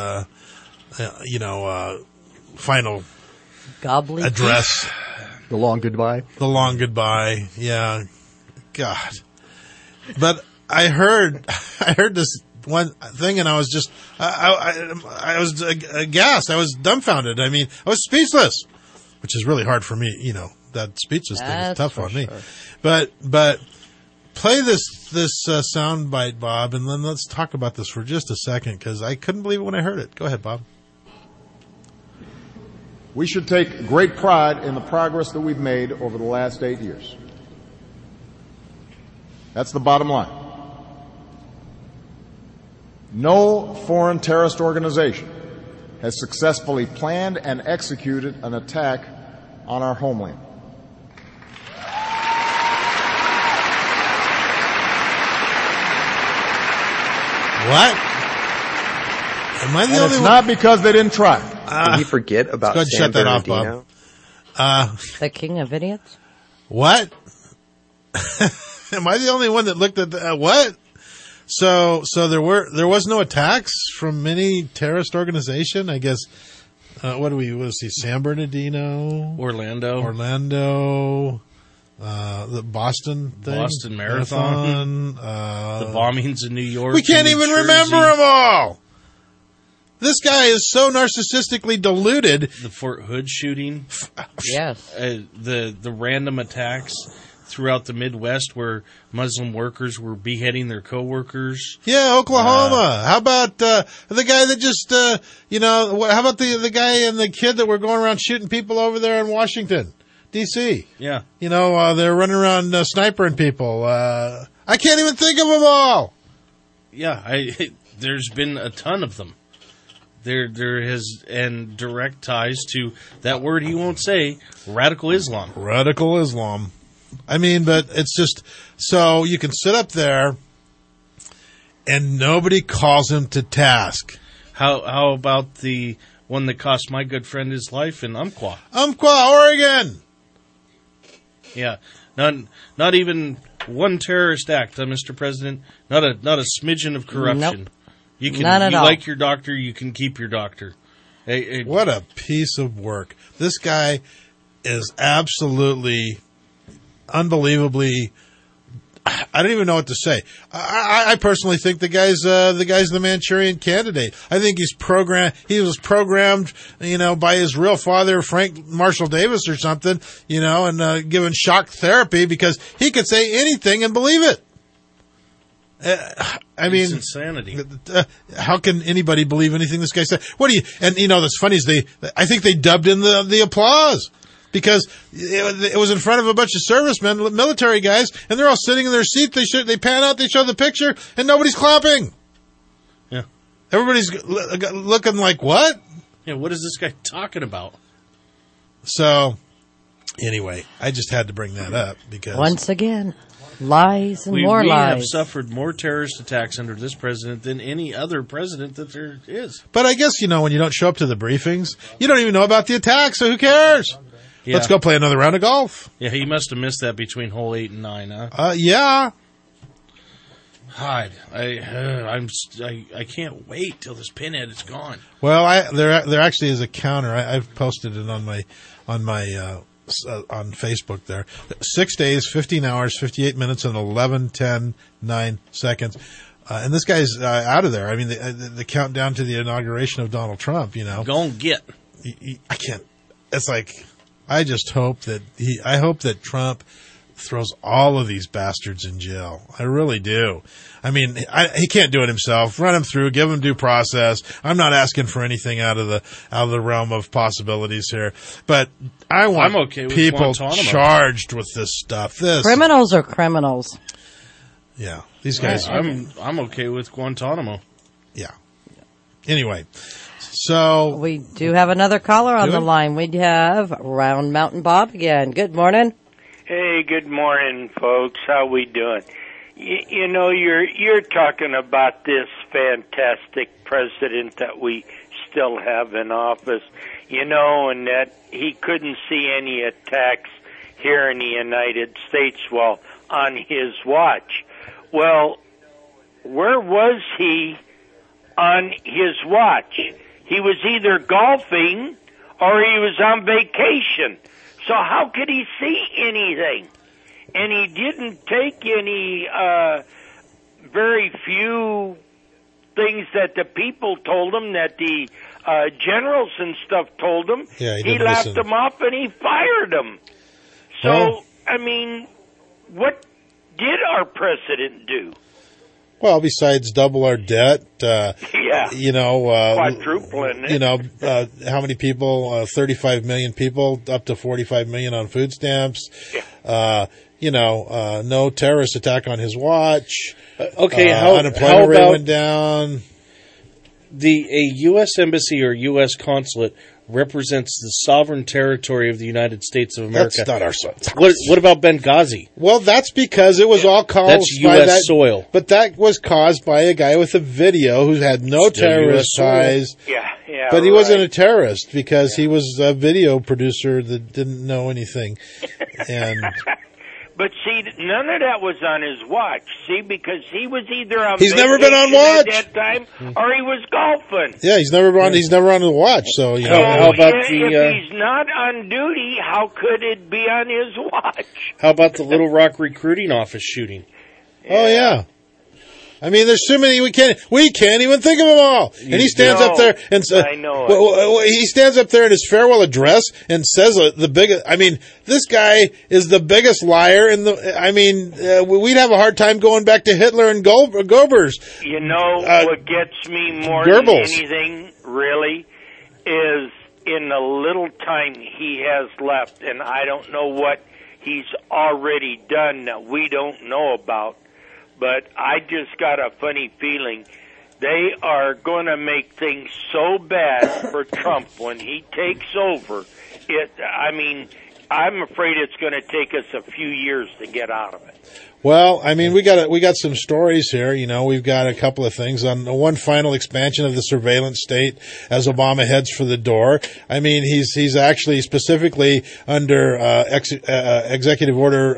final Gobbly address. The long goodbye. The long goodbye. Yeah. God. But I heard this one thing, and I was just, I was aghast. I was dumbfounded. I mean, I was speechless, which is really hard for me. You know, that speechless thing is tough on me. Sure. But play this sound bite, Bob, and then let's talk about this for just a second, because I couldn't believe it when I heard it. Go ahead, Bob. We should take great pride in the progress that we've made over the last 8 years. That's the bottom line. No foreign terrorist organization has successfully planned and executed an attack on our homeland. What? Am I the and only it's one? not because they didn't try. Did he forget about go ahead and San shut that off, Bernardino? Bob. The king of idiots? What? Am I the only one that looked at what? So there was no attacks from any terrorist organization, I guess. What is he? San Bernardino? Orlando. The Boston thing? Boston Marathon. The bombings in New York. We can't even remember them all. This guy is so narcissistically deluded. The Fort Hood shooting. Yes. The random attacks throughout the Midwest where Muslim workers were beheading their coworkers. Yeah, Oklahoma. How about the guy that just, how about the guy and the kid that were going around shooting people over there in Washington, D.C.? Yeah. They're running around snipering people. I can't even think of them all. Yeah, there's been a ton of them. There has, and direct ties to that word he won't say, radical Islam. Radical Islam. I mean, but it's just, so you can sit up there and nobody calls him to task. How about the one that cost my good friend his life in Umpqua? Oregon! Yeah. Not even one terrorist act, Mr. President. Not a smidgen of corruption. Nope. You can, None at all. like your doctor, you can keep your doctor. What a piece of work. This guy is absolutely, unbelievably, I don't even know what to say. I personally think the guy's the Manchurian Candidate. I think he was programmed, by his real father, Frank Marshall Davis or something, and given shock therapy because he could say anything and believe it. It's insanity. How can anybody believe anything this guy said? That's funny is I think they dubbed in the applause because it was in front of a bunch of servicemen, military guys, and they're all sitting in their seat. They pan out, they show the picture, and nobody's clapping. Yeah. Everybody's looking like, what? Yeah, what is this guy talking about? So, anyway, I just had to bring that up because once again, lies and more we lies. We have suffered more terrorist attacks under this president than any other president that there is. But I guess, when you don't show up to the briefings, you don't even know about the attack, so who cares? Yeah. Let's go play another round of golf. Yeah, he must have missed that between hole 8 and 9, huh? Yeah. God, I can't wait till this pinhead is gone. Well, there actually is a counter. I've posted it on my on Facebook there. 6 days, 15 hours, 58 minutes, and 11, 10, 9 seconds. And this guy's out of there. I mean, the countdown to the inauguration of Donald Trump, Go and get. I can't. It's like, I just hope that I hope that Trump throws all of these bastards in jail. I really do. I mean, he can't do it himself. Run him through, give him due process. I'm not asking for anything out of the realm of possibilities here, but I want people charged with this stuff. Criminals are criminals. Yeah, these guys. I'm okay with Guantanamo. Yeah. Anyway, so we do have another caller on the line. We have Round Mountain Bob again. Good morning. Hey, good morning, folks. How we doing? You know, you're talking about this fantastic president that we still have in office, you know, and that he couldn't see any attacks here in the United States while on his watch. Well, where was he on his watch? He was either golfing or he was on vacation. So how could he see anything? And he didn't take any very few things that the people told him, that the generals and stuff told him. Yeah, he laughed them off and he fired them. So, I mean, what did our president do? Well, besides double our debt, you know, quadrupling it. You know, how many people? 35 million people, up to 45 million on food stamps. Yeah. You know, no terrorist attack on his watch. How unemployment rate about went down? A U.S. embassy or U.S. consulate represents the sovereign territory of the United States of America. That's not our soil. What about Benghazi? Well, that's because it was all caused That's by U.S. soil. But that was caused by a guy with a video who had no terrorist ties. Yeah, but he wasn't a terrorist because he was a video producer that didn't know anything. And but see, none of that was on his watch. See, because he was either on he's never been on watch at that time, or he was golfing. Yeah, he's never on the watch. So you know, how about if he's not on duty, how could it be on his watch? How about the Little Rock recruiting office shooting? Oh yeah. I mean, there's too many. We can't even think of them all. And he stands up there and he stands up there in his farewell address and says the biggest. I mean, this guy is the biggest liar in the. I mean, we'd have a hard time going back to Hitler and Goebbels. You know what gets me more than anything, really, is in the little time he has left, and I don't know what he's already done that we don't know about. But I just got a funny feeling they are going to make things so bad for Trump when he takes over. I mean, I'm afraid it's going to take us a few years to get out of it. Well, I mean, we got some stories here. You know, we've got a couple of things on one final expansion of the surveillance state as Obama heads for the door. I mean, he's actually specifically under Executive Order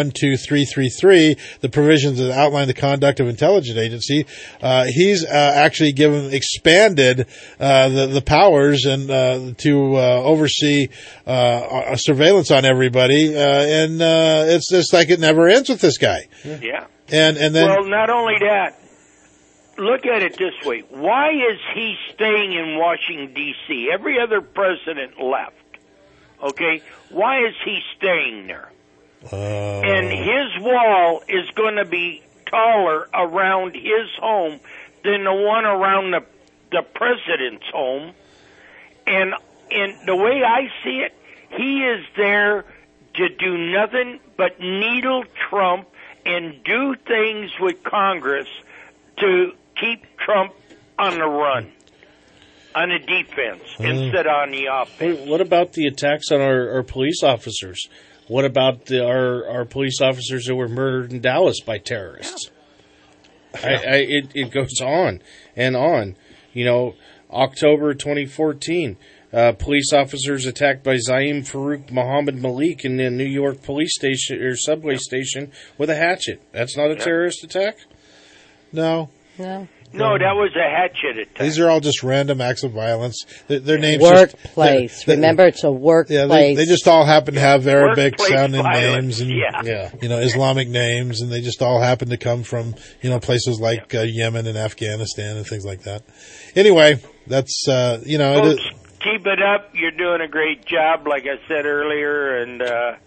12333, the provisions that outline the conduct of intelligence agency. He's actually expanded the powers and to oversee surveillance on everybody, and it's just like it never ends with this guy. Yeah. And then, well, not only that, look at it this way. Why is he staying in Washington, D.C.? Every other president left. Okay? Why is he staying there? And his wall is going to be taller around his home than the one around the president's home. And the way I see it, he is there to do nothing but needle Trump and do things with Congress to keep Trump on the run, on the defense, instead on the offense. What about the attacks on our police officers? What about our police officers that were murdered in Dallas by terrorists? Yeah. It goes on and on. You know, October 2014. Police officers attacked by Zaim Farouk Muhammad Malik in the New York police station or subway station with a hatchet. That's not a terrorist attack? No. No, that was a hatchet attack. These are all just random acts of violence. Their names workplace. Remember, it's a workplace. Yeah, they just all happen to have Arabic sounding names and you know, Islamic names, and they just all happen to come from, you know, places like Yemen and Afghanistan and things like that. Anyway, that's you know, Folks, keep it up. You're doing a great job, like I said earlier, and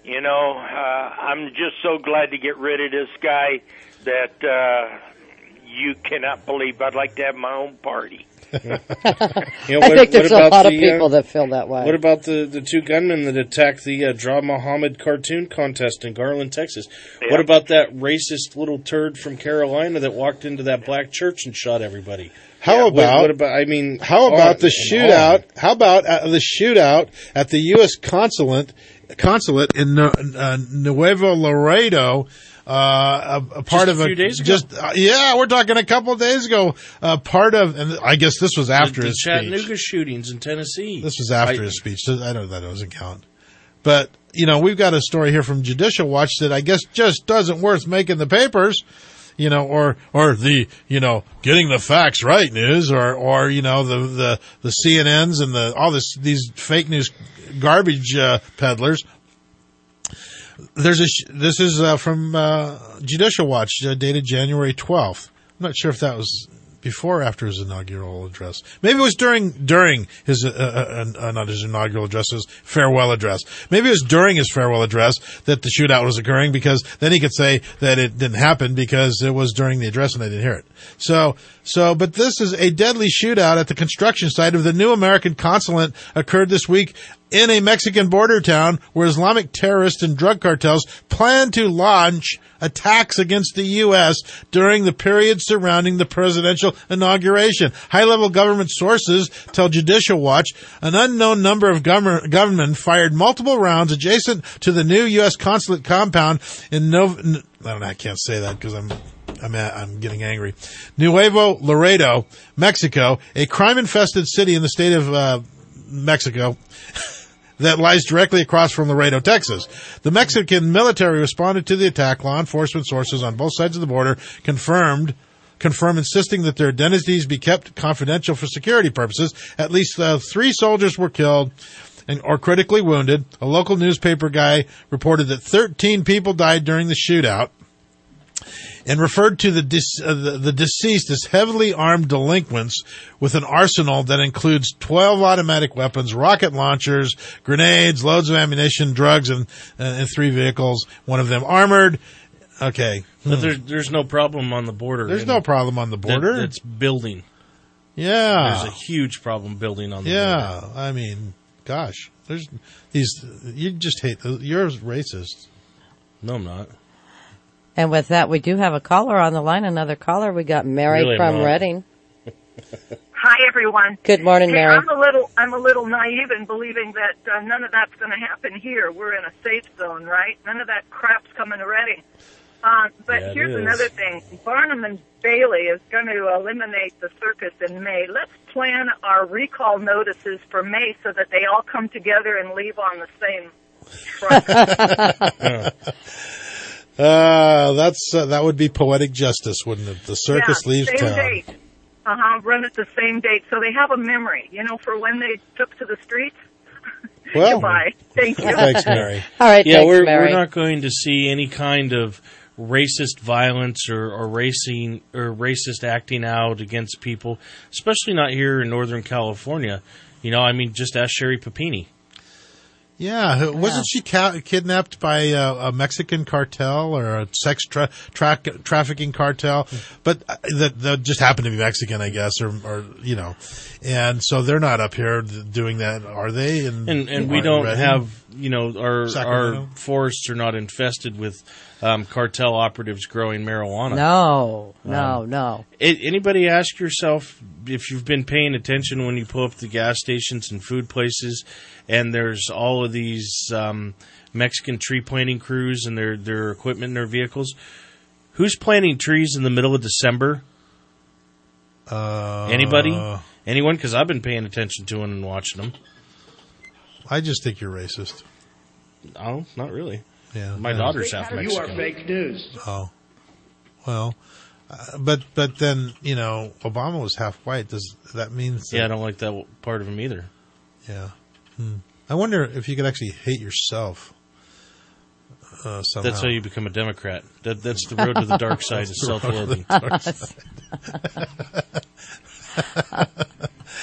You know, I'm just so glad to get rid of this guy that you cannot believe. I'd like to have my own party. I think there's a lot of people that feel that way. What about the two gunmen that attacked the Draw Muhammad cartoon contest in Garland, Texas? Yeah. What about that racist little turd from Carolina that walked into that black church and shot everybody? How about? What about? I mean, how about the shootout? How about the shootout at the U.S. consulate in Nuevo Laredo? A part of a few days ago. We're talking a couple of days ago. Part of, and I guess this was after the his speech. Chattanooga shootings in Tennessee. This was after his speech. I know that doesn't count. But, you know, we've got a story here from Judicial Watch that I guess just doesn't worth making the papers, you know, or the, you know, getting the facts right news, or you know, the CNNs and these fake news garbage peddlers. This is from Judicial Watch, dated January 12th. I'm not sure if that was before or after his inaugural address. Maybe it was during his not his inaugural address, his farewell address. Maybe it was during his farewell address that the shootout was occurring, because then he could say that it didn't happen because it was during the address and they didn't hear it. But this is a deadly shootout at the construction site of the new American consulate occurred this week in a Mexican border town where Islamic terrorists and drug cartels plan to launch attacks against the U.S. during the period surrounding the presidential inauguration. High-level government sources tell Judicial Watch an unknown number of gunmen fired multiple rounds adjacent to the new U.S. consulate compound in I can't say that because I'm getting angry. Nuevo Laredo, Mexico, a crime-infested city in the state of Mexico that lies directly across from Laredo, Texas. The Mexican military responded to the attack. Law enforcement sources on both sides of the border confirm insisting that their identities be kept confidential for security purposes. At least 3 soldiers were killed or critically wounded. A local newspaper guy reported that 13 people died during the shootout, and referred to the deceased as heavily armed delinquents with an arsenal that includes 12 automatic weapons, rocket launchers, grenades, loads of ammunition, drugs, and 3 vehicles, one of them armored. Okay. But there's no problem on the border. There's no problem on the border. It's building. Yeah. There's a huge problem building on the border. Yeah. I mean, gosh. There's these, you just hate, you're racist. No, I'm not. And with that, we do have a caller on the line. Another caller. We got Mary from Reading. Hi, everyone. Good morning, Mary. I'm a little naive in believing that none of that's going to happen here. We're in a safe zone, right? None of that crap's coming to Reading. But here's another thing. Barnum and Bailey is going to eliminate the circus in May. Let's plan our recall notices for May so that they all come together and leave on the same truck. That would be poetic justice, wouldn't it? The circus leaves same town. Date. Run at the same date, so they have a memory, for when they took to the streets. Well, goodbye. Thank you. Thanks, Mary. All right, yeah, thanks, Mary. We're not going to see any kind of racist violence or racist acting out against people, especially not here in Northern California. Just ask Sherry Papini. Yeah, wasn't she kidnapped by a Mexican cartel or a sex trafficking cartel? But that just happened to be Mexican, I guess, or and so they're not up here doing that, are they? And we don't have our forests are not infested with cartel operatives growing marijuana. No. Anybody ask yourself if you've been paying attention when you pull up the gas stations and food places, and there's all of these Mexican tree planting crews and their equipment in their vehicles. Who's planting trees in the middle of December? Anybody? Anyone? Because I've been paying attention to them and watching them. I just think you're racist. Oh, not really. Yeah, my daughter's half Mexican. You are fake news. Oh, well, but then Obama was half white. Does that mean? Yeah, I don't like that part of him either. Yeah, I wonder if you could actually hate yourself. Somehow. That's how you become a Democrat. That's the road to the dark side is self-loathing.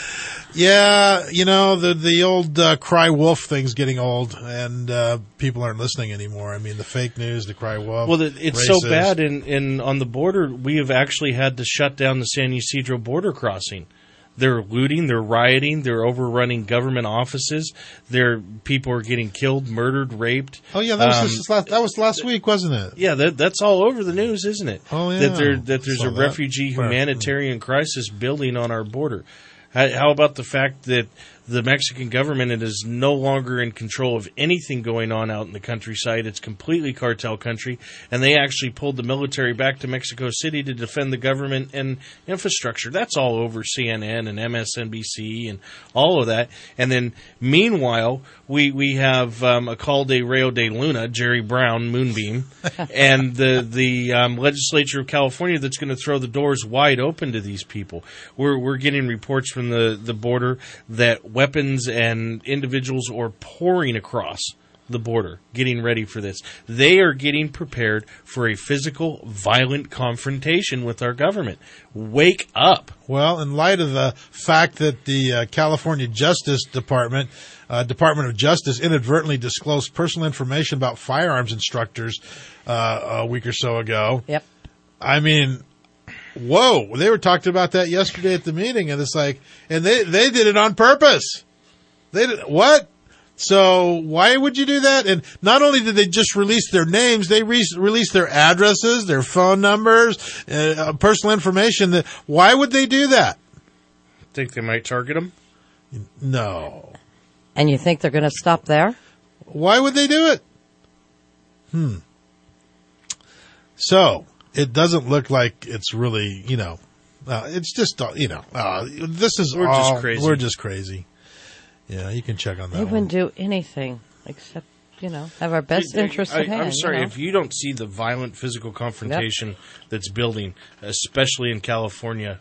Yeah, the old cry wolf thing's getting old, and people aren't listening anymore. I mean, the fake news, the cry wolf. Well, it's so bad in on the border. We have actually had to shut down the San Ysidro border crossing. They're looting, they're rioting, they're overrunning government offices. People are getting killed, murdered, raped. Oh yeah, that was last week, wasn't it? Yeah, that's all over the news, isn't it? Oh yeah, that there's a refugee humanitarian crisis building on our border. How about the fact that the Mexican government is no longer in control of anything going on out in the countryside? It's completely cartel country, and they actually pulled the military back to Mexico City to defend the government and infrastructure. That's all over CNN and MSNBC and all of that. And then, meanwhile, we have Alcalde Rayo de Luna, Jerry Brown, Moonbeam, and the legislature of California that's going to throw the doors wide open to these people. We're getting reports from the border that weapons and individuals are pouring across the border, getting ready for this. They are getting prepared for a physical, violent confrontation with our government. Wake up. Well, in light of the fact that the California Justice Department of Justice inadvertently disclosed personal information about firearms instructors a week or so ago. Yep. I mean, whoa, they were talking about that yesterday at the meeting, and it's like, and they did it on purpose. They did what? So why would you do that? And not only did they just release their names, they released their addresses, their phone numbers, personal information. Why would they do that? Think they might target them? No. And you think they're going to stop there? Why would they do it? So it doesn't look like it's really, it's just, this is just crazy. We're just crazy. Yeah, you can check on that. They wouldn't do anything except, have our best interest at hand. I'm sorry, if you don't see the violent physical confrontation that's building, especially in California,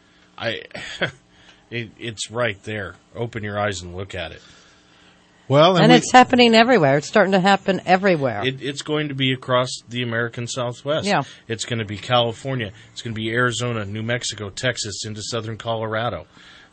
it's right there. Open your eyes and look at it. Well, and it's happening everywhere. It's starting to happen everywhere. It's going to be across the American Southwest. Yeah. It's going to be California. It's going to be Arizona, New Mexico, Texas, into southern Colorado.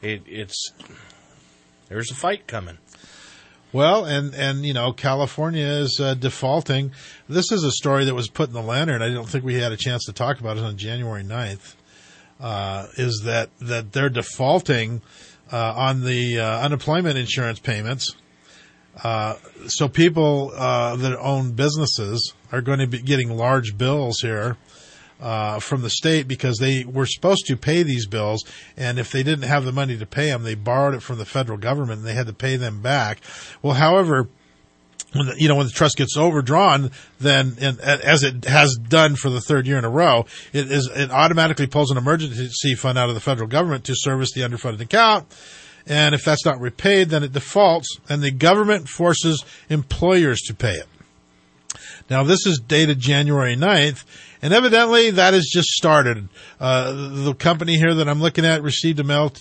There's a fight coming. Well, and California is defaulting. This is a story that was put in the Lantern. I don't think we had a chance to talk about it on January 9th. Is that they're defaulting on the unemployment insurance payments. So people that own businesses are going to be getting large bills here from the state because they were supposed to pay these bills, and if they didn't have the money to pay them, they borrowed it from the federal government and they had to pay them back. Well, however, when the trust gets overdrawn, then as it has done for the third year in a row, it automatically pulls an emergency fund out of the federal government to service the underfunded account. And if that's not repaid, then it defaults, and the government forces employers to pay it. Now, this is dated January 9th, and evidently that has just started. The company here that I'm looking at received a bill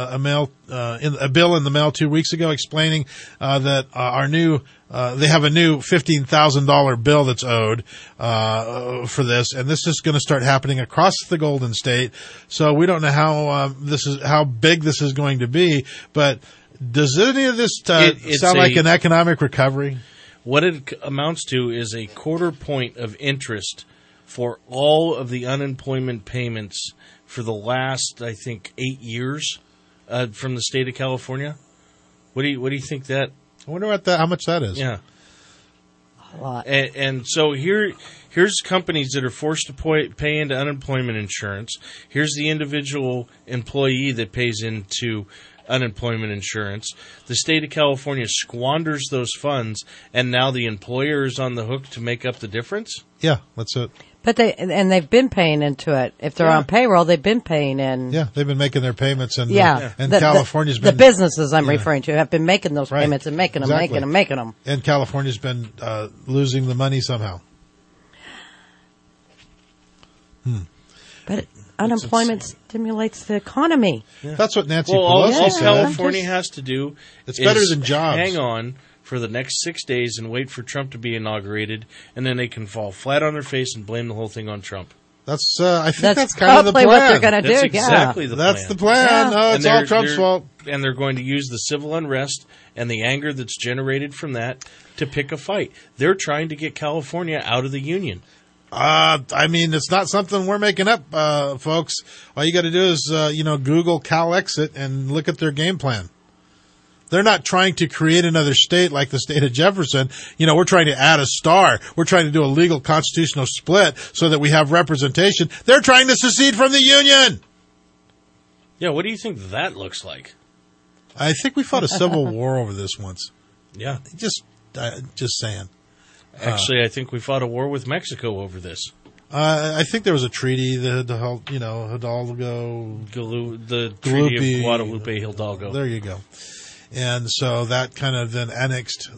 in the mail 2 weeks ago explaining that they have a new $15,000 bill that's owed for this, and this is going to start happening across the Golden State. So we don't know how big this is going to be, but does any of this sound like an economic recovery? What it amounts to is a 1/4 point of interest for all of the unemployment payments for the last, I think, 8 years from the state of California. What do you think that? I wonder how much that is. Yeah, a lot. And so here's companies that are forced to pay into unemployment insurance. Here's the individual employee that pays into unemployment insurance. The state of California squanders those funds, and now the employer is on the hook to make up the difference? Yeah, that's it. But they've been paying into it. If they're on payroll, they've been paying in. Yeah, they've been making their payments, and and California's been the businesses I'm referring to have been making those payments and making them. And California's been losing the money somehow. But unemployment stimulates the economy. Yeah. That's what Nancy Pelosi said. All California has to do is better than jobs. Hang on for the next 6 days and wait for Trump to be inaugurated, and then they can fall flat on their face and blame the whole thing on Trump. That's I think that's kind of the probably plan. what they're going to do. That's exactly the plan. That's the plan. Yeah. Oh, it's all Trump's fault. And they're going to use the civil unrest and the anger that's generated from that to pick a fight. They're trying to get California out of the union. I mean, it's not something we're making up, folks. All you got to do is, Google CalExit and look at their game plan. They're not trying to create another state like the state of Jefferson. We're trying to add a star. We're trying to do a legal constitutional split so that we have representation. They're trying to secede from the union. Yeah, what do you think that looks like? I think we fought a civil war over this once. Yeah. Just saying. Actually, I think we fought a war with Mexico over this. I think there was a treaty that Hidalgo, the Treaty of Guadalupe Hidalgo. There you go. And so that kind of then annexed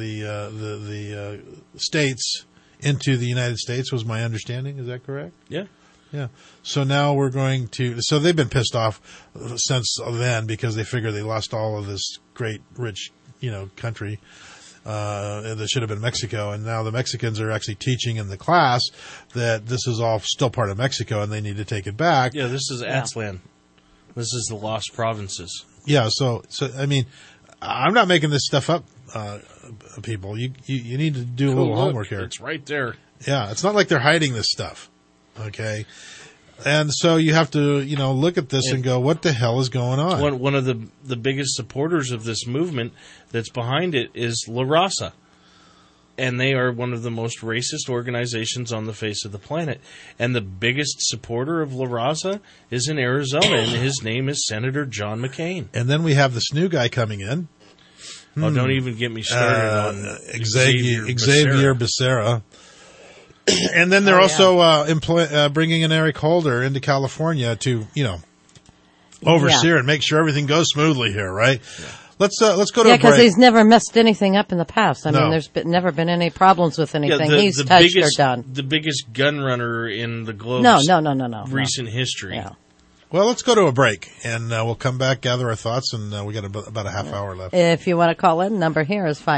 the states into the United States, was my understanding. Is that correct? Yeah. Yeah. So now we're going to. So they've been pissed off since then because they figure they lost all of this great, rich, country. That should have been Mexico, and now the Mexicans are actually teaching in the class that this is all still part of Mexico, and they need to take it back. Yeah, this is Aztlan. This is the lost provinces. Yeah, so I mean, I'm not making this stuff up, people. You need to do a little homework here. It's right there. Yeah, it's not like they're hiding this stuff. Okay. And so you have to, look at this and go, what the hell is going on? One of the biggest supporters of this movement that's behind it is La Raza. And they are one of the most racist organizations on the face of the planet. And the biggest supporter of La Raza is in Arizona, and his name is Senator John McCain. And then we have this new guy coming in. Oh, don't even get me started on Xavier Becerra. And then they're also bringing in Eric Holder into California to, overseer and make sure everything goes smoothly here, right? Yeah. Let's go to a break. Yeah, because he's never messed anything up in the past. I No. mean, there's never been any problems with anything. Yeah, he's touched or done. The biggest gun runner in the globe's No. recent history. Yeah. Well, let's go to a break, and we'll come back, gather our thoughts, and we got about a half hour left. If you want to call in, number here is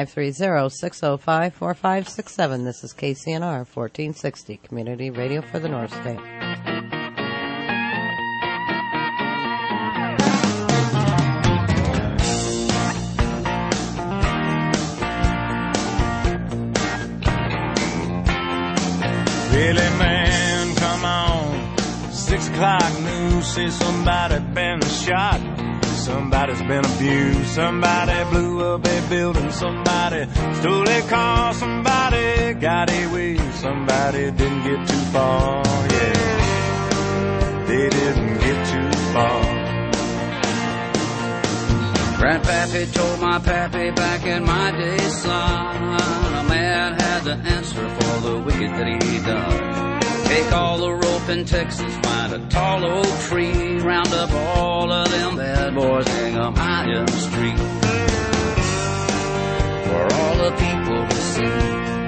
530-605-4567. This is KCNR 1460, Community Radio for the North State. Really, man, come on. 6 o'clock news says somebody been shot. Somebody's been abused. Somebody blew up a building. Somebody stole a car. Somebody got away. Somebody didn't get too far. Yeah, they didn't get too far. Grandpappy told my pappy back in my day, son, a man had to answer for the wicked that he done. Take all the rope in Texas, find a tall oak tree, round up all of them bad boys, hang 'em high in the street for all the people to see.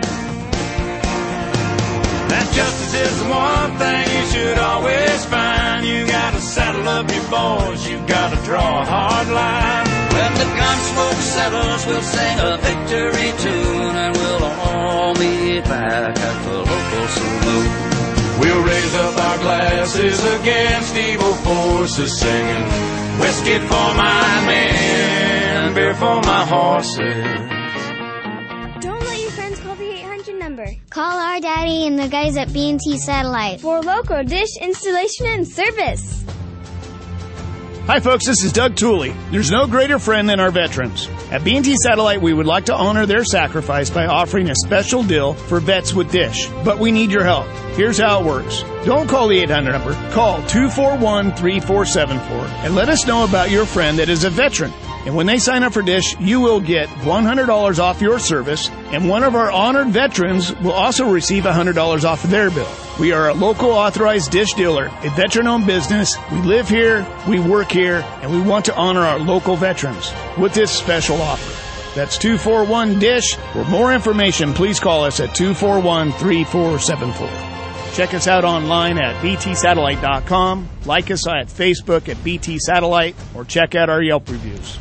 That justice is the one thing you should always find. You gotta saddle up your boys, you gotta draw a hard line. When the gun smoke settles, we'll sing a victory tune, and we'll all meet back at the local saloon. We'll raise up our glasses against evil forces, singing whiskey for my men, beer for my horses. Don't let your friends call the 800 number. Call our daddy and the guys at B&T Satellite for local dish installation and service. Hi folks, this is Doug Tooley. There's no greater friend than our veterans. At B&T Satellite, we would like to honor their sacrifice by offering a special deal for vets with Dish. But we need your help. Here's how it works. Don't call the 800 number. Call 241-3474 and let us know about your friend that is a veteran. And when they sign up for Dish, you will get $100 off your service, and one of our honored veterans will also receive $100 off of their bill. We are a local authorized Dish dealer, a veteran-owned business. We live here, we work here, and we want to honor our local veterans with this special offer. That's 241-DISH. For more information, please call us at 241-3474. Check us out online at btsatellite.com. Like us at Facebook at BT Satellite, or check out our Yelp reviews.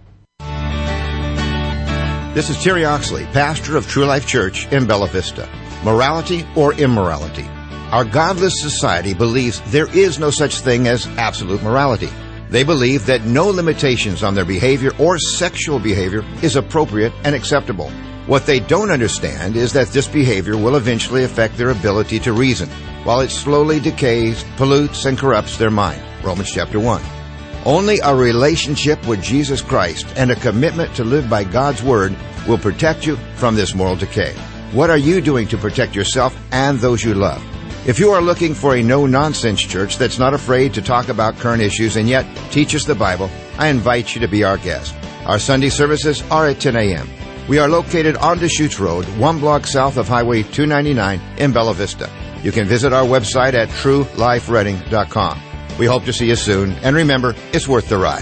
This is Terry Oxley, pastor of True Life Church in Bella Vista. morality or immorality. Our godless society believes there is no such thing as absolute morality. They believe that no limitations on their behavior or sexual behavior is appropriate and acceptable. What they don't understand is that this behavior will eventually affect their ability to reason, while it slowly decays, pollutes, and corrupts their mind. Romans chapter 1. Only a relationship with Jesus Christ and a commitment to live by God's Word will protect you from this moral decay. What are you doing to protect yourself and those you love? If you are looking for a no-nonsense church that's not afraid to talk about current issues and yet teaches the Bible, I invite you to be our guest. Our Sunday services are at 10 a.m. We are located on Deschutes Road, 1 block south of Highway 299 in Bella Vista. You can visit our website at truelifereading.com. We hope to see you soon, and remember, it's worth the ride.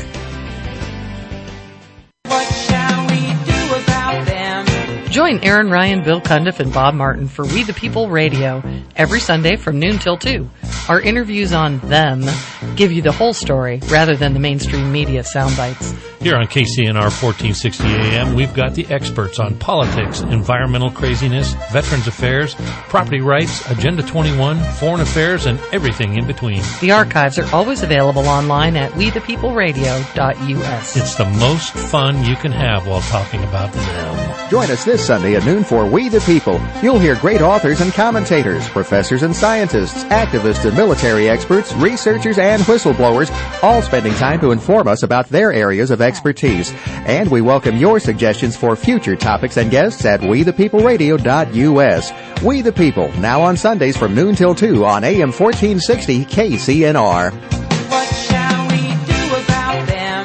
Join Aaron Ryan, Bill Cundiff, and Bob Martin for We the People Radio every Sunday from noon till 2. Our interviews on them give you the whole story rather than the mainstream media sound bites. Here on KCNR 1460 AM, we've got the experts on politics, environmental craziness, veterans affairs, property rights, Agenda 21, foreign affairs, and everything in between. The archives are always available online at wethepeopleradio.us. It's the most fun you can have while talking about them. Join us this Sunday at noon for We the People. You'll hear great authors and commentators, professors and scientists, activists and military experts, researchers and whistleblowers, all spending time to inform us about their areas of expertise. And we welcome your suggestions for future topics and guests at wethepeopleradio.us. We the People, now on Sundays from noon till 2 on AM 1460 KCNR. What shall we do about them?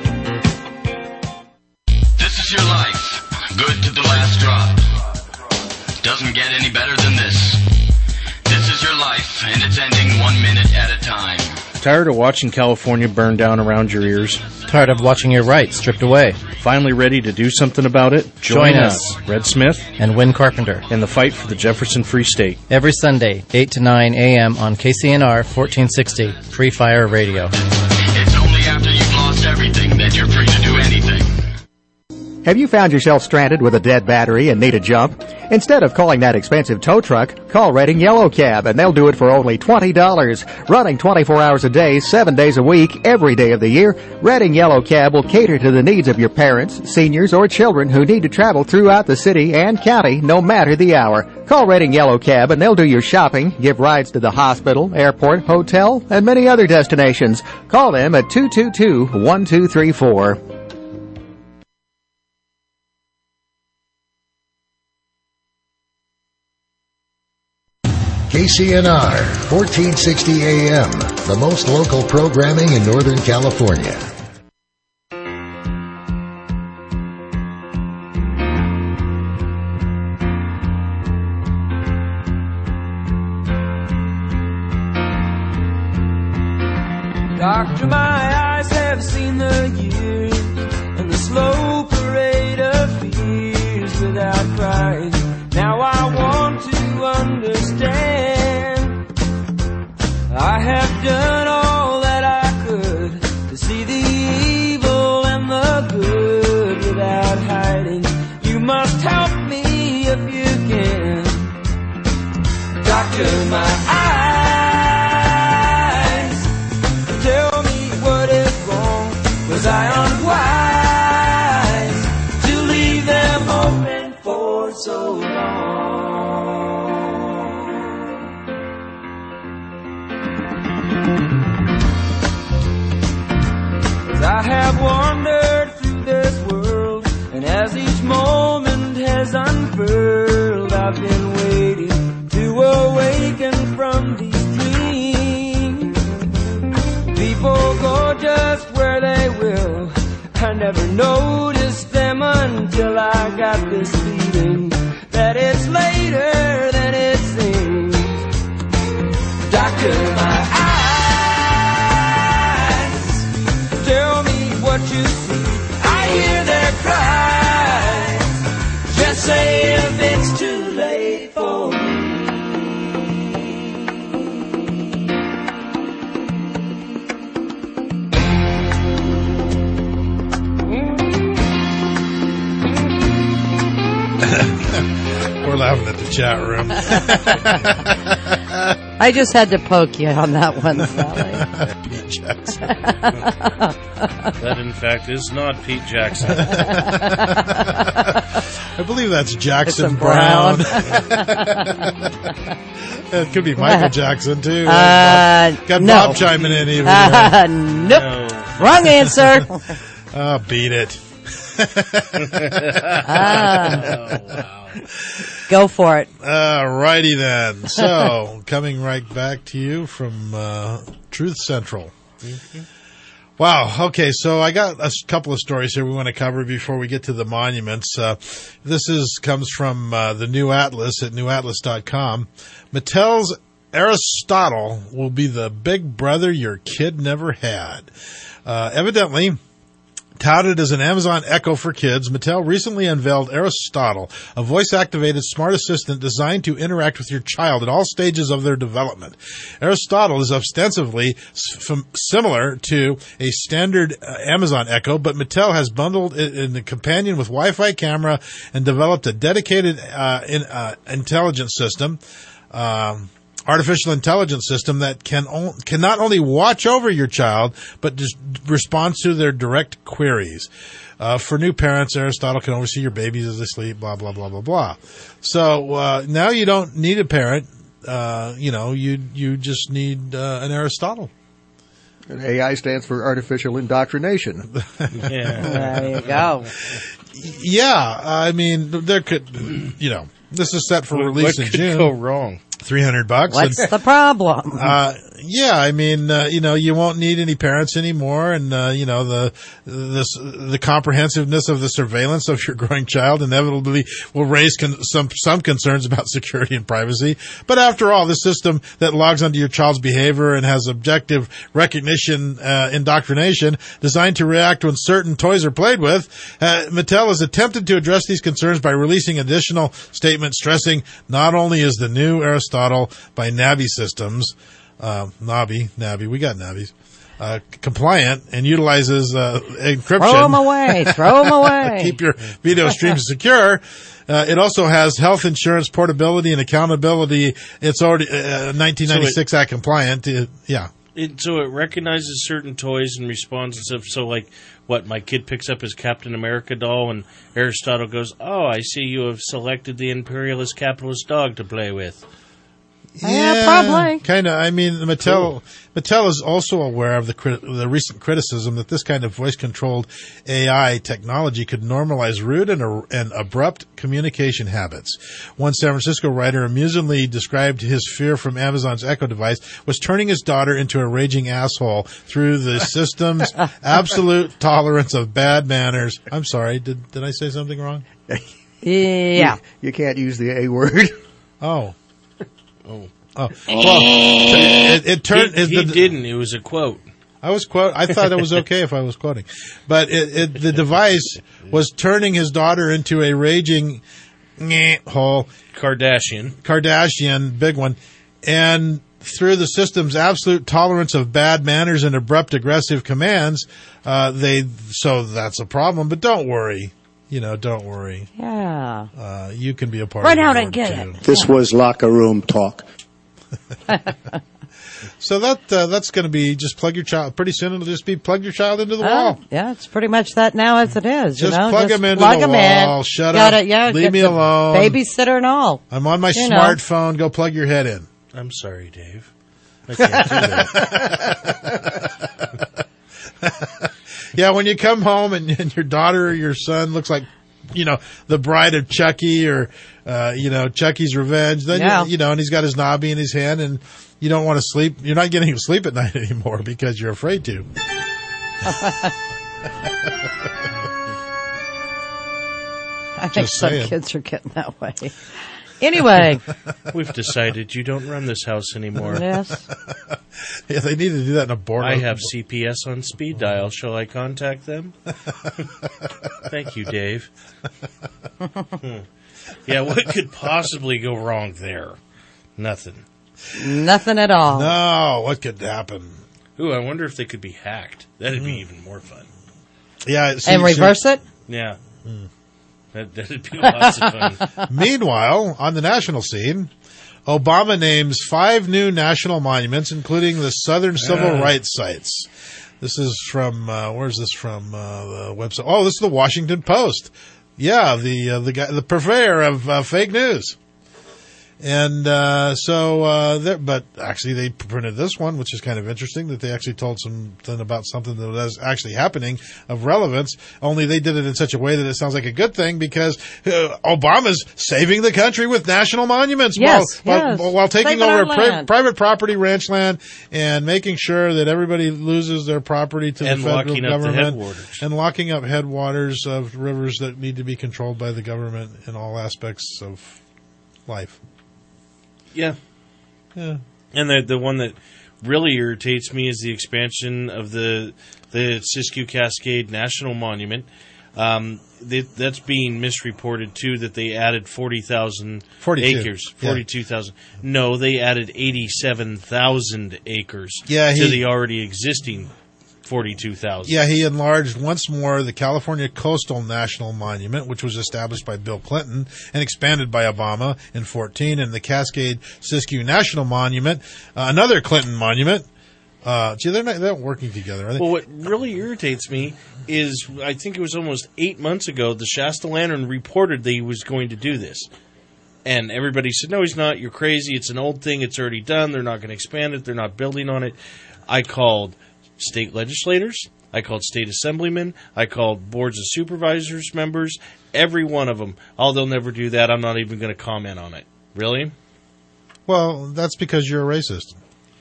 This is your life, good to the last drop. Doesn't get any better than this. This is your life, and it's ending 1 minute at a time. Tired of watching California burn down around your ears? Tired of watching your rights stripped away? Finally ready to do something about it? Join us, Red Smith and Win Carpenter, in the fight for the Jefferson Free State. Every Sunday, 8 to 9 a.m. on KCNR 1460, Free Fire Radio. It's only after you've lost everything that you're free to do anything. Have you found yourself stranded with a dead battery and need a jump? Instead of calling that expensive tow truck, call Redding Yellow Cab, and they'll do it for only $20. Running 24 hours a day, 7 days a week, every day of the year, Redding Yellow Cab will cater to the needs of your parents, seniors, or children who need to travel throughout the city and county, no matter the hour. Call Redding Yellow Cab, and they'll do your shopping, give rides to the hospital, airport, hotel, and many other destinations. Call them at 222-1234. KCNR, 1460 AM, the most local programming in Northern California. Doctor, my eyes have seen the years and the slow parade of fears without pride. Now I want to understand. I have done all that I could to see the evil and the good without hiding. You must help me if you can. Doctor, my eyes, tell me what is wrong. Was I unwise to leave them open for so long? I have wandered through this world, and as each moment has unfurled, I've been waiting to awaken from these dreams. People go just where they will. I never noticed them until I got this feeling that it's later than it seems. Doctor, my eyes, tell me what you see. I hear their cries. Just say if it's too late for me. We're laughing at the chat room. I just had to poke you on that one, Sally. Pete Jackson. That, in fact, is not Pete Jackson. I believe that's Jackson Brown. It could be Michael Jackson, too. Got no. Bob chiming in. Even Nope. No. Wrong answer. Beat it. Go for it. Righty then. So, coming right back to you from Truth Central. Mm-hmm. Wow. Okay, so I got a couple of stories here we want to cover before we get to the monuments. This comes from the New Atlas at newatlas.com. Mattel's Aristotle will be the big brother your kid never had. Evidently, touted as an Amazon Echo for kids, Mattel recently unveiled Aristotle, a voice-activated smart assistant designed to interact with your child at all stages of their development. Aristotle is ostensibly similar to a standard Amazon Echo, but Mattel has bundled it in the companion with Wi-Fi camera and developed a dedicated intelligence system, artificial intelligence system that can not only watch over your child, but just responds to their direct queries. For new parents, Aristotle can oversee your babies as they sleep, blah, blah, blah, blah, blah. So, now you don't need a parent. You just need an Aristotle. And AI stands for artificial indoctrination. Yeah. There you go. Yeah, I mean, there could, this is set for release in June. What could go wrong? $300. What's the problem? Yeah, I mean, you won't need any parents anymore, and the comprehensiveness of the surveillance of your growing child inevitably will raise some concerns about security and privacy. But after all, the system that logs onto your child's behavior and has objective recognition, indoctrination, designed to react when certain toys are played with, Mattel has attempted to address these concerns by releasing additional statements stressing not only is the new Aristotle by Navi Systems, Navi, we got Navis, compliant and utilizes encryption. Throw them away. Keep your video streams secure. It also has health insurance portability and accountability. It's already 1996 Act compliant. So it recognizes certain toys and responds and stuff. So, like, what, my kid picks up his Captain America doll and Aristotle goes, "Oh, I see you have selected the imperialist capitalist dog to play with." Yeah, probably. Kind of. I mean, Mattel is also aware of the recent criticism that this kind of voice-controlled AI technology could normalize rude and abrupt communication habits. One San Francisco writer amusingly described his fear from Amazon's Echo device was turning his daughter into a raging asshole through the system's absolute tolerance of bad manners. I'm sorry, did I say something wrong? Yeah. You can't use the A word. Oh. Well, it turned. He didn't. It was a quote. I thought it was okay if I was quoting, but the device was turning his daughter into a raging hole. Kardashian, big one, and through the system's absolute tolerance of bad manners and abrupt aggressive commands, so that's a problem. But don't worry. Don't worry. Yeah. You can be a part Run of out and get it. This was locker room talk. So that's going to be just plug your child. Pretty soon it'll just be plug your child into the wall. Yeah, it's pretty much that now as it is. Just plug them into the wall. Shut up. Leave me alone. Babysitter and all. I'm on my smartphone. Go plug your head in. I'm sorry, Dave. I can't do that. Yeah, when you come home and your daughter or your son looks like, the Bride of Chucky or, Chucky's Revenge, then, and he's got his knobby in his hand and you don't want to sleep. You're not getting to sleep at night anymore because you're afraid to. I think some kids are getting that way. Anyway. We've decided you don't run this house anymore. Yes. Yeah, they need to do that in a board. I have CPS on speed dial. Shall I contact them? Thank you, Dave. Yeah, what could possibly go wrong there? Nothing. Nothing at all. No, what could happen? Ooh, I wonder if they could be hacked. That'd be even more fun. Yeah. And reverse it? Yeah. That'd be lots of fun. Meanwhile, on the national scene, Obama names 5 new national monuments, including the Southern Civil Rights sites. This is from, where's this from, the website? Oh, this is the Washington Post. Yeah, the guy, the purveyor of fake news. And but actually they printed this one, which is kind of interesting, that they actually told something about something that was actually happening of relevance, only they did it in such a way that it sounds like a good thing, because Obama's saving the country with national monuments while taking over private property, ranch land, and making sure that everybody loses their property to the federal government, and locking up headwaters of rivers that need to be controlled by the government in all aspects of life. Yeah. And the one that really irritates me is the expansion of the Siskiyou Cascade National Monument. That's being misreported, too, that they added 40,000 acres. 42,000. No, they added 87,000 acres to the already existing 42,000. Yeah, he enlarged once more the California Coastal National Monument, which was established by Bill Clinton and expanded by Obama in 2014, and the Cascade Siskiyou National Monument, another Clinton monument. They're not working together, are they? Well, what really irritates me is, I think it was almost 8 months ago, the Shasta Lantern reported that he was going to do this. And everybody said, no, he's not, you're crazy, it's an old thing, it's already done, they're not going to expand it, they're not building on it. I called state legislators, I called state assemblymen, I called boards of supervisors members, every one of them. Oh, they'll never do that, I'm not even going to comment on it. Really? Well, that's because you're a racist.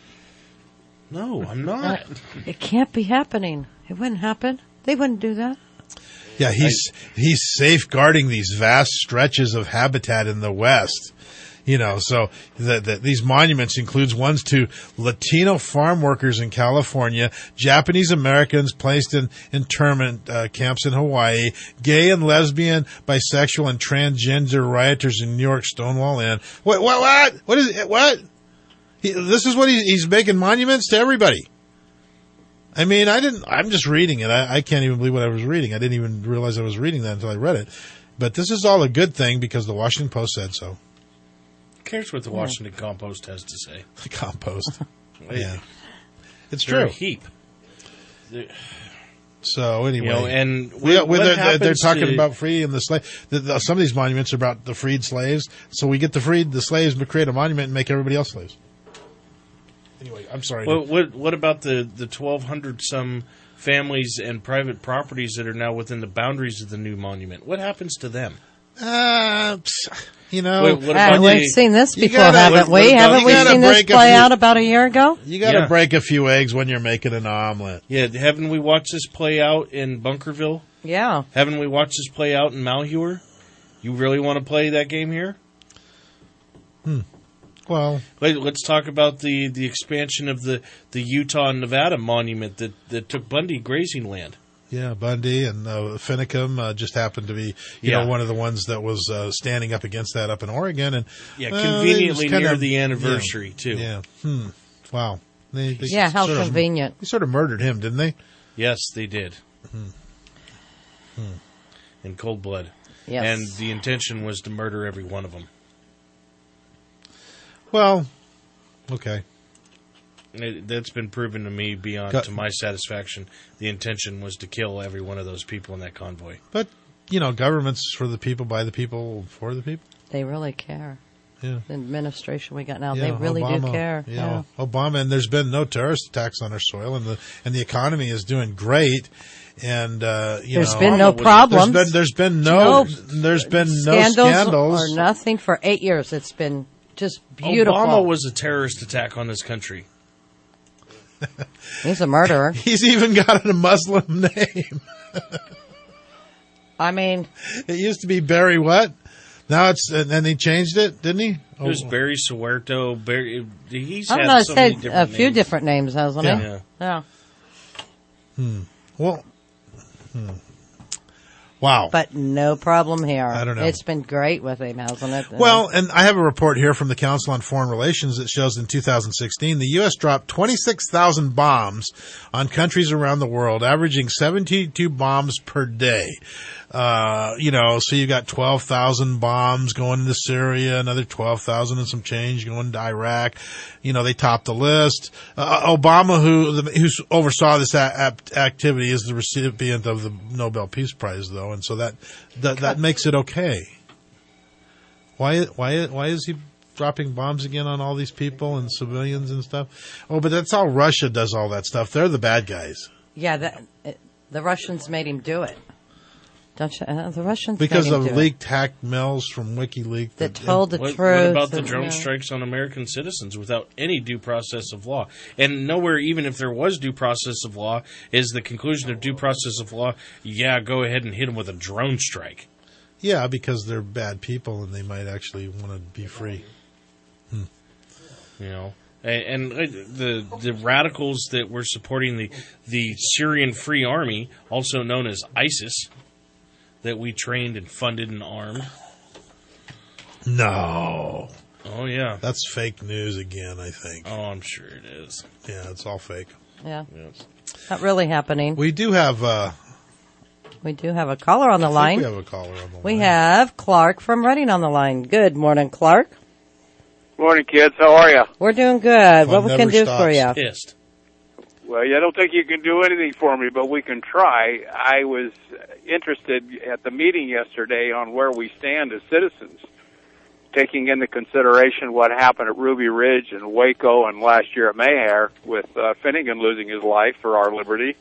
No, I'm not. It can't be happening. It wouldn't happen. They wouldn't do that. Yeah, he's safeguarding these vast stretches of habitat in the West. You know, so these monuments includes ones to Latino farm workers in California, Japanese Americans placed in internment camps in Hawaii, gay and lesbian, bisexual, and transgender rioters in New York, Stonewall Inn. What? What is it? What? This is what he's making monuments to everybody. I mean, I'm just reading it. I can't even believe what I was reading. I didn't even realize I was reading that until I read it. But this is all a good thing because the Washington Post said so. Who cares what the Washington Compost has to say? The Compost. Yeah. It's They're true. a heap. So anyway, and they're talking about freeing the slave. Some of these monuments are about the freed slaves. So we get to free the slaves, but create a monument and make everybody else slaves. Anyway, I'm sorry. Well, what about the 1,200 some families and private properties that are now within the boundaries of the new monument? What happens to them? You know, we've seen this before, haven't we? Haven't we seen this play out about a year ago? You got to break a few eggs when you're making an omelet. Yeah, haven't we watched this play out in Bunkerville? Yeah. Haven't we watched this play out in Malheur? You really want to play that game here? Well, let's talk about the expansion of the Utah and Nevada monument that took Bundy grazing land. Yeah, Bundy and Finicum just happened to be, you know, one of the ones that was standing up against that up in Oregon, and conveniently near the anniversary too. Yeah. Wow. They how convenient. They sort of murdered him, didn't they? Yes, they did. In cold blood. Yes. And the intention was to murder every one of them. Well, okay. That's been proven to me to my satisfaction. The intention was to kill every one of those people in that convoy. But, you know, government's for the people, by the people, for the people. They really care. Yeah. The administration we got now, they really do care. Yeah. Obama, and there's been no terrorist attacks on our soil, and the economy is doing great. And there's been no problems. There's been no scandals or nothing for 8 years. It's been just beautiful. Obama was a terrorist attack on this country. He's a murderer. He's even got a Muslim name. I mean, it used to be Barry what? Now and he changed it, didn't he? It was Barry Soweto. He's I don't know. It's had a few different names, hasn't he? Yeah. Well, Wow. But no problem here. I don't know. It's been great with him, hasn't it? Well, and I have a report here from the Council on Foreign Relations that shows in 2016, the U.S. dropped 26,000 bombs on countries around the world, averaging 72 bombs per day. So you got 12,000 bombs going into Syria, another 12,000 and some change going to Iraq. They topped the list. Obama, who oversaw this activity, is the recipient of the Nobel Peace Prize, though, and so that makes it okay. Why is he dropping bombs again on all these people and civilians and stuff? Oh, but that's how Russia does all that stuff. They're the bad guys. Yeah, the Russians made him do it. Don't you? The Russians because made him of leaked hacked mails from WikiLeaks that told the truth. What about the drone strikes on American citizens without any due process of law? And nowhere, even if there was due process of law, is the conclusion of due process of law, go ahead and hit them with a drone strike. Yeah, because they're bad people and they might actually want to be free. And the radicals that were supporting the Syrian Free Army, also known as ISIS, that we trained and funded and armed. No. Oh, yeah. That's fake news again, I think. Oh, I'm sure it is. Yeah, it's all fake. Yeah. Yes. Not really happening. We do have a caller on the line. We have a caller on the line. We have Clark from Reading on the line. Good morning, Clark. Morning, kids. How are you? We're doing good. What we can do for you? Pissed. Well, I don't think you can do anything for me, but we can try. I was interested at the meeting yesterday on where we stand as citizens, taking into consideration what happened at Ruby Ridge and Waco and last year at Mayhair with Finnegan losing his life for our liberty.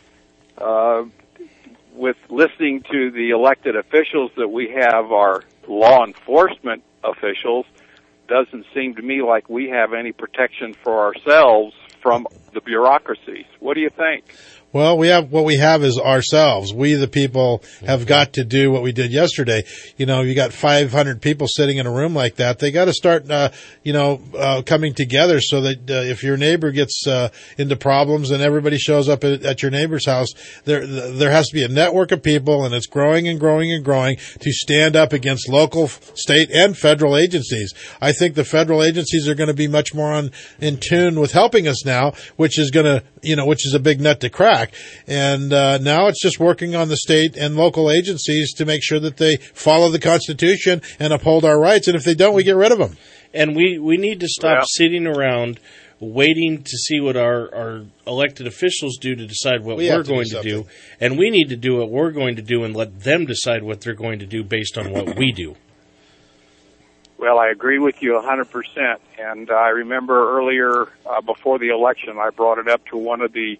With listening to the elected officials that we have, our law enforcement officials, doesn't seem to me like we have any protection for ourselves from the bureaucracies. What do you think? Well, what we have is ourselves. We, the people, have got to do what we did yesterday. You got 500 people sitting in a room like that. They got to start, coming together so that if your neighbor gets into problems and everybody shows up at your neighbor's house, there has to be a network of people, and it's growing and growing and growing to stand up against local, state, and federal agencies. I think the federal agencies are going to be much more in tune with helping us now, which is a big nut to crack. And now it's just working on the state and local agencies to make sure that they follow the Constitution and uphold our rights. And if they don't, we get rid of them. And we need to stop sitting around waiting to see what our elected officials do to decide what we're going to do. And we need to do what we're going to do and let them decide what they're going to do based on what we do. Well, I agree with you 100%. And I remember earlier, before the election, I brought it up to one of the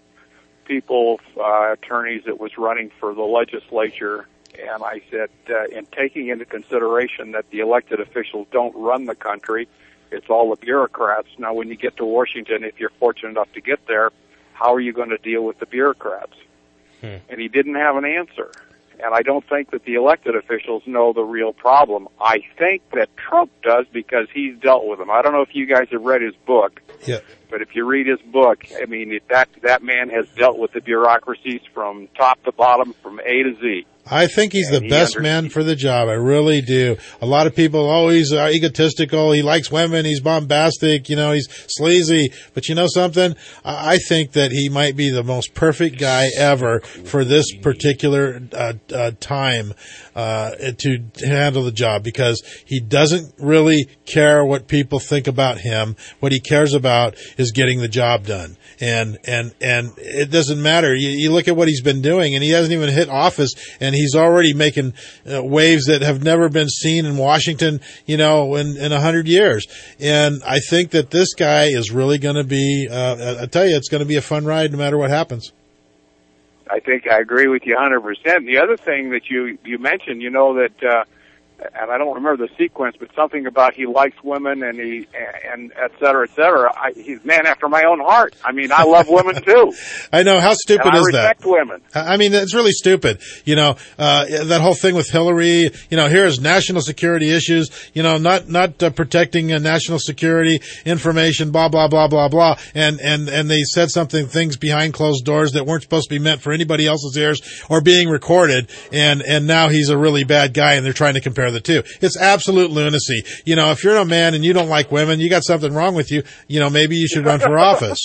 attorneys that was running for the legislature, and I said, in taking into consideration that the elected officials don't run the country, it's all the bureaucrats. Now, when you get to Washington, if you're fortunate enough to get there, how are you going to deal with the bureaucrats? And he didn't have an answer. And I don't think that the elected officials know the real problem. I think that Trump does because he's dealt with them. I don't know if you guys have read his book. Yeah. But if you read his book, I mean, that man has dealt with the bureaucracies from top to bottom, from A to Z. I think he's the best man for the job. I really do. A lot of people, he's egotistical. He likes women. He's bombastic. He's sleazy. But you know something? I think that he might be the most perfect guy ever for this particular time to handle the job, because he doesn't really care what people think about him. What he cares about is getting the job done. And it doesn't matter. You look at what he's been doing, and he hasn't even hit office, and he's already making waves that have never been seen in Washington, in 100 years. And I think that this guy is really going to be, I tell you, it's going to be a fun ride no matter what happens. I think I agree with you 100%. The other thing that you mentioned, that and I don't remember the sequence, but something about he likes women and et cetera, et cetera. He's a man after my own heart. I mean, I love women too. I know. How stupid and is that? I respect women. I mean, it's really stupid. That whole thing with Hillary, here's national security issues, not protecting national security information, blah, blah, blah, blah, blah. And they said things behind closed doors that weren't supposed to be meant for anybody else's ears or being recorded. And now he's a really bad guy and they're trying to compare the two. It's absolute lunacy. If you're a man and you don't like women, you got something wrong with you. Maybe you should run for office.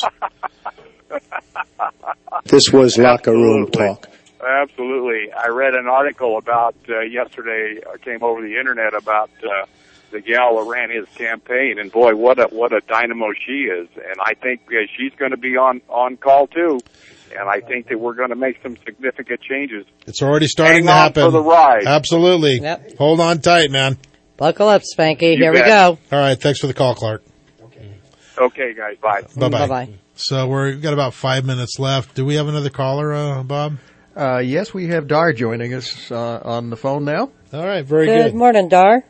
This was locker room talk. Absolutely. I read an article about yesterday, came over the internet about the gal who ran his campaign, and boy, what a dynamo she is. And I think she's going to be on call too. And I think that we're going to make some significant changes. It's already starting to happen. For the ride. Absolutely. Yep. Hold on tight, man. Buckle up, Spanky. Here bet. we go. All right. Thanks for the call, Clark. Okay, guys. Bye. Bye-bye. Bye-bye. So we've got about 5 minutes left. Do we have another caller, Bob? Yes, we have Dar joining us on the phone now. All right. Very good. Good morning, Dar.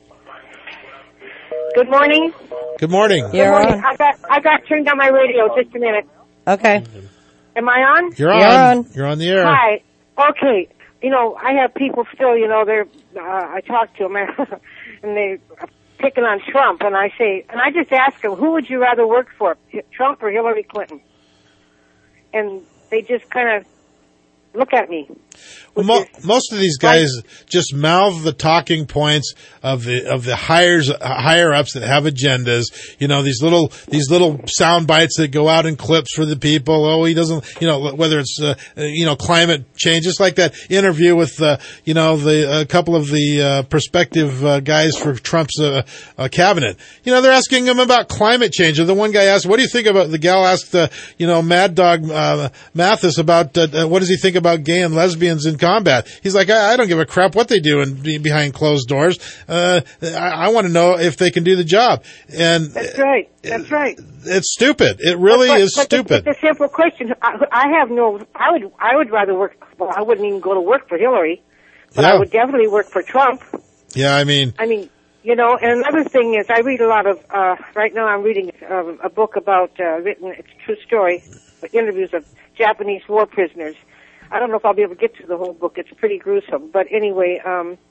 Good morning. Good morning. You're on. I got turned on my radio. Just a minute. Okay. Am I on? You're on. You're on the air. Hi. Okay. I have people still, they're, I talk to them and they picking on Trump, and I just ask them, who would you rather work for, Trump or Hillary Clinton? And they just kind of look at me. Well, most of these guys just mouth the talking points of the higher ups that have agendas. These little sound bites that go out in clips for the people. Oh, he doesn't. Whether it's climate change, just like that interview with a couple of the prospective guys for Trump's cabinet. They're asking him about climate change. And the one guy asked, "What do you think about?" The gal asked, Mad Dog Mathis about what does he think about gay and lesbians in combat. He's like, I don't give a crap what they do behind closed doors. I want to know if they can do the job. And that's right. That's right. It's stupid. It really is stupid. It's a simple question. I would rather work. Well, I wouldn't even go to work for Hillary, but I would definitely work for Trump. Yeah, I mean, and another thing is, I read a lot of. Right now, I'm reading a book about it's a true story, interviews of Japanese war prisoners. I don't know if I'll be able to get through the whole book. It's pretty gruesome. But anyway,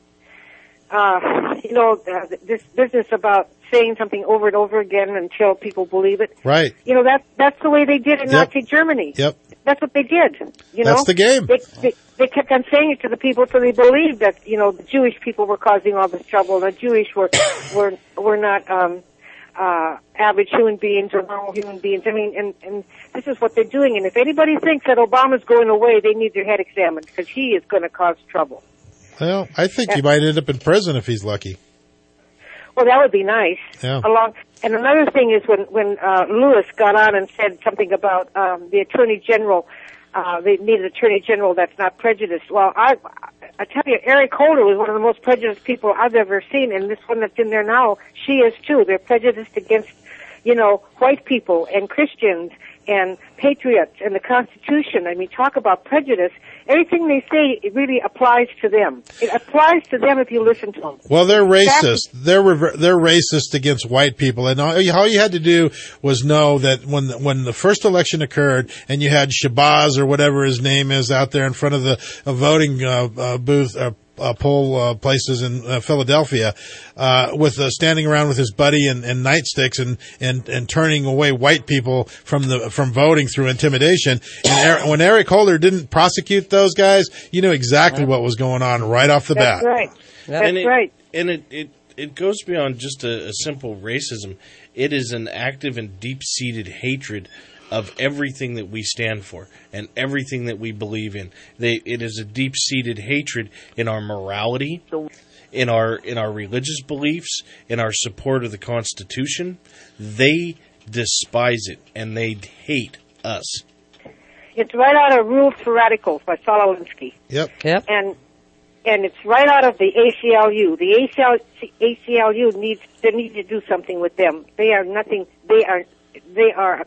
this business about saying something over and over again until people believe it. Right. That's the way they did in Nazi Germany. Yep. That's what they did. That's the game. They kept on saying it to the people until they believed that, the Jewish people were causing all this trouble. The Jewish were not, average human beings or normal human beings. I mean, and this is what they're doing. And if anybody thinks that Obama's going away, they need their head examined because he is going to cause trouble. Well, I think he might end up in prison if he's lucky. Well, that would be nice. Yeah. And another thing is when Lewis got on and said something about the Attorney General, they need an Attorney General that's not prejudiced. Well, I tell you, Eric Holder was one of the most prejudiced people I've ever seen, and this one that's in there now, she is too. They're prejudiced against, white people and Christians and patriots and the Constitution. I mean, talk about prejudice. Everything they say, it really applies to them. It applies to them if you listen to them. Well, they're racist. They're racist against white people, and all you had to do was know that when the first election occurred, and you had Shabazz or whatever his name is out there in front of the voting booth. Poll places in Philadelphia, standing around with his buddy and nightsticks and turning away white people from voting through intimidation. And when Eric Holder didn't prosecute those guys, you knew exactly what was going on right off the bat. That's right. That's right. And it goes beyond just a simple racism. It is an active and deep-seated hatred of everything that we stand for and everything that we believe in. It is a deep-seated hatred in our morality, in our religious beliefs, in our support of the Constitution. They despise it and they hate us. It's right out of Rules for Radicals by Saul Alinsky. Yep. And it's right out of the ACLU. The ACLU needs to do something with them. They are nothing. They are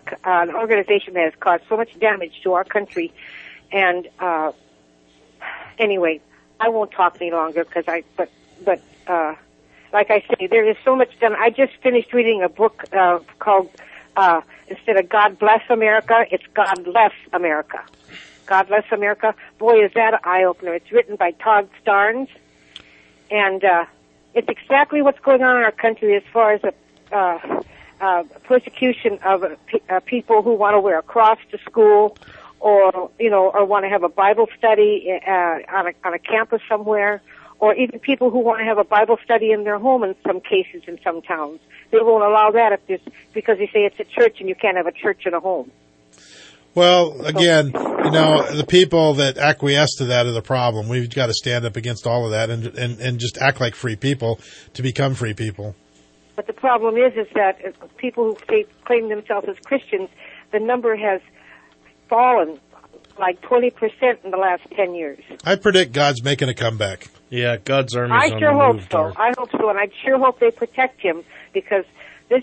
an organization that has caused so much damage to our country. And anyway, I won't talk any longer but like I say, there is so much done. I just finished reading a book called, instead of God Bless America, it's God Less America. God Bless America. Boy, is that an eye-opener. It's written by Todd Starnes. And it's exactly what's going on in our country as far as persecution of people who want to wear a cross to school, or want to have a Bible study on a campus somewhere, or even people who want to have a Bible study in their home in some cases in some towns. They won't allow that because they say it's a church and you can't have a church in a home. Well, again, the people that acquiesce to that are the problem. We've got to stand up against all of that and just act like free people to become free people. But the problem is that people who claim themselves as Christians, the number has fallen like 20% in the last 10 years. I predict God's making a comeback. Yeah, God's army's I on sure the hope move, so. Dar. I hope so, and I sure hope they protect him, because I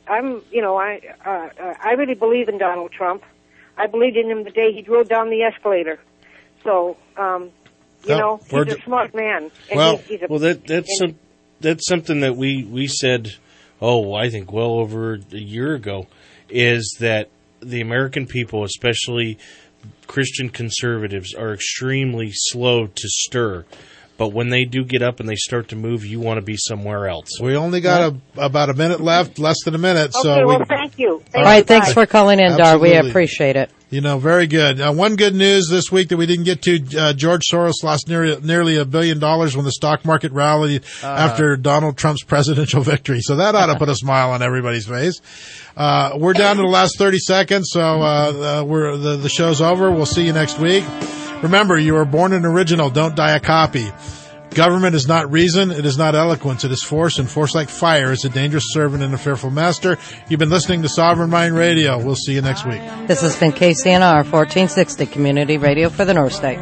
really believe in Donald Trump. I believed in him the day he drove down the escalator. So, he's a smart man. And that's something that we said, I think well over a year ago, is that the American people, especially Christian conservatives, are extremely slow to stir. But when they do get up and they start to move, you want to be somewhere else. We only got about a minute left, less than a minute. Okay, thank you. All right, thanks for calling in, Dar. We appreciate it. Very good. One good news this week that we didn't get to, George Soros lost nearly $1 billion when the stock market rallied after Donald Trump's presidential victory. So that ought to put a smile on everybody's face. We're down to the last 30 seconds, so the show's over. We'll see you next week. Remember, you were born an original. Don't die a copy. Government is not reason. It is not eloquence. It is force, and force like fire is a dangerous servant and a fearful master. You've been listening to Sovereign Mind Radio. We'll see you next week. This has been KCNR 1460 Community Radio for the North State.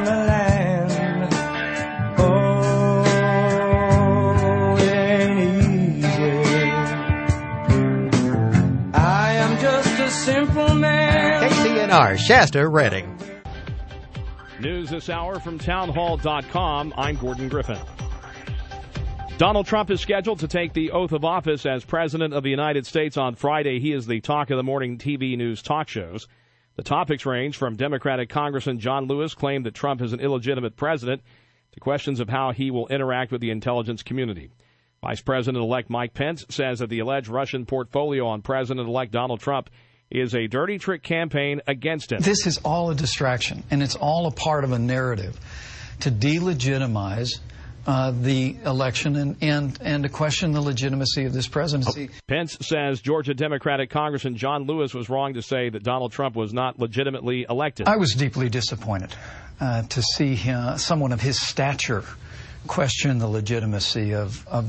I am just a simple man. KCNR, Shasta, Redding. News this hour from townhall.com. I'm Gordon Griffin. Donald Trump is scheduled to take the oath of office as President of the United States on Friday. He is the talk of the morning TV news talk shows. The topics range from Democratic Congressman John Lewis claimed that Trump is an illegitimate president to questions of how he will interact with the intelligence community. Vice President-elect Mike Pence says that the alleged Russian portfolio on President-elect Donald Trump is a dirty trick campaign against him. This is all a distraction, and it's all a part of a narrative to delegitimize the election and to question the legitimacy of this presidency. Pence says Georgia Democratic Congressman John Lewis was wrong to say that Donald Trump was not legitimately elected. I was deeply disappointed to see someone of his stature question the legitimacy of